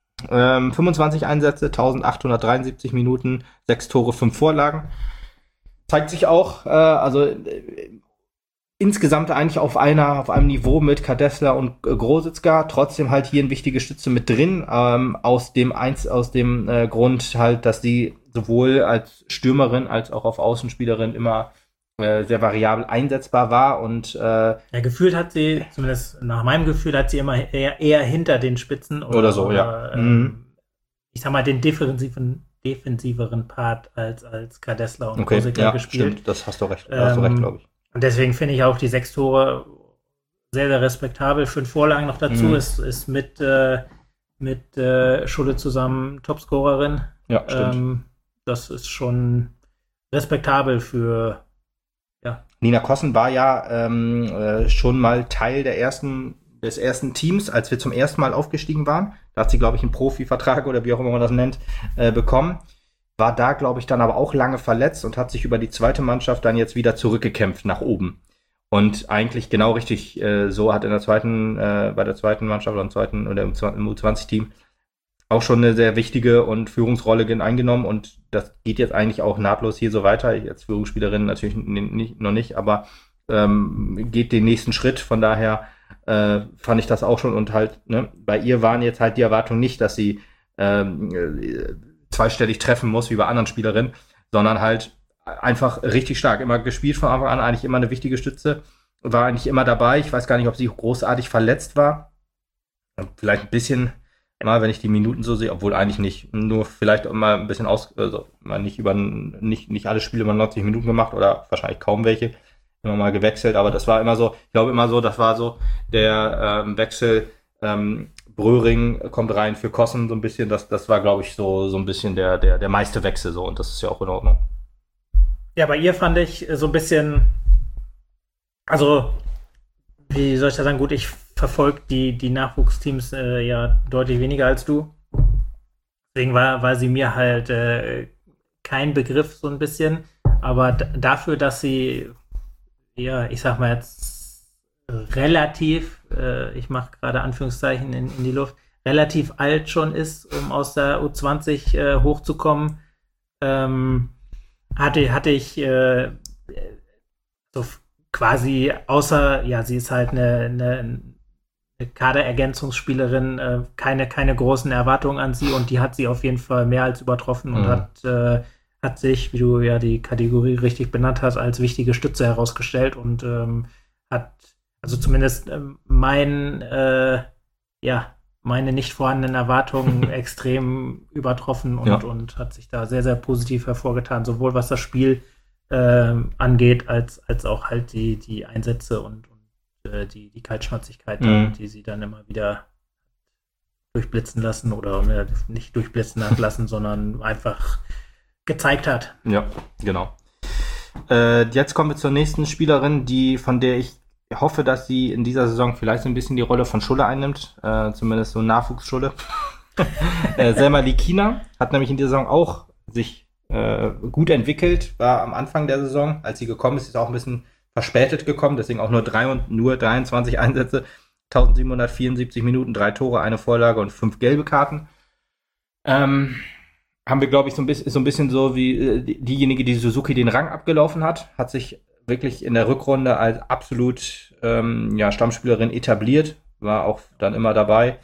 A: Ähm, fünfundzwanzig Einsätze, eintausendachthundertdreiundsiebzig Minuten, sechs Tore, fünf Vorlagen. Zeigt sich auch, äh, also äh, insgesamt eigentlich auf einer, auf einem Niveau mit Kadesler und äh, Grositzka. Trotzdem halt hier eine wichtige Stütze mit drin, ähm, aus dem eins, aus dem äh, Grund halt, dass sie sowohl als Stürmerin als auch auf Außenspielerin immer sehr variabel einsetzbar war und äh,
B: ja, gefühlt hat sie, zumindest nach meinem Gefühl, hat sie immer eher, eher hinter den Spitzen oder,
A: oder so,
B: oder,
A: ja.
B: Ähm,
A: mhm.
B: Ich sag mal, den defensiven, defensiveren Part als, als Kadesler und
A: okay,
B: Grositzka
A: ja,
B: gespielt.
A: Stimmt, das hast du recht, ähm, hast du recht, glaube ich.
B: Und deswegen finde ich auch die sechs Tore sehr, sehr respektabel. Fünf Vorlagen noch dazu, mhm. ist, ist mit, äh, mit äh, Schulle zusammen Topscorerin.
A: Ja, stimmt.
B: Ähm, das ist schon respektabel für ja.
A: Nina Kossen war ja ähm, äh, schon mal Teil der ersten, des ersten Teams, als wir zum ersten Mal aufgestiegen waren. Da hat sie, glaube ich, einen Profivertrag oder wie auch immer man das nennt, äh, bekommen. War da, glaube ich, dann aber auch lange verletzt und hat sich über die zweite Mannschaft dann jetzt wieder zurückgekämpft nach oben. Und eigentlich genau richtig äh, so hat in der zweiten, äh, bei der zweiten Mannschaft oder im zweiten oder im, im U zwanzig-Team auch schon eine sehr wichtige und Führungsrolle eingenommen und das geht jetzt eigentlich auch nahtlos hier so weiter. Ich als Führungsspielerin natürlich nicht, noch nicht, aber ähm, geht den nächsten Schritt. Von daher äh, fand ich das auch schon und halt, ne, bei ihr waren jetzt halt die Erwartungen nicht, dass sie ähm, zweistellig treffen muss wie bei anderen Spielerinnen, sondern halt einfach richtig stark. Immer gespielt von Anfang an, eigentlich immer eine wichtige Stütze. War eigentlich immer dabei. Ich weiß gar nicht, ob sie großartig verletzt war. Vielleicht ein bisschen mal, wenn ich die Minuten so sehe, obwohl eigentlich nicht, nur vielleicht mal ein bisschen aus, also mal nicht über, nicht, nicht alle Spiele mal neunzig Minuten gemacht oder wahrscheinlich kaum welche, immer mal gewechselt, aber das war immer so, ich glaube immer so, das war so der ähm, Wechsel, ähm, Bröhring kommt rein für Kossen so ein bisschen, das, das war, glaube ich, so, so ein bisschen der, der, der meiste Wechsel so und das ist ja auch in Ordnung.
B: Ja, bei ihr fand ich so ein bisschen, also, wie soll ich das sagen, gut, ich verfolge die, die Nachwuchsteams äh, ja deutlich weniger als du. Deswegen war, war sie mir halt äh, kein Begriff so ein bisschen. Aber d- dafür, dass sie, ja, ich sag mal jetzt relativ, äh, ich mache gerade Anführungszeichen in, in die Luft, relativ alt schon ist, um aus der U zwanzig äh, hochzukommen, ähm, hatte, hatte ich äh, so quasi, außer, ja, sie ist halt eine, eine Kaderergänzungsspielerin, äh, keine, keine großen Erwartungen an sie und die hat sie auf jeden Fall mehr als übertroffen und mhm. hat, äh, hat sich, wie du ja die Kategorie richtig benannt hast, als wichtige Stütze herausgestellt und ähm, hat, also zumindest ähm, mein, äh, ja, meine nicht vorhandenen Erwartungen extrem übertroffen und, ja. und hat sich da sehr, sehr positiv hervorgetan, sowohl was das Spiel äh, angeht, als, als auch halt die, die Einsätze und äh, die, die Kaltschnäuzigkeit,
A: Mhm.
B: die sie dann immer wieder durchblitzen lassen oder äh, nicht durchblitzen hat lassen, sondern einfach gezeigt hat.
A: Ja, genau. Äh, jetzt kommen wir zur nächsten Spielerin, die von der ich hoffe, dass sie in dieser Saison vielleicht so ein bisschen die Rolle von Schulle einnimmt, äh, zumindest so Nachwuchsschulle. äh, Selma Likina hat nämlich in dieser Saison auch sich äh, gut entwickelt, war am Anfang der Saison, als sie gekommen ist, ist auch ein bisschen verspätet gekommen, deswegen auch nur drei und nur dreiundzwanzig Einsätze, eintausendsiebenhundertvierundsiebzig Minuten, drei Tore, eine Vorlage und fünf gelbe Karten. Ähm, haben wir, glaube ich, so ein bisschen, so ein bisschen so wie äh, die, diejenige, die Suzuki den Rang abgelaufen hat, hat sich wirklich in der Rückrunde als absolut ähm, ja, Stammspielerin etabliert, war auch dann immer dabei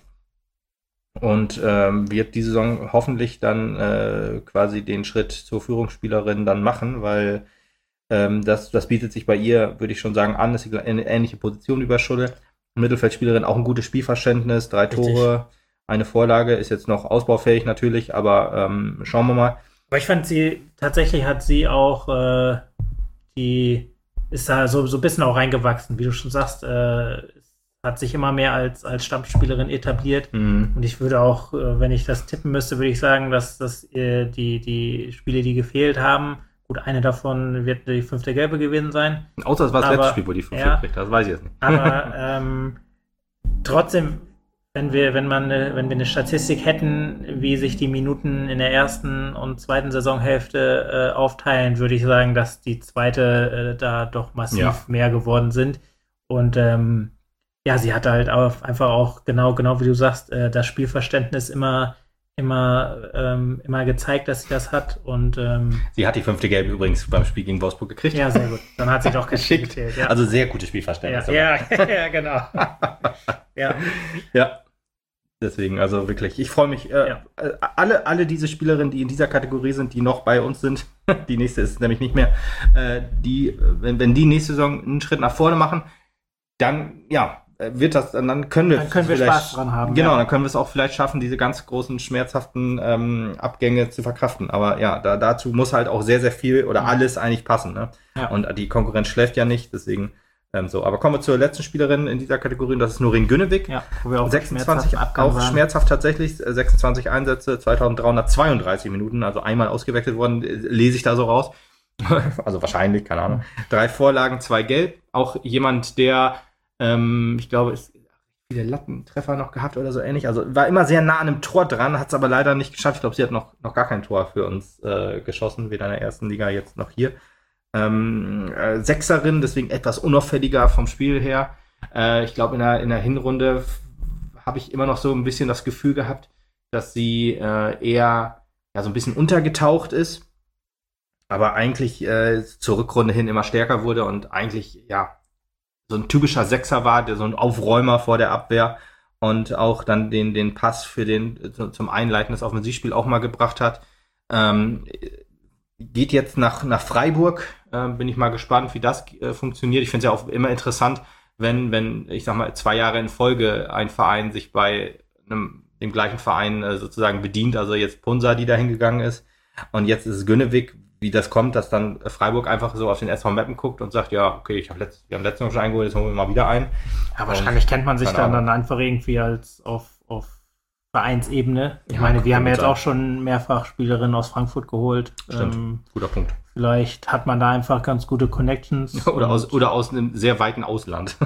A: und ähm, wird diese Saison hoffentlich dann äh, quasi den Schritt zur Führungsspielerin dann machen, weil ähm, das, das bietet sich bei ihr, würde ich schon sagen, an, ist eine ähnliche Position wie bei Schulle. Mittelfeldspielerin, auch ein gutes Spielverständnis, drei
B: Richtig.
A: Tore, eine Vorlage, ist jetzt noch ausbaufähig natürlich, aber ähm, schauen wir mal.
B: Aber ich fand sie, tatsächlich hat sie auch äh, die, ist da so, so ein bisschen auch reingewachsen, wie du schon sagst, äh, hat sich immer mehr als, als Stammspielerin etabliert.
A: Mhm.
B: Und ich würde auch, äh, wenn ich das tippen müsste, würde ich sagen, dass, dass äh, die, die Spiele, die gefehlt haben, gut, eine davon wird die fünfte Gelbe gewesen sein.
A: Außer es war das
B: Aber,
A: letzte Spiel, wo die fünf
B: ja.
A: gekriegt hat, das weiß ich jetzt nicht.
B: Aber ähm, trotzdem, wenn wir, wenn man, äh, wenn wir eine Statistik hätten, wie sich die Minuten in der ersten und zweiten Saisonhälfte äh, aufteilen, würde ich sagen, dass die zweite äh, da doch massiv
A: Ja.
B: mehr geworden sind. Und ähm, ja, sie hatte halt auch einfach auch genau, genau wie du sagst, äh, das Spielverständnis immer, immer, ähm, immer gezeigt, dass sie das hat. Und ähm,
A: Sie hat die fünfte Gelbe übrigens beim Spiel gegen Wolfsburg gekriegt.
B: ja, sehr gut. Dann hat sie doch
A: Geschickt.
B: gezählt, ja.
A: Also sehr gutes Spielverständnis.
B: ja, ja, ja, genau. ja.
A: Ja. Deswegen, also wirklich, ich freue mich. Äh,
B: Ja.
A: äh, alle, alle diese Spielerinnen, die in dieser Kategorie sind, die noch bei uns sind, die nächste ist es nämlich nicht mehr, äh, die, wenn, wenn die nächste Saison einen Schritt nach vorne machen, dann, ja, äh, wird das, dann können wir
B: Dann können wir
A: vielleicht-
B: Spaß dran haben,
A: Genau,
B: ja.
A: dann können wir es auch vielleicht schaffen, diese ganz großen, schmerzhaften ähm, Abgänge zu verkraften. Aber ja, da, dazu muss halt auch sehr, sehr viel oder alles eigentlich passen. Ne?
B: Ja.
A: Und die Konkurrenz schläft ja nicht, deswegen ähm, so. Aber kommen wir zur letzten Spielerin in dieser Kategorie, und das ist Norin Günnewig.
B: Ja, wo wir auch
A: sechsundzwanzig,
B: schmerzhaften Abgang
A: auch
B: waren.
A: schmerzhaft tatsächlich, äh, sechsundzwanzig Einsätze, zweitausenddreihundertzweiunddreißig Minuten, also einmal ausgewechselt worden, äh, lese ich da so raus. Also wahrscheinlich, keine Ahnung. Drei Vorlagen, zwei Gelb. Auch jemand, der, ähm, ich glaube, ist viele Lattentreffer noch gehabt oder so ähnlich. Also war immer sehr nah an einem Tor dran, hat es aber leider nicht geschafft. Ich glaube, sie hat noch, noch gar kein Tor für uns äh, geschossen, weder in der ersten Liga jetzt noch hier. Ähm, äh, Sechserin, deswegen etwas unauffälliger vom Spiel her. Äh, ich glaube, in der, in der Hinrunde f- habe ich immer noch so ein bisschen das Gefühl gehabt, dass sie äh, eher ja, so ein bisschen untergetaucht ist, aber eigentlich äh, zur Rückrunde hin immer stärker wurde und eigentlich, ja, so ein typischer Sechser war, der so ein Aufräumer vor der Abwehr und auch dann den, den Pass für den zum Einleiten des Offensivspiels auch mal gebracht hat. Ähm, geht jetzt nach, nach Freiburg, äh, bin ich mal gespannt, wie das äh, funktioniert. Ich finde es ja auch immer interessant, wenn, wenn, ich sag mal, zwei Jahre in Folge ein Verein sich bei einem, dem gleichen Verein äh, sozusagen bedient, also jetzt Punsa, die da hingegangen ist, und jetzt ist es Günnewig, wie das kommt, dass dann Freiburg einfach so auf den S V Mappen guckt und sagt, ja, okay, ich hab letzt, wir haben letztes Mal schon eingeholt, jetzt holen wir mal wieder ein.
B: Ja, wahrscheinlich kennt man sich
A: keine
B: dann,
A: Ahnung.
B: dann einfach irgendwie als auf, auf Vereinsebene. Ich
A: Ja,
B: meine, wir
A: kann
B: haben ja
A: gut
B: jetzt
A: sein.
B: auch schon mehrfach Spielerinnen aus Frankfurt geholt.
A: Stimmt.
B: Ähm,
A: Guter Punkt.
B: vielleicht hat man da einfach ganz gute Connections.
A: Oder
B: Und-
A: aus, oder aus einem sehr weiten Ausland.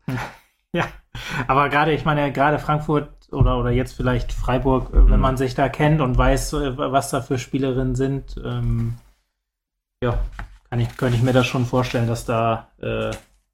B: Ja, aber gerade, ich meine, gerade Frankfurt oder, oder jetzt vielleicht Freiburg, äh, wenn
A: Mhm.
B: man sich da kennt und weiß, äh, was da für Spielerinnen sind, ähm, ja, kann ich, könnte ich mir das schon vorstellen, dass da, äh,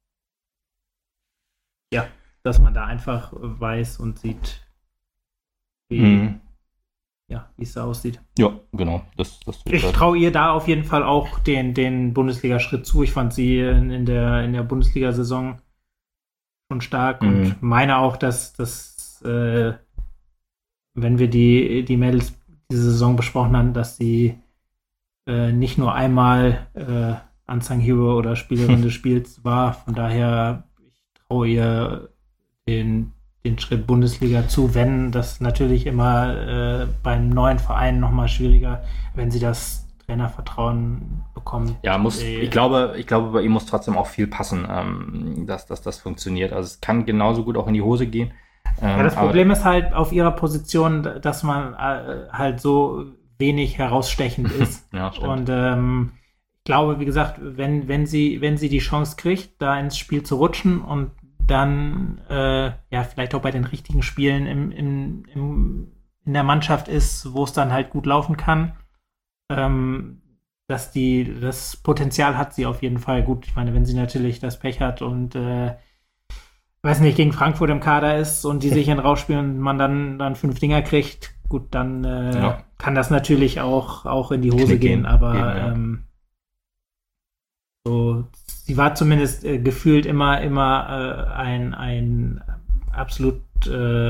B: ja, dass man da einfach weiß und sieht, wie,
A: Mhm.
B: ja, wie es da aussieht.
A: Ja, genau. Das, das
B: Ich traue ihr da auf jeden Fall auch den, den Bundesliga-Schritt zu. Ich fand sie in, in der, in der Bundesliga-Saison schon stark
A: Mhm.
B: und meine auch, dass, dass äh, wenn wir die, die Mädels diese Saison besprochen haben, dass sie äh, nicht nur einmal äh, Unsung Hero oder Spielerin des Spiels war. Von daher, ich traue ihr den, den Schritt Bundesliga zu, wenn das natürlich immer äh, beim neuen Verein nochmal schwieriger, wenn sie das Trainervertrauen bekommt.
A: Ja, muss, ich glaube, ich glaube, bei ihm muss trotzdem auch viel passen, ähm, dass, dass das funktioniert. Also es kann genauso gut auch in die Hose gehen.
B: Ähm, ja, das Problem ist halt auf ihrer Position, dass man äh, halt so wenig herausstechend ist.
A: Ja, stimmt.
B: Und ähm, ich glaube, wie gesagt, wenn, wenn sie, wenn sie die Chance kriegt, da ins Spiel zu rutschen und dann äh, ja vielleicht auch bei den richtigen Spielen im, im, im, in der Mannschaft ist, wo es dann halt gut laufen kann, ähm, dass die das Potenzial hat sie auf jeden Fall. Gut, ich meine, wenn sie natürlich das Pech hat und äh, weiß nicht, gegen Frankfurt im Kader ist und die sich dann rausspielen und man dann, dann fünf Dinger kriegt, gut, dann äh, ja. kann das natürlich auch, auch in die Hose Klick gehen, aber gehen, ja. ähm, so, sie war zumindest äh, gefühlt immer, immer äh, ein, ein absolut äh,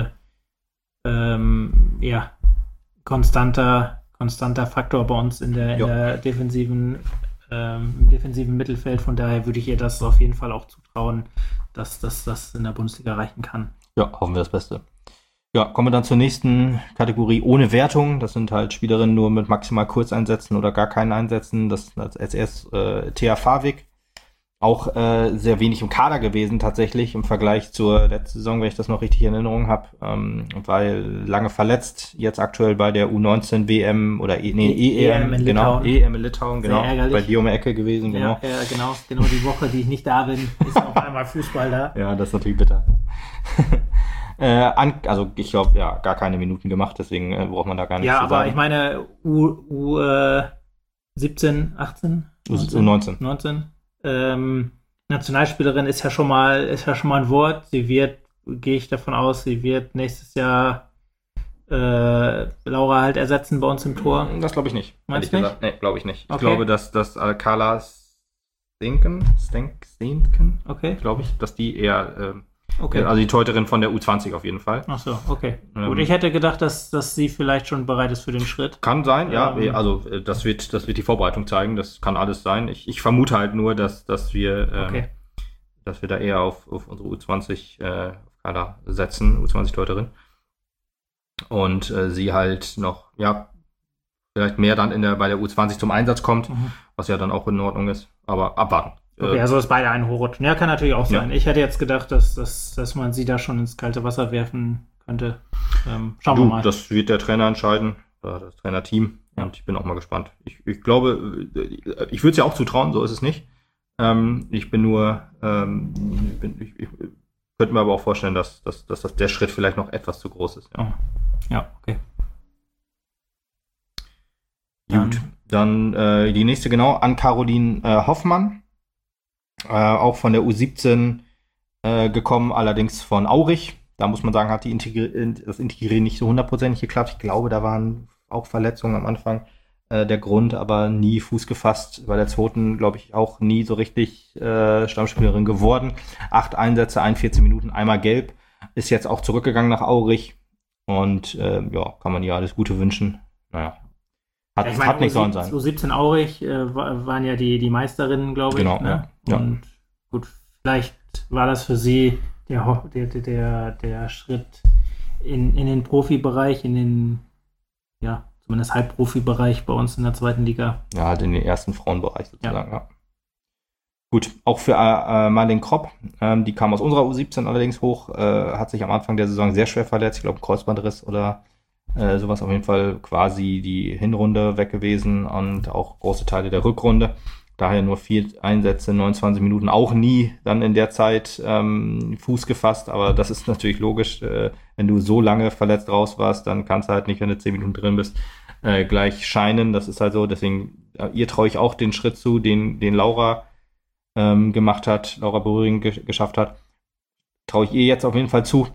B: ähm, ja, konstanter, konstanter Faktor bei uns in der, in der defensiven, ähm, im defensiven Mittelfeld. Von daher würde ich ihr das auf jeden Fall auch zutrauen, dass das das in der Bundesliga erreichen kann.
A: Ja, hoffen wir das Beste. Ja, kommen wir dann zur nächsten Kategorie ohne Wertung. Das sind halt Spielerinnen nur mit maximal Kurzeinsätzen oder gar keinen Einsätzen. Das ist als erstes äh, Thea Favik. Auch äh, sehr wenig im Kader gewesen tatsächlich im Vergleich zur letzten Saison, wenn ich das noch richtig in Erinnerung habe, ähm, weil lange verletzt, jetzt aktuell bei der U neunzehn W M oder e, nee, E M,
B: in
A: genau,
B: Litauen.
A: E M in Litauen, genau, bei dir um die Ecke gewesen, genau.
B: Ja, ja, genau, genau die Woche, die ich nicht da bin, ist auf einmal Fußball da.
A: Ja, das ist natürlich bitter. äh, an, also ich glaube, ja, gar keine Minuten gemacht, deswegen äh, braucht man da gar nicht
B: ja,
A: zu sagen. Ja,
B: aber ich meine, U, U äh, siebzehn, achtzehn?
A: U neunzehn.
B: neunzehn. Ähm, Nationalspielerin ist ja schon mal, ist ja schon mal ein Wort. Sie wird, gehe ich davon aus, sie wird nächstes Jahr äh, Laura halt ersetzen bei uns im Tor.
A: Das glaube ich nicht.
B: Meinst du nicht?
A: Nee, glaube ich nicht.
B: Okay.
A: Ich glaube, dass, dass äh, Carla Stenken, Stenk, Stenken,
B: okay.
A: glaube ich, dass die eher, äh,
B: okay.
A: also die Torhüterin von der U zwanzig auf jeden Fall.
B: Ach so, okay.
A: Ähm,
B: Gut, ich hätte gedacht, dass, dass sie vielleicht schon bereit ist für den Schritt.
A: Kann sein, ja.
B: Ähm,
A: also das wird, das wird die Vorbereitung zeigen. Das kann alles sein. Ich, ich vermute halt nur, dass, dass wir, ähm,
B: okay.
A: dass wir da eher auf, auf unsere U zwanzig äh, Kader setzen, U zwanzig Torhüterin. Und äh, sie halt noch, ja, vielleicht mehr dann in der, bei der U zwanzig zum Einsatz kommt, mhm. was ja dann auch in Ordnung ist. Aber abwarten.
B: Okay, also dass beide einen hochrutschen. Ja, kann natürlich auch sein. Ja. Ich hätte jetzt gedacht, dass, dass, dass man sie da schon ins kalte Wasser werfen könnte. Ähm, schauen
A: du,
B: wir mal.
A: Das wird der Trainer entscheiden, oder das Trainerteam. Ja. Und ich bin auch mal gespannt. Ich, ich glaube, ich würde es ja auch zutrauen, so ist es nicht. Ähm, ich bin nur, ähm, ich, bin, ich, ich könnte mir aber auch vorstellen, dass, dass, dass das der Schritt vielleicht noch etwas zu groß ist.
B: Ja, ja okay.
A: Gut, dann äh, die nächste genau, an Caroline äh, Hoffmann. Äh, auch von der U siebzehn äh, gekommen, allerdings von Aurich. Da muss man sagen, hat die Integri- das Integrieren nicht so hundertprozentig geklappt. Ich glaube, da waren auch Verletzungen am Anfang äh, der Grund, aber nie Fuß gefasst. Bei der zweiten, glaube ich, auch nie so richtig äh, Stammspielerin geworden. Acht Einsätze, einundvierzig Minuten, einmal gelb. Ist jetzt auch zurückgegangen nach Aurich. Und äh, ja, kann man ihr alles Gute wünschen. Naja. Hat,
B: ja, ich meine,
A: hat nicht sollen sein.
B: U siebzehn Aurich äh, waren ja die, die Meisterinnen, glaube ich.
A: Genau,
B: ne?
A: ja.
B: Und ja. gut, vielleicht war das für sie der, der, der, der Schritt in, in den Profibereich, in den, ja, zumindest Halbprofibereich bei uns in der zweiten Liga.
A: Ja, halt in den ersten Frauenbereich sozusagen, ja. ja. Gut, auch für äh, Marlene Kropp, ähm, die kam aus unserer U siebzehn allerdings hoch, äh, hat sich am Anfang der Saison sehr schwer verletzt, ich glaube Kreuzbandriss oder Äh, sowas, auf jeden Fall quasi die Hinrunde weg gewesen und auch große Teile der Rückrunde. Daher nur vier Einsätze, neunundzwanzig Minuten, auch nie dann in der Zeit ähm, Fuß gefasst, aber das ist natürlich logisch, äh, wenn du so lange verletzt raus warst, dann kannst du halt nicht, wenn du zehn Minuten drin bist, äh, gleich scheinen, das ist halt so, deswegen, äh, ihr traue ich auch den Schritt zu, den, den Laura ähm, gemacht hat, Laura Berühring ge- geschafft hat, traue ich ihr jetzt auf jeden Fall zu,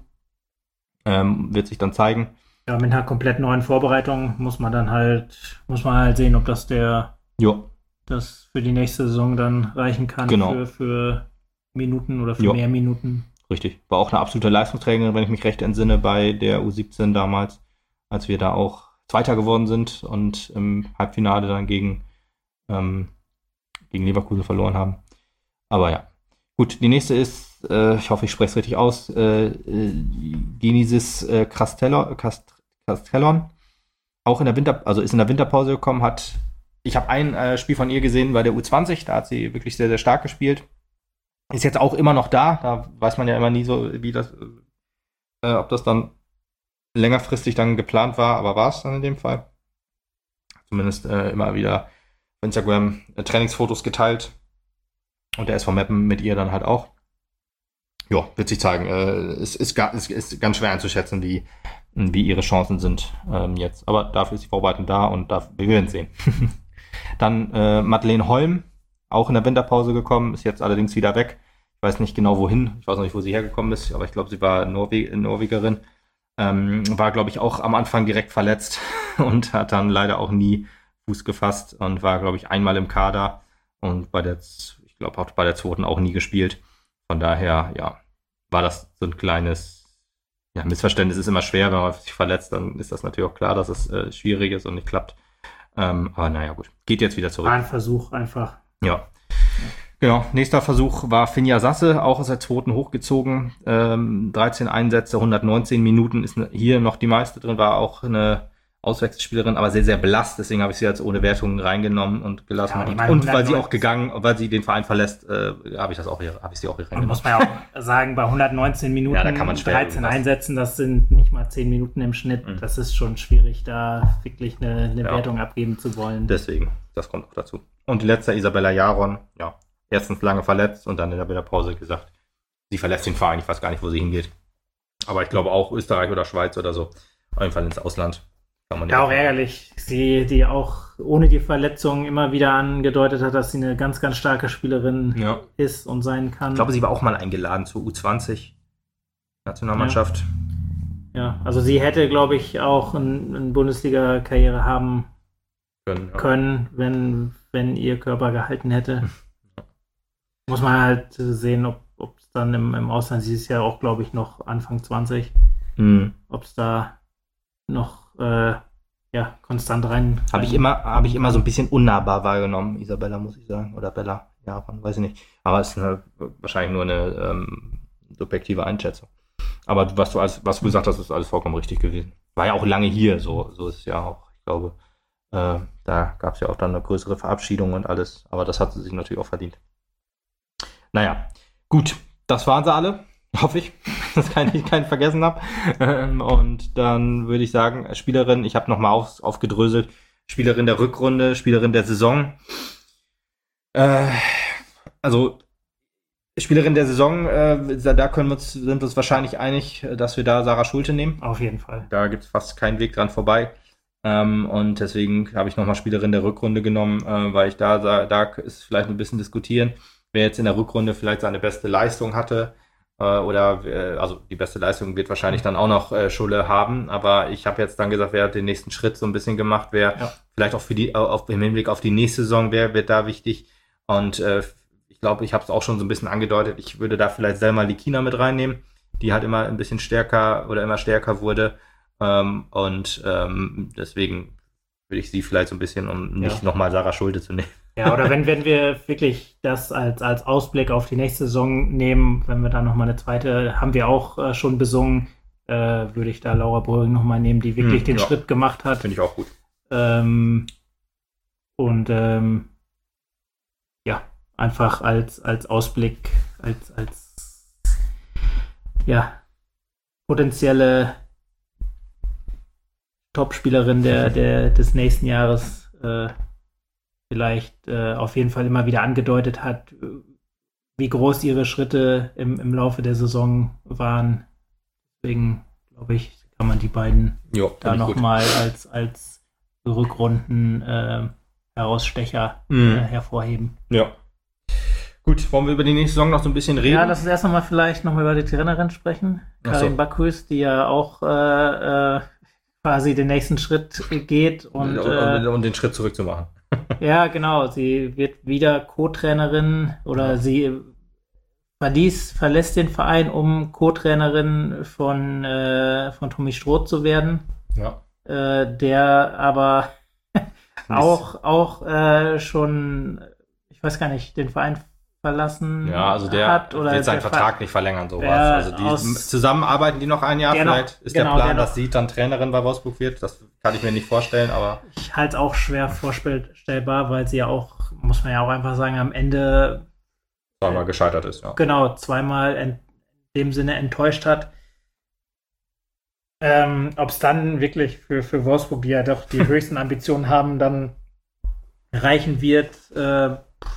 A: ähm, wird sich dann zeigen.
B: Ja, mit einer komplett neuen Vorbereitung muss man dann halt, muss man halt sehen, ob das der,
A: jo.
B: das für die nächste Saison dann reichen kann,
A: genau.
B: für, für Minuten oder für
A: jo.
B: mehr Minuten.
A: Richtig, war auch eine absolute Leistungsträgerin, wenn ich mich recht entsinne, bei der U siebzehn damals, als wir da auch Zweiter geworden sind und im Halbfinale dann gegen, ähm, gegen Leverkusen verloren haben. Aber ja, gut, die nächste ist, äh, ich hoffe, ich spreche es richtig aus, äh, äh, Genesis äh, Castellon, Cast- Castellon, auch in der Winter, also ist in der Winterpause gekommen, hat ich habe ein äh, Spiel von ihr gesehen bei der U zwanzig, da hat sie wirklich sehr, sehr stark gespielt. Ist jetzt auch immer noch da, da weiß man ja immer nie so, wie das, äh, ob das dann längerfristig dann geplant war, aber war es dann in dem Fall. Zumindest äh, immer wieder auf Instagram äh, Trainingsfotos geteilt und der S V Meppen mit ihr dann halt auch. Ja, wird sich zeigen. Äh, es ist, ga, es ist ganz schwer einzuschätzen, wie, wie ihre Chancen sind ähm, jetzt. Aber dafür ist die Vorbereitung da und da, wir werden sehen. Dann äh, Madeleine Holm, auch in der Winterpause gekommen, ist jetzt allerdings wieder weg. Ich weiß nicht genau wohin, ich weiß noch nicht, wo sie hergekommen ist, aber ich glaube, sie war Norwe- Norwegerin. Ähm, war, glaube ich, auch am Anfang direkt verletzt und hat dann leider auch nie Fuß gefasst und war, glaube ich, einmal im Kader und bei der, ich glaube, auch bei der zweiten auch nie gespielt. Von daher, ja, war das so ein kleines ja, Missverständnis. Ist immer schwer, wenn man sich verletzt, dann ist das natürlich auch klar, dass es äh, schwierig ist und nicht klappt. Ähm, aber naja, gut. Geht jetzt wieder zurück.
B: War ein Versuch einfach.
A: Ja. ja. Genau. Nächster Versuch war Finja Sasse, auch aus der zweiten hochgezogen. Ähm, dreizehn Einsätze, hundertneunzehn Minuten, ist hier noch die meiste drin, war auch eine Auswechselspielerin, aber sehr, sehr blass. Deswegen habe ich sie jetzt ohne Wertung reingenommen und gelassen. Ja, und, und weil sie auch gegangen, weil sie den Verein verlässt, äh, habe ich das auch hier, habe ich sie auch hier reingenommen.
B: Und muss man ja auch sagen, bei hundertneunzehn Minuten,
A: ja, da kann man
B: dreizehn Einsätzen, das sind nicht mal zehn Minuten im Schnitt. Mhm. Das ist schon schwierig, da wirklich eine, eine ja. Wertung abgeben zu wollen.
A: Deswegen, das kommt auch dazu. Und die letzte, Isabella Jaron, ja, erstens lange verletzt und dann in der Winterpause gesagt, sie verlässt den Verein, ich weiß gar nicht, wo sie hingeht. Aber ich glaube auch Österreich oder Schweiz oder so, auf jeden Fall ins Ausland.
B: Ja, auch ärgerlich. Sie, die auch ohne die Verletzung immer wieder angedeutet hat, dass sie eine ganz, ganz starke Spielerin ja. ist und sein kann.
A: Ich glaube, sie war auch mal eingeladen zur U zwanzig Nationalmannschaft.
B: Ja, ja also sie hätte, glaube ich, auch eine ein Bundesliga-Karriere haben können, ja. können wenn, wenn ihr Körper gehalten hätte. Ja. Muss man halt sehen, ob es dann im, im Ausland, sie ist ja auch, glaube ich, noch Anfang zwanzig, mhm. ob es da noch Äh, ja, konstant rein.
A: Habe ich immer, habe ich immer so ein bisschen unnahbar wahrgenommen, Isabella, muss ich sagen. Oder Bella, ja, weiß ich nicht. Aber es ist eine, wahrscheinlich nur eine ähm, subjektive Einschätzung. Aber was du als, was du gesagt hast, ist alles vollkommen richtig gewesen. War ja auch lange hier, so, so ist es ja auch. Ich glaube, äh, da gab es ja auch dann eine größere Verabschiedung und alles. Aber das hat sie sich natürlich auch verdient. Naja, gut, das waren sie alle. Hoffe ich, dass ich keinen vergessen habe. Und dann würde ich sagen, Spielerin, ich habe nochmal auf, aufgedröselt, Spielerin der Rückrunde, Spielerin der Saison. Äh, also Spielerin der Saison, äh, da können wir uns, sind wir uns wahrscheinlich einig, dass wir da Sarah Schulte nehmen.
B: Auf jeden Fall.
A: Da gibt es fast keinen Weg dran vorbei. Ähm, und deswegen habe ich nochmal Spielerin der Rückrunde genommen, äh, weil ich da, da ist vielleicht ein bisschen diskutieren, wer jetzt in der Rückrunde vielleicht seine beste Leistung hatte. Oder, also die beste Leistung wird wahrscheinlich dann auch noch äh, Schulle haben, aber ich habe jetzt dann gesagt, wer hat den nächsten Schritt so ein bisschen gemacht, wer ja. vielleicht auch für die, auf, im Hinblick auf die nächste Saison, wer wird da wichtig und äh, ich glaube, ich habe es auch schon so ein bisschen angedeutet, ich würde da vielleicht Selma Likina mit reinnehmen, die halt immer ein bisschen stärker oder immer stärker wurde ähm, und ähm, deswegen würde ich sie vielleicht so ein bisschen, um nicht ja. nochmal Sarah Schulte zu nehmen.
B: Ja, oder wenn, wenn wir wirklich das als, als Ausblick auf die nächste Saison nehmen, wenn wir da nochmal eine zweite, haben wir auch äh, schon besungen, äh, würde ich da Laura Bröhring nochmal nehmen, die wirklich hm, den ja. Schritt gemacht hat.
A: Finde ich auch gut.
B: Ähm, und ähm, ja, einfach als, als Ausblick, als, als ja, potenzielle Topspielerin der, der, des nächsten Jahres äh, vielleicht äh, auf jeden Fall immer wieder angedeutet hat, wie groß ihre Schritte im, im Laufe der Saison waren. Deswegen, glaube ich, kann man die beiden jo, da nochmal als, als Rückrunden äh, Herausstecher mhm. äh, hervorheben.
A: Ja. Gut, wollen wir über die nächste Saison noch so ein bisschen reden?
B: Ja, lass uns erst nochmal vielleicht nochmal über die Trainerin sprechen. Karin so. Bakhus, die ja auch äh, äh, quasi den nächsten Schritt geht. Und,
A: und, äh, und den Schritt zurückzumachen.
B: Ja, genau. Sie wird wieder Co-Trainerin oder ja. sie verließ, verlässt den Verein, um Co-Trainerin von, äh, von Tommy Stroth zu werden.
A: Ja.
B: Äh, der aber auch, auch äh, schon, ich weiß gar nicht, den Verein verlassen
A: ja, also der
B: hat. Oder
A: wird seinen
B: der
A: Vertrag
B: Ver-
A: nicht verlängern, sowas.
B: äh,
A: also die
B: aus-
A: zusammen arbeiten die noch ein Jahr,
B: Der noch-
A: vielleicht ist
B: genau,
A: der Plan,
B: der noch-
A: dass sie dann Trainerin bei Wolfsburg wird. Das kann ich mir nicht vorstellen, aber
B: Ich halte es auch schwer vorstellbar, weil sie ja auch, muss man ja auch einfach sagen, am Ende
A: zweimal gescheitert ist, ja.
B: genau zweimal in dem Sinne enttäuscht hat. Ähm, Ob es dann wirklich für, für Wolfsburg, die ja doch die höchsten Ambitionen haben, dann reichen wird, äh,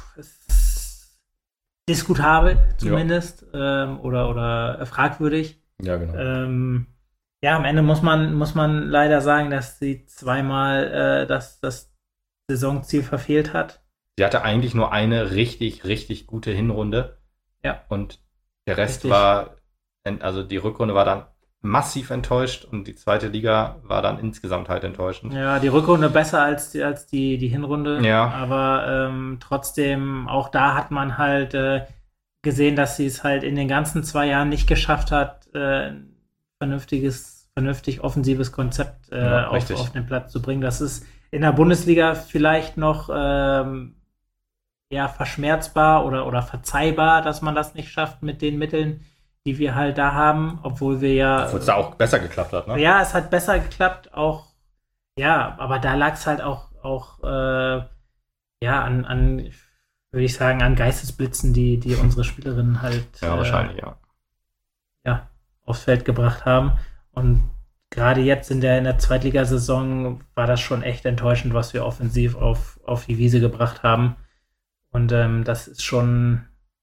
B: ist diskutabel zumindest ähm, oder, oder fragwürdig.
A: Ja, genau.
B: Ähm, ja, am Ende muss man, muss man leider sagen, dass sie zweimal äh, das, das Saisonziel verfehlt hat.
A: Sie hatte eigentlich nur eine richtig, richtig gute Hinrunde.
B: Ja.
A: Und der Rest
B: Richtig.
A: war, also die Rückrunde war dann massiv enttäuscht und die zweite Liga war dann insgesamt halt enttäuschend.
B: Ja, die Rückrunde besser als die, als die, die Hinrunde.
A: Ja.
B: Aber ähm, trotzdem, auch da hat man halt äh, gesehen, dass sie es halt in den ganzen zwei Jahren nicht geschafft hat, äh, ein vernünftiges, vernünftig offensives Konzept äh,
A: Ja,
B: auf,
A: richtig.
B: auf den Platz zu bringen. Das ist in der Bundesliga vielleicht noch ähm, ja, verschmerzbar oder, oder verzeihbar, dass man das nicht schafft mit den Mitteln, die wir halt da haben, obwohl wir ja...
A: Obwohl es da auch besser geklappt hat, ne?
B: Ja, es hat besser geklappt, auch, ja, aber da lag es halt auch, auch äh, ja, an, an, würde ich sagen, an Geistesblitzen, die, die unsere Spielerinnen halt
A: Ja, wahrscheinlich, ja.
B: äh, ja, aufs Feld gebracht haben. Und gerade jetzt in der, in der Zweitligasaison war das schon echt enttäuschend, was wir offensiv auf, auf die Wiese gebracht haben. Und ähm, das ist schon,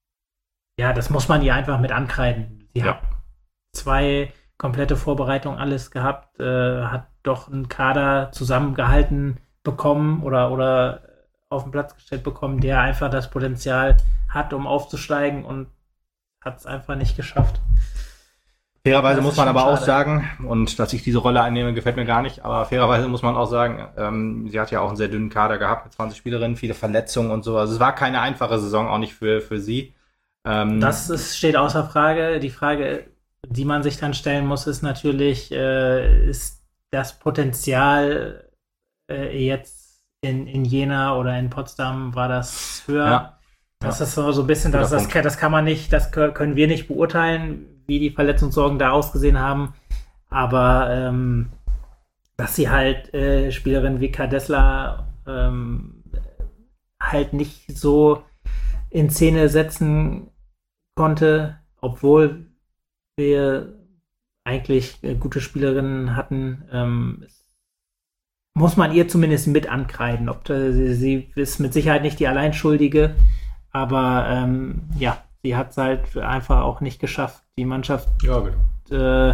B: ja, das muss man ihr einfach mit ankreiden. Sie
A: Ja.
B: hat zwei komplette Vorbereitungen alles gehabt, äh, hat doch einen Kader zusammengehalten bekommen oder, oder auf den Platz gestellt bekommen, der einfach das Potenzial hat, um aufzusteigen und hat es einfach nicht geschafft.
A: Fairerweise
B: Das
A: muss
B: ist
A: man
B: schon
A: aber auch
B: schade.
A: sagen, und dass ich diese Rolle einnehme, gefällt mir gar nicht, aber fairerweise muss man auch sagen, ähm, sie hat ja auch einen sehr dünnen Kader gehabt mit zwanzig Spielerinnen, viele Verletzungen und so. Also es war keine einfache Saison, auch nicht für, für sie. Ähm,
B: Das ist, steht außer Frage. Die Frage, die man sich dann stellen muss, ist natürlich, äh, ist das Potenzial äh, jetzt in, in Jena oder in Potsdam, war das höher?
A: Ja.
B: Das
A: Ja.
B: ist so, so ein bisschen, das,
A: Guter
B: das,
A: Punkt.
B: kann, das kann man nicht, das kö- können wir nicht beurteilen, wie die Verletzungssorgen da ausgesehen haben. Aber ähm, dass sie halt äh, Spielerinnen wie Kadesla ähm, halt nicht so in Szene setzen konnte, obwohl wir eigentlich äh, gute Spielerinnen hatten, ähm, muss man ihr zumindest mit ankreiden. Ob da, sie, sie ist mit Sicherheit nicht die Alleinschuldige, aber ähm, ja, sie hat es halt einfach auch nicht geschafft, die Mannschaft
A: ja, genau.
B: äh,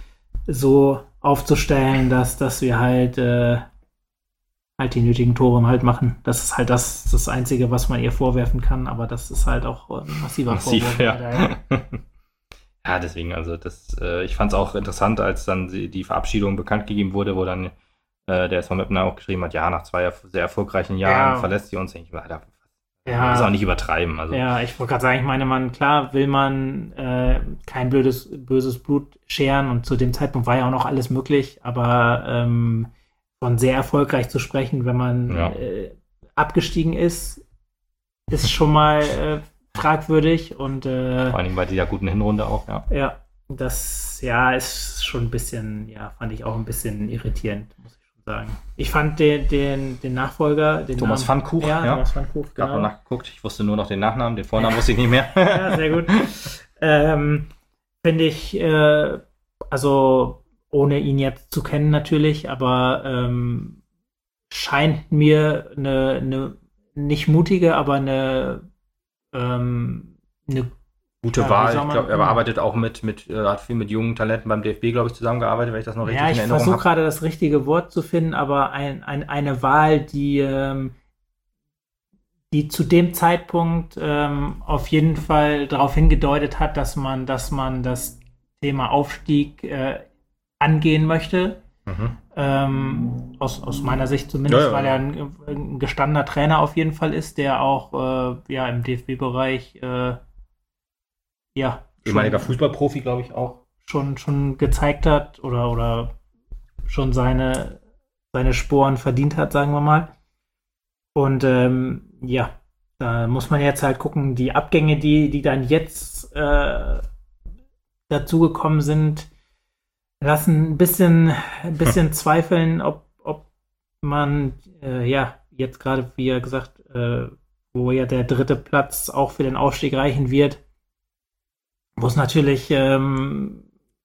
B: so aufzustellen, dass, dass wir halt äh, halt die nötigen Tore halt machen. Das ist halt das, das Einzige, was man ihr vorwerfen kann, aber das ist halt auch ein massiver
A: Massiv,
B: Vorwurf.
A: ja.
B: leider, ja.
A: Ja, deswegen, also das, äh, ich fand es auch interessant, als dann die, die Verabschiedung bekannt gegeben wurde, wo dann äh, der S V Meppen auch geschrieben hat, ja, nach zwei erf- sehr erfolgreichen Jahren
B: Ja.
A: verlässt sie uns. Ich meine, da
B: Ja.
A: ist auch nicht übertreiben. Also.
B: Ja, ich wollte gerade sagen, ich meine, man, klar will man äh, kein blödes, böses Blut scheren und zu dem Zeitpunkt war ja auch noch alles möglich, aber ähm, von sehr erfolgreich zu sprechen, wenn man
A: Ja.
B: äh, abgestiegen ist, ist schon mal äh, fragwürdig und äh,
A: Vor allen Dingen bei dieser guten Hinrunde auch, ja.
B: ja, das ja ist schon ein bisschen, ja, fand ich auch ein bisschen irritierend, muss ich schon sagen. Ich fand den, den, den Nachfolger, den
A: Thomas
B: Namen-
A: Pfannkuch,
B: ja,
A: ja.
B: Thomas Pfannkuch,
A: Ich habe
B: genau.
A: noch nachgeguckt, ich wusste nur noch den Nachnamen, den Vornamen wusste ich nicht mehr.
B: Ja, sehr gut. ähm, Finde ich, äh, also ohne ihn jetzt zu kennen natürlich, aber ähm, scheint mir eine, eine nicht mutige, aber eine, ähm, eine
A: Gute
B: Ja, wie
A: Wahl.
B: soll
A: Ich
B: man-
A: glaube, er arbeitet auch mit, mit, äh, hat viel mit jungen Talenten beim D F B, glaube ich, zusammengearbeitet, wenn ich das noch richtig
B: ja,
A: in
B: ich
A: Erinnerung
B: versuche
A: habe.
B: gerade das richtige Wort zu finden, aber ein, ein, eine Wahl, die, ähm, die zu dem Zeitpunkt ähm, auf jeden Fall darauf hingedeutet hat, dass man, dass man das Thema Aufstieg äh, angehen möchte.
A: Mhm.
B: Ähm, aus, aus meiner Sicht zumindest,
A: Ja, ja,
B: weil
A: ja.
B: er ein, ein gestandener Trainer auf jeden Fall ist, der auch äh, ja, im D F B-Bereich äh, ja,
A: Ehemaliger Fußballprofi, glaube ich, auch.
B: schon, schon gezeigt hat oder, oder schon seine, seine Sporen verdient hat, sagen wir mal. Und ähm, ja, da muss man jetzt halt gucken, die Abgänge, die, die dann jetzt äh, dazugekommen sind, lassen ein bisschen, ein bisschen zweifeln, ob, ob man, äh, ja, jetzt gerade, wie er gesagt, äh, wo ja der dritte Platz auch für den Aufstieg reichen wird, wo es natürlich ähm,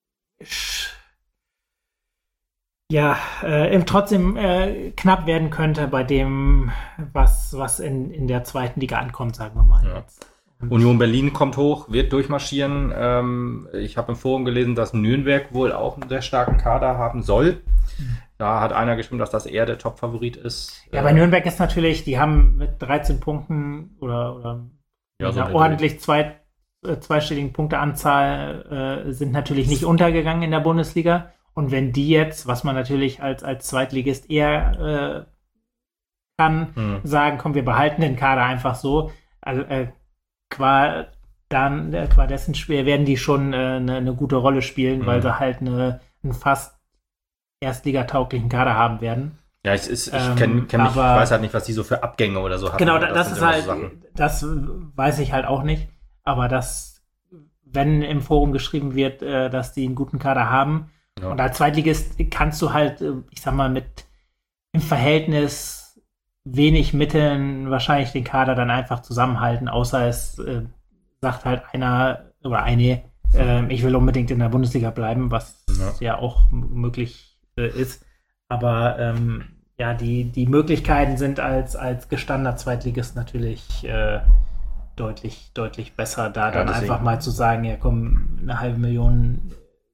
B: ja, äh, trotzdem äh, knapp werden könnte bei dem, was, was in, in der zweiten Liga ankommt, sagen wir mal.
A: Ja. Union Berlin kommt hoch, wird durchmarschieren. Ähm, ich habe im Forum gelesen, dass Nürnberg wohl auch einen sehr starken Kader haben soll. Mhm. Da hat einer geschrieben, dass das eher der Top-Favorit ist.
B: Ja, bei Nürnberg ist natürlich, die haben mit dreizehn Punkten oder, oder
A: ja, so
B: einer ordentlich zwei, äh, zweistelligen Punkteanzahl äh, sind natürlich nicht untergegangen in der Bundesliga. Und wenn die jetzt, was man natürlich als, als Zweitligist eher äh, kann, mhm. sagen, komm, wir behalten den Kader einfach so, also, äh, qua, dann, äh, qua dessen Spiel werden die schon eine äh, ne, ne gute Rolle spielen, mhm. weil sie halt eine, einen fast erstligatauglichen Kader haben werden.
A: Ja, ich, ich, ich kenn, kenn mich, ich weiß halt nicht, was die so für Abgänge oder so haben.
B: Genau,
A: das,
B: das ist halt, so das weiß ich halt auch nicht, aber das, wenn im Forum geschrieben wird, äh, dass die einen guten Kader haben, ja. Und als Zweitligist kannst du halt, ich sag mal, mit im Verhältnis wenig Mitteln wahrscheinlich den Kader dann einfach zusammenhalten, außer es äh, sagt halt einer oder eine, äh, ich will unbedingt in der Bundesliga bleiben, was ja, ja auch m- möglich äh, ist. Aber ähm, ja, die, die Möglichkeiten sind als, als gestandener Zweitligist natürlich äh, deutlich, deutlich besser, da dann ja, einfach mal zu sagen, ja komm, eine halbe Million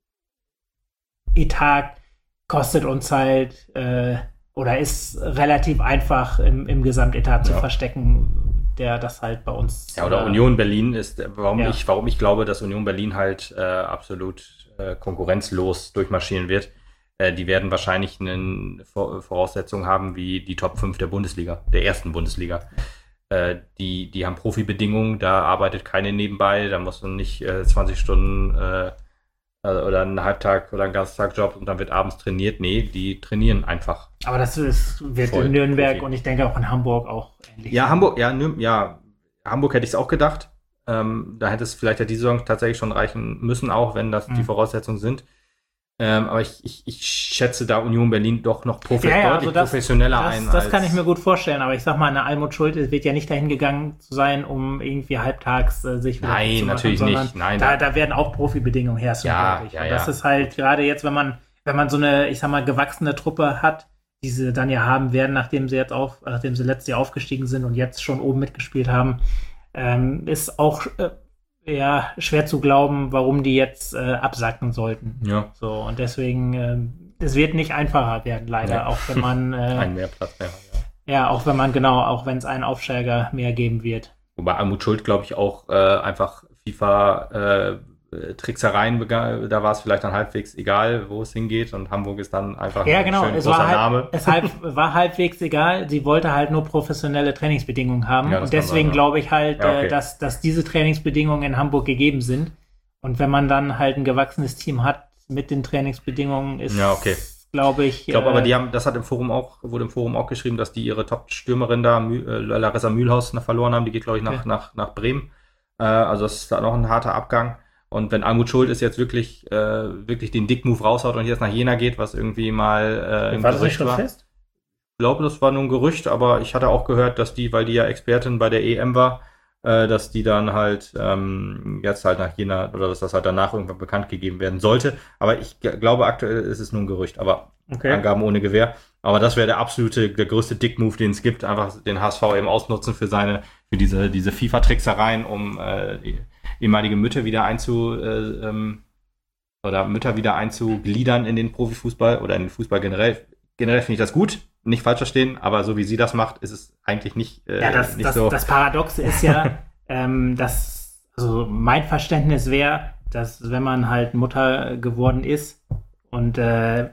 B: Etat kostet uns halt äh, oder ist relativ einfach im, im Gesamtetat zu ja. verstecken, der das halt bei uns...
A: Ja, oder äh, Union Berlin ist, warum, ja. ich, warum ich glaube, dass Union Berlin halt äh, absolut äh, konkurrenzlos durchmarschieren wird. Äh, die werden wahrscheinlich eine Voraussetzung haben wie die Top fünf der Bundesliga, der ersten Bundesliga. Äh, die, die haben Profibedingungen, da arbeitet keine nebenbei, da muss man nicht äh, zwanzig Stunden... Äh, oder einen Halbtag oder einen Ganztagjob und dann wird abends trainiert. Nee, die trainieren einfach.
B: Aber das ist, wird in Nürnberg Profi. Und ich denke auch in Hamburg auch ähnlich.
A: Ja, Hamburg, ja, Nür- ja, Hamburg hätte ich es auch gedacht. Ähm, da hätte es vielleicht ja die Saison tatsächlich schon reichen müssen, auch wenn das mhm. die Voraussetzungen sind. Ähm, aber ich, ich, ich schätze da Union Berlin doch noch profi-
B: ja, ja,
A: deutlich
B: also das,
A: professioneller
B: das,
A: ein.
B: Das
A: als
B: kann ich mir gut vorstellen, aber ich sag mal, eine Almut Schuld wird ja nicht dahin gegangen zu sein, um irgendwie halbtags äh, sich wieder
A: Nein,
B: zu machen,
A: natürlich nicht. Nein,
B: da, da werden auch Profibedingungen herrschen.
A: Ja, ja,
B: Und das
A: ja.
B: ist halt gerade jetzt, wenn man, wenn man so eine, ich sag mal, gewachsene Truppe hat, die sie dann ja haben werden, nachdem sie jetzt auf, nachdem sie letztes Jahr aufgestiegen sind und jetzt schon oben mitgespielt haben, ähm, ist auch äh, ja, schwer zu glauben, warum die jetzt äh, absacken sollten.
A: Ja.
B: So, und deswegen, ähm, es wird nicht einfacher werden, leider, ja. auch wenn man äh,
A: ein Mehrplatz mehr,
B: ja. ja, auch wenn man, genau, auch wenn es einen Aufsteiger mehr geben wird.
A: Wobei Almut Schuld, glaube ich, auch äh, einfach FIFA äh, Tricksereien, bega- da war es vielleicht dann halbwegs egal, wo es hingeht und Hamburg ist dann einfach
B: ja,
A: ein
B: genau.
A: schön
B: es
A: großer
B: war halt,
A: Name.
B: Es halb, war halbwegs egal, sie wollte halt nur professionelle Trainingsbedingungen haben
A: ja,
B: und deswegen
A: sein,
B: glaube ich halt,
A: ja, okay.
B: äh, dass, dass diese Trainingsbedingungen in Hamburg gegeben sind und wenn man dann halt ein gewachsenes Team hat mit den Trainingsbedingungen, ist,
A: ja, okay.
B: glaube ich...
A: Ich glaube
B: äh,
A: aber, die haben, das hat im Forum auch, wurde im Forum auch geschrieben, dass die ihre Top-Stürmerin da, Mü- äh, Larissa Mühlhaus, noch verloren haben, die geht, glaube ich, nach,
B: okay.
A: nach, nach Bremen. Äh, also das ist da noch ein harter Abgang. Und wenn Almut Schuld ist jetzt wirklich, äh, wirklich den Dick-Move raushaut und jetzt nach Jena geht, was irgendwie mal äh, ein
B: war das
A: Gerücht
B: nicht
A: war.
B: fest?
A: Ich glaube, das war nur ein Gerücht, aber ich hatte auch gehört, dass die, weil die ja Expertin bei der E M war, äh, dass die dann halt ähm, jetzt halt nach Jena, oder dass das halt danach irgendwann bekannt gegeben werden sollte. Aber ich g- glaube, aktuell ist es nur ein Gerücht, aber
B: okay.
A: Angaben ohne Gewähr. Aber das wäre der absolute, der größte Dick-Move, den es gibt, einfach den H S V eben ausnutzen für seine, für diese, diese FIFA-Tricksereien, um äh, die ehemalige Mütter wieder einzu äh, ähm, oder Mütter wieder einzugliedern in den Profifußball oder in den Fußball generell. Generell finde ich das gut, nicht falsch verstehen, aber so wie sie das macht, ist es eigentlich nicht, äh,
B: ja, das,
A: nicht
B: das,
A: so.
B: Das Paradoxe ist ja, ähm, dass, also mein Verständnis wäre, dass wenn man halt Mutter geworden ist und äh,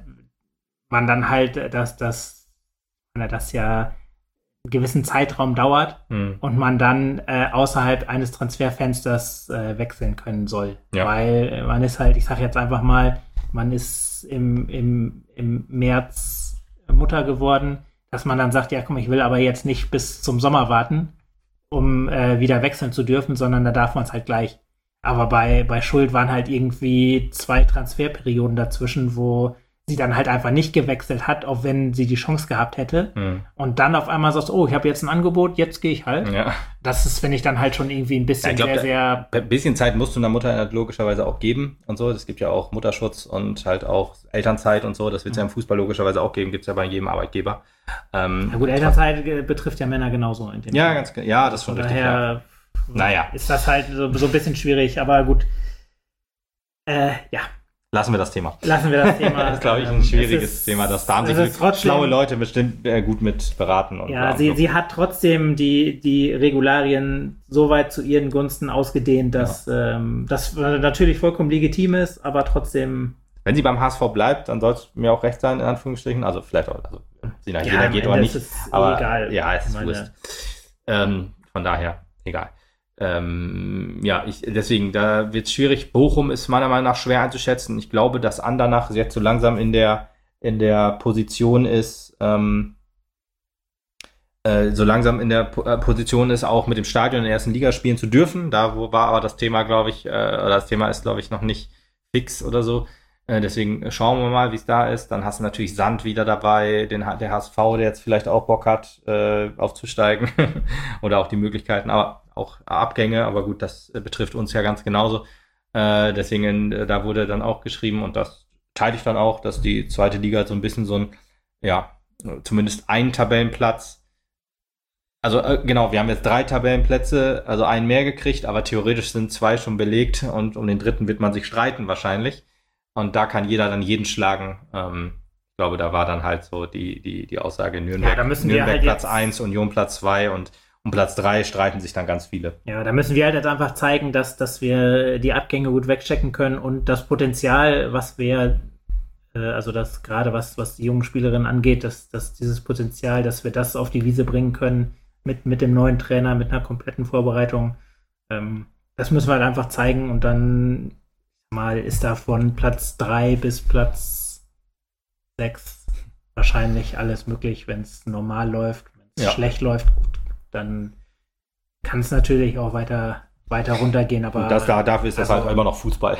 B: man dann halt, dass das, das ja einen gewissen Zeitraum dauert hm. und man dann äh, außerhalb eines Transferfensters äh, wechseln können soll.
A: Ja.
B: Weil man ist halt, ich sag jetzt einfach mal, man ist im, im, im März Mutter geworden, dass man dann sagt, ja komm, ich will aber jetzt nicht bis zum Sommer warten, um äh, wieder wechseln zu dürfen, sondern da darf man es halt gleich. Aber bei, bei Schuld waren halt irgendwie zwei Transferperioden dazwischen, wo sie dann halt einfach nicht gewechselt hat, auch wenn sie die Chance gehabt hätte. Mhm. Und dann auf einmal sagst, oh, ich habe jetzt ein Angebot, jetzt gehe ich halt. Ja. Das ist, finde ich, dann halt schon irgendwie ein bisschen ja, glaub, sehr, sehr...
A: Ein bisschen Zeit musst du einer Mutter logischerweise auch geben und so. Es gibt ja auch Mutterschutz und halt auch Elternzeit und so. Das wird es mhm. ja im Fußball logischerweise auch geben. Gibt es ja bei jedem Arbeitgeber.
B: Ähm, ja gut, Elternzeit betrifft ja Männer genauso. In dem
A: ja, ganz, ja, das ist schon richtig.
B: Daher naja. ist das halt so, so ein bisschen schwierig. Aber gut, äh, ja.
A: Lassen wir das Thema.
B: Lassen wir das Thema.
A: Das ist, glaube ich, ein schwieriges ist, Thema. Das da haben sich trotzdem, schlaue Leute bestimmt äh, gut mit beraten. Und
B: ja, sie, sie hat trotzdem die, die Regularien so weit zu ihren Gunsten ausgedehnt, dass ja. ähm, das natürlich vollkommen legitim ist, aber trotzdem...
A: Wenn sie beim H S V bleibt, dann soll es mir auch recht sein, in Anführungsstrichen. Also vielleicht auch, also sie nach ja, jeder geht oder nicht. Ist aber egal. Ja, es ist wurscht. Ähm, von daher, egal. Ähm, ja, ich, deswegen, da wird es schwierig. Bochum ist meiner Meinung nach schwer einzuschätzen. Ich glaube, dass Andernach jetzt so langsam in der, in der Position ist, ähm, äh, so langsam in der po- äh, Position ist, auch mit dem Stadion in der ersten Liga spielen zu dürfen. Da wo war aber das Thema, glaube ich, äh, oder das Thema ist, glaube ich, noch nicht fix oder so. Äh, deswegen schauen wir mal, wie es da ist. Dann hast du natürlich Sand wieder dabei, den, der H S V, der jetzt vielleicht auch Bock hat, äh, aufzusteigen oder auch die Möglichkeiten, aber auch Abgänge, aber gut, das äh, betrifft uns ja ganz genauso. Äh, deswegen, äh, da wurde dann auch geschrieben und das teile ich dann auch, dass die zweite Liga so ein bisschen so ein, ja, zumindest einen Tabellenplatz, also äh, genau, wir haben jetzt drei Tabellenplätze, also einen mehr gekriegt, aber theoretisch sind zwei schon belegt und um den dritten wird man sich streiten wahrscheinlich. Und da kann jeder dann jeden schlagen. Ähm, ich glaube, da war dann halt so die, die, die Aussage Nürnberg,
B: ja, da müssen wir
A: Nürnberg
B: halt
A: Platz eins, Union Platz zwei und um Platz drei streiten sich dann ganz viele.
B: Ja, da müssen wir halt jetzt einfach zeigen, dass, dass wir die Abgänge gut wegchecken können und das Potenzial, was wir, äh, also das gerade was, was die jungen Spielerinnen angeht, dass, dass dieses Potenzial, dass wir das auf die Wiese bringen können mit, mit dem neuen Trainer, mit einer kompletten Vorbereitung. Ähm, das müssen wir halt einfach zeigen und dann mal ist da von Platz drei bis Platz sechs wahrscheinlich alles möglich, wenn es normal läuft. Wenn es ja. schlecht läuft, gut, dann kann es natürlich auch weiter, weiter runtergehen. Aber
A: das, da, dafür ist das also, halt immer noch Fußball.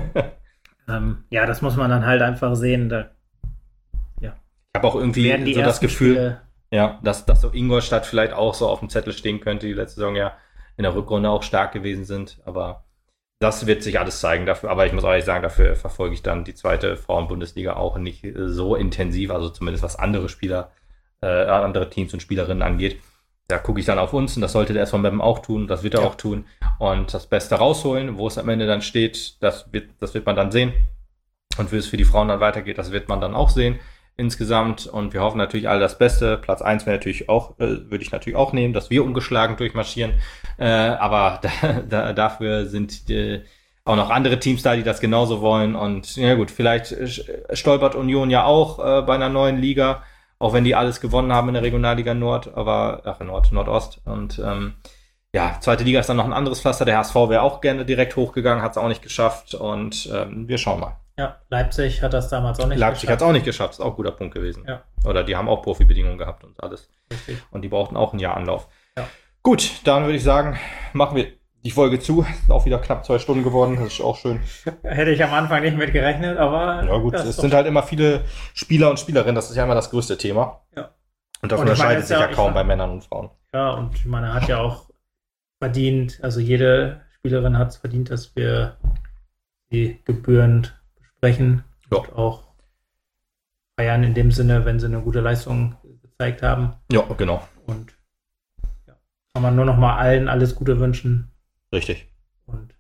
B: ähm, ja, das muss man dann halt einfach sehen. Da, ja.
A: Ich habe auch irgendwie so das Gefühl, Spiele, ja, dass, dass so Ingolstadt vielleicht auch so auf dem Zettel stehen könnte, die letzte Saison ja in der Rückrunde auch stark gewesen sind, aber das wird sich alles zeigen dafür, aber ich muss ehrlich sagen, dafür verfolge ich dann die zweite Frauen-Bundesliga auch nicht so intensiv, also zumindest was andere Spieler, äh, andere Teams und Spielerinnen angeht. Da gucke ich dann auf uns und das sollte der S V Meppen auch tun, das wird er ja. auch tun und das Beste rausholen, wo es am Ende dann steht, das wird, das wird man dann sehen und wie es für die Frauen dann weitergeht, das wird man dann auch sehen insgesamt und wir hoffen natürlich alle das Beste. Platz eins wäre natürlich auch, äh, würde ich natürlich auch nehmen, dass wir ungeschlagen durchmarschieren, äh, aber da, da, dafür sind äh, auch noch andere Teams da, die das genauso wollen und ja gut, vielleicht stolpert Union ja auch äh, bei einer neuen Liga, auch wenn die alles gewonnen haben in der Regionalliga Nord, aber ach Nord, Nordost und ähm, ja, zweite Liga ist dann noch ein anderes Pflaster, der H S V wäre auch gerne direkt hochgegangen, hat es auch nicht geschafft und ähm, wir schauen mal.
B: Ja, Leipzig hat das damals auch nicht
A: Leipzig geschafft. Leipzig hat es auch nicht geschafft, ist auch ein guter Punkt gewesen. Ja. Oder die haben auch Profibedingungen gehabt und alles. Richtig. Und die brauchten auch ein Jahr Anlauf. Ja. Gut, dann würde ich sagen, machen wir die Folge zu. Ist auch wieder knapp zwei Stunden geworden, das ist auch schön.
B: Hätte ich am Anfang nicht mit gerechnet, aber...
A: Ja gut, es sind halt immer viele Spieler und Spielerinnen, das ist ja immer das größte Thema.
B: Ja.
A: Und das und unterscheidet sich ja, ja kaum meine, bei Männern und Frauen.
B: Ja, und ich meine, er hat ja auch verdient, also jede Spielerin hat es verdient, dass wir sie gebührend besprechen ja. und auch feiern in dem Sinne, wenn sie eine gute Leistung gezeigt haben.
A: Ja, genau.
B: Und ja, kann man nur noch mal allen alles Gute wünschen.
A: Richtig.
B: Und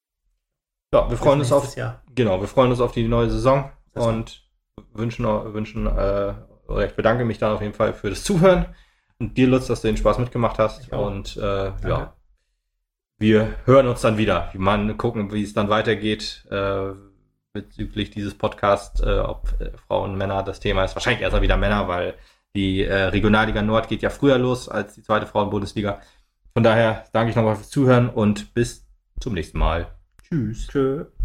A: ja, wir freuen uns auf
B: Jahr.
A: Genau, wir freuen uns auf die neue Saison das und wünschen wünschen äh, oder ich bedanke mich dann auf jeden Fall für das Zuhören und dir, Lutz, dass du den Spaß mitgemacht hast und äh, ja, wir hören uns dann wieder. Wir mal gucken, wie es dann weitergeht äh, bezüglich dieses Podcasts, äh, ob äh, Frauen und Männer das Thema ist. Wahrscheinlich erstmal wieder Männer, weil die äh, Regionalliga Nord geht ja früher los als die zweite Frauen-Bundesliga. Von daher danke ich nochmal fürs Zuhören und bis zum nächsten Mal. Tschüss.
B: Tschö.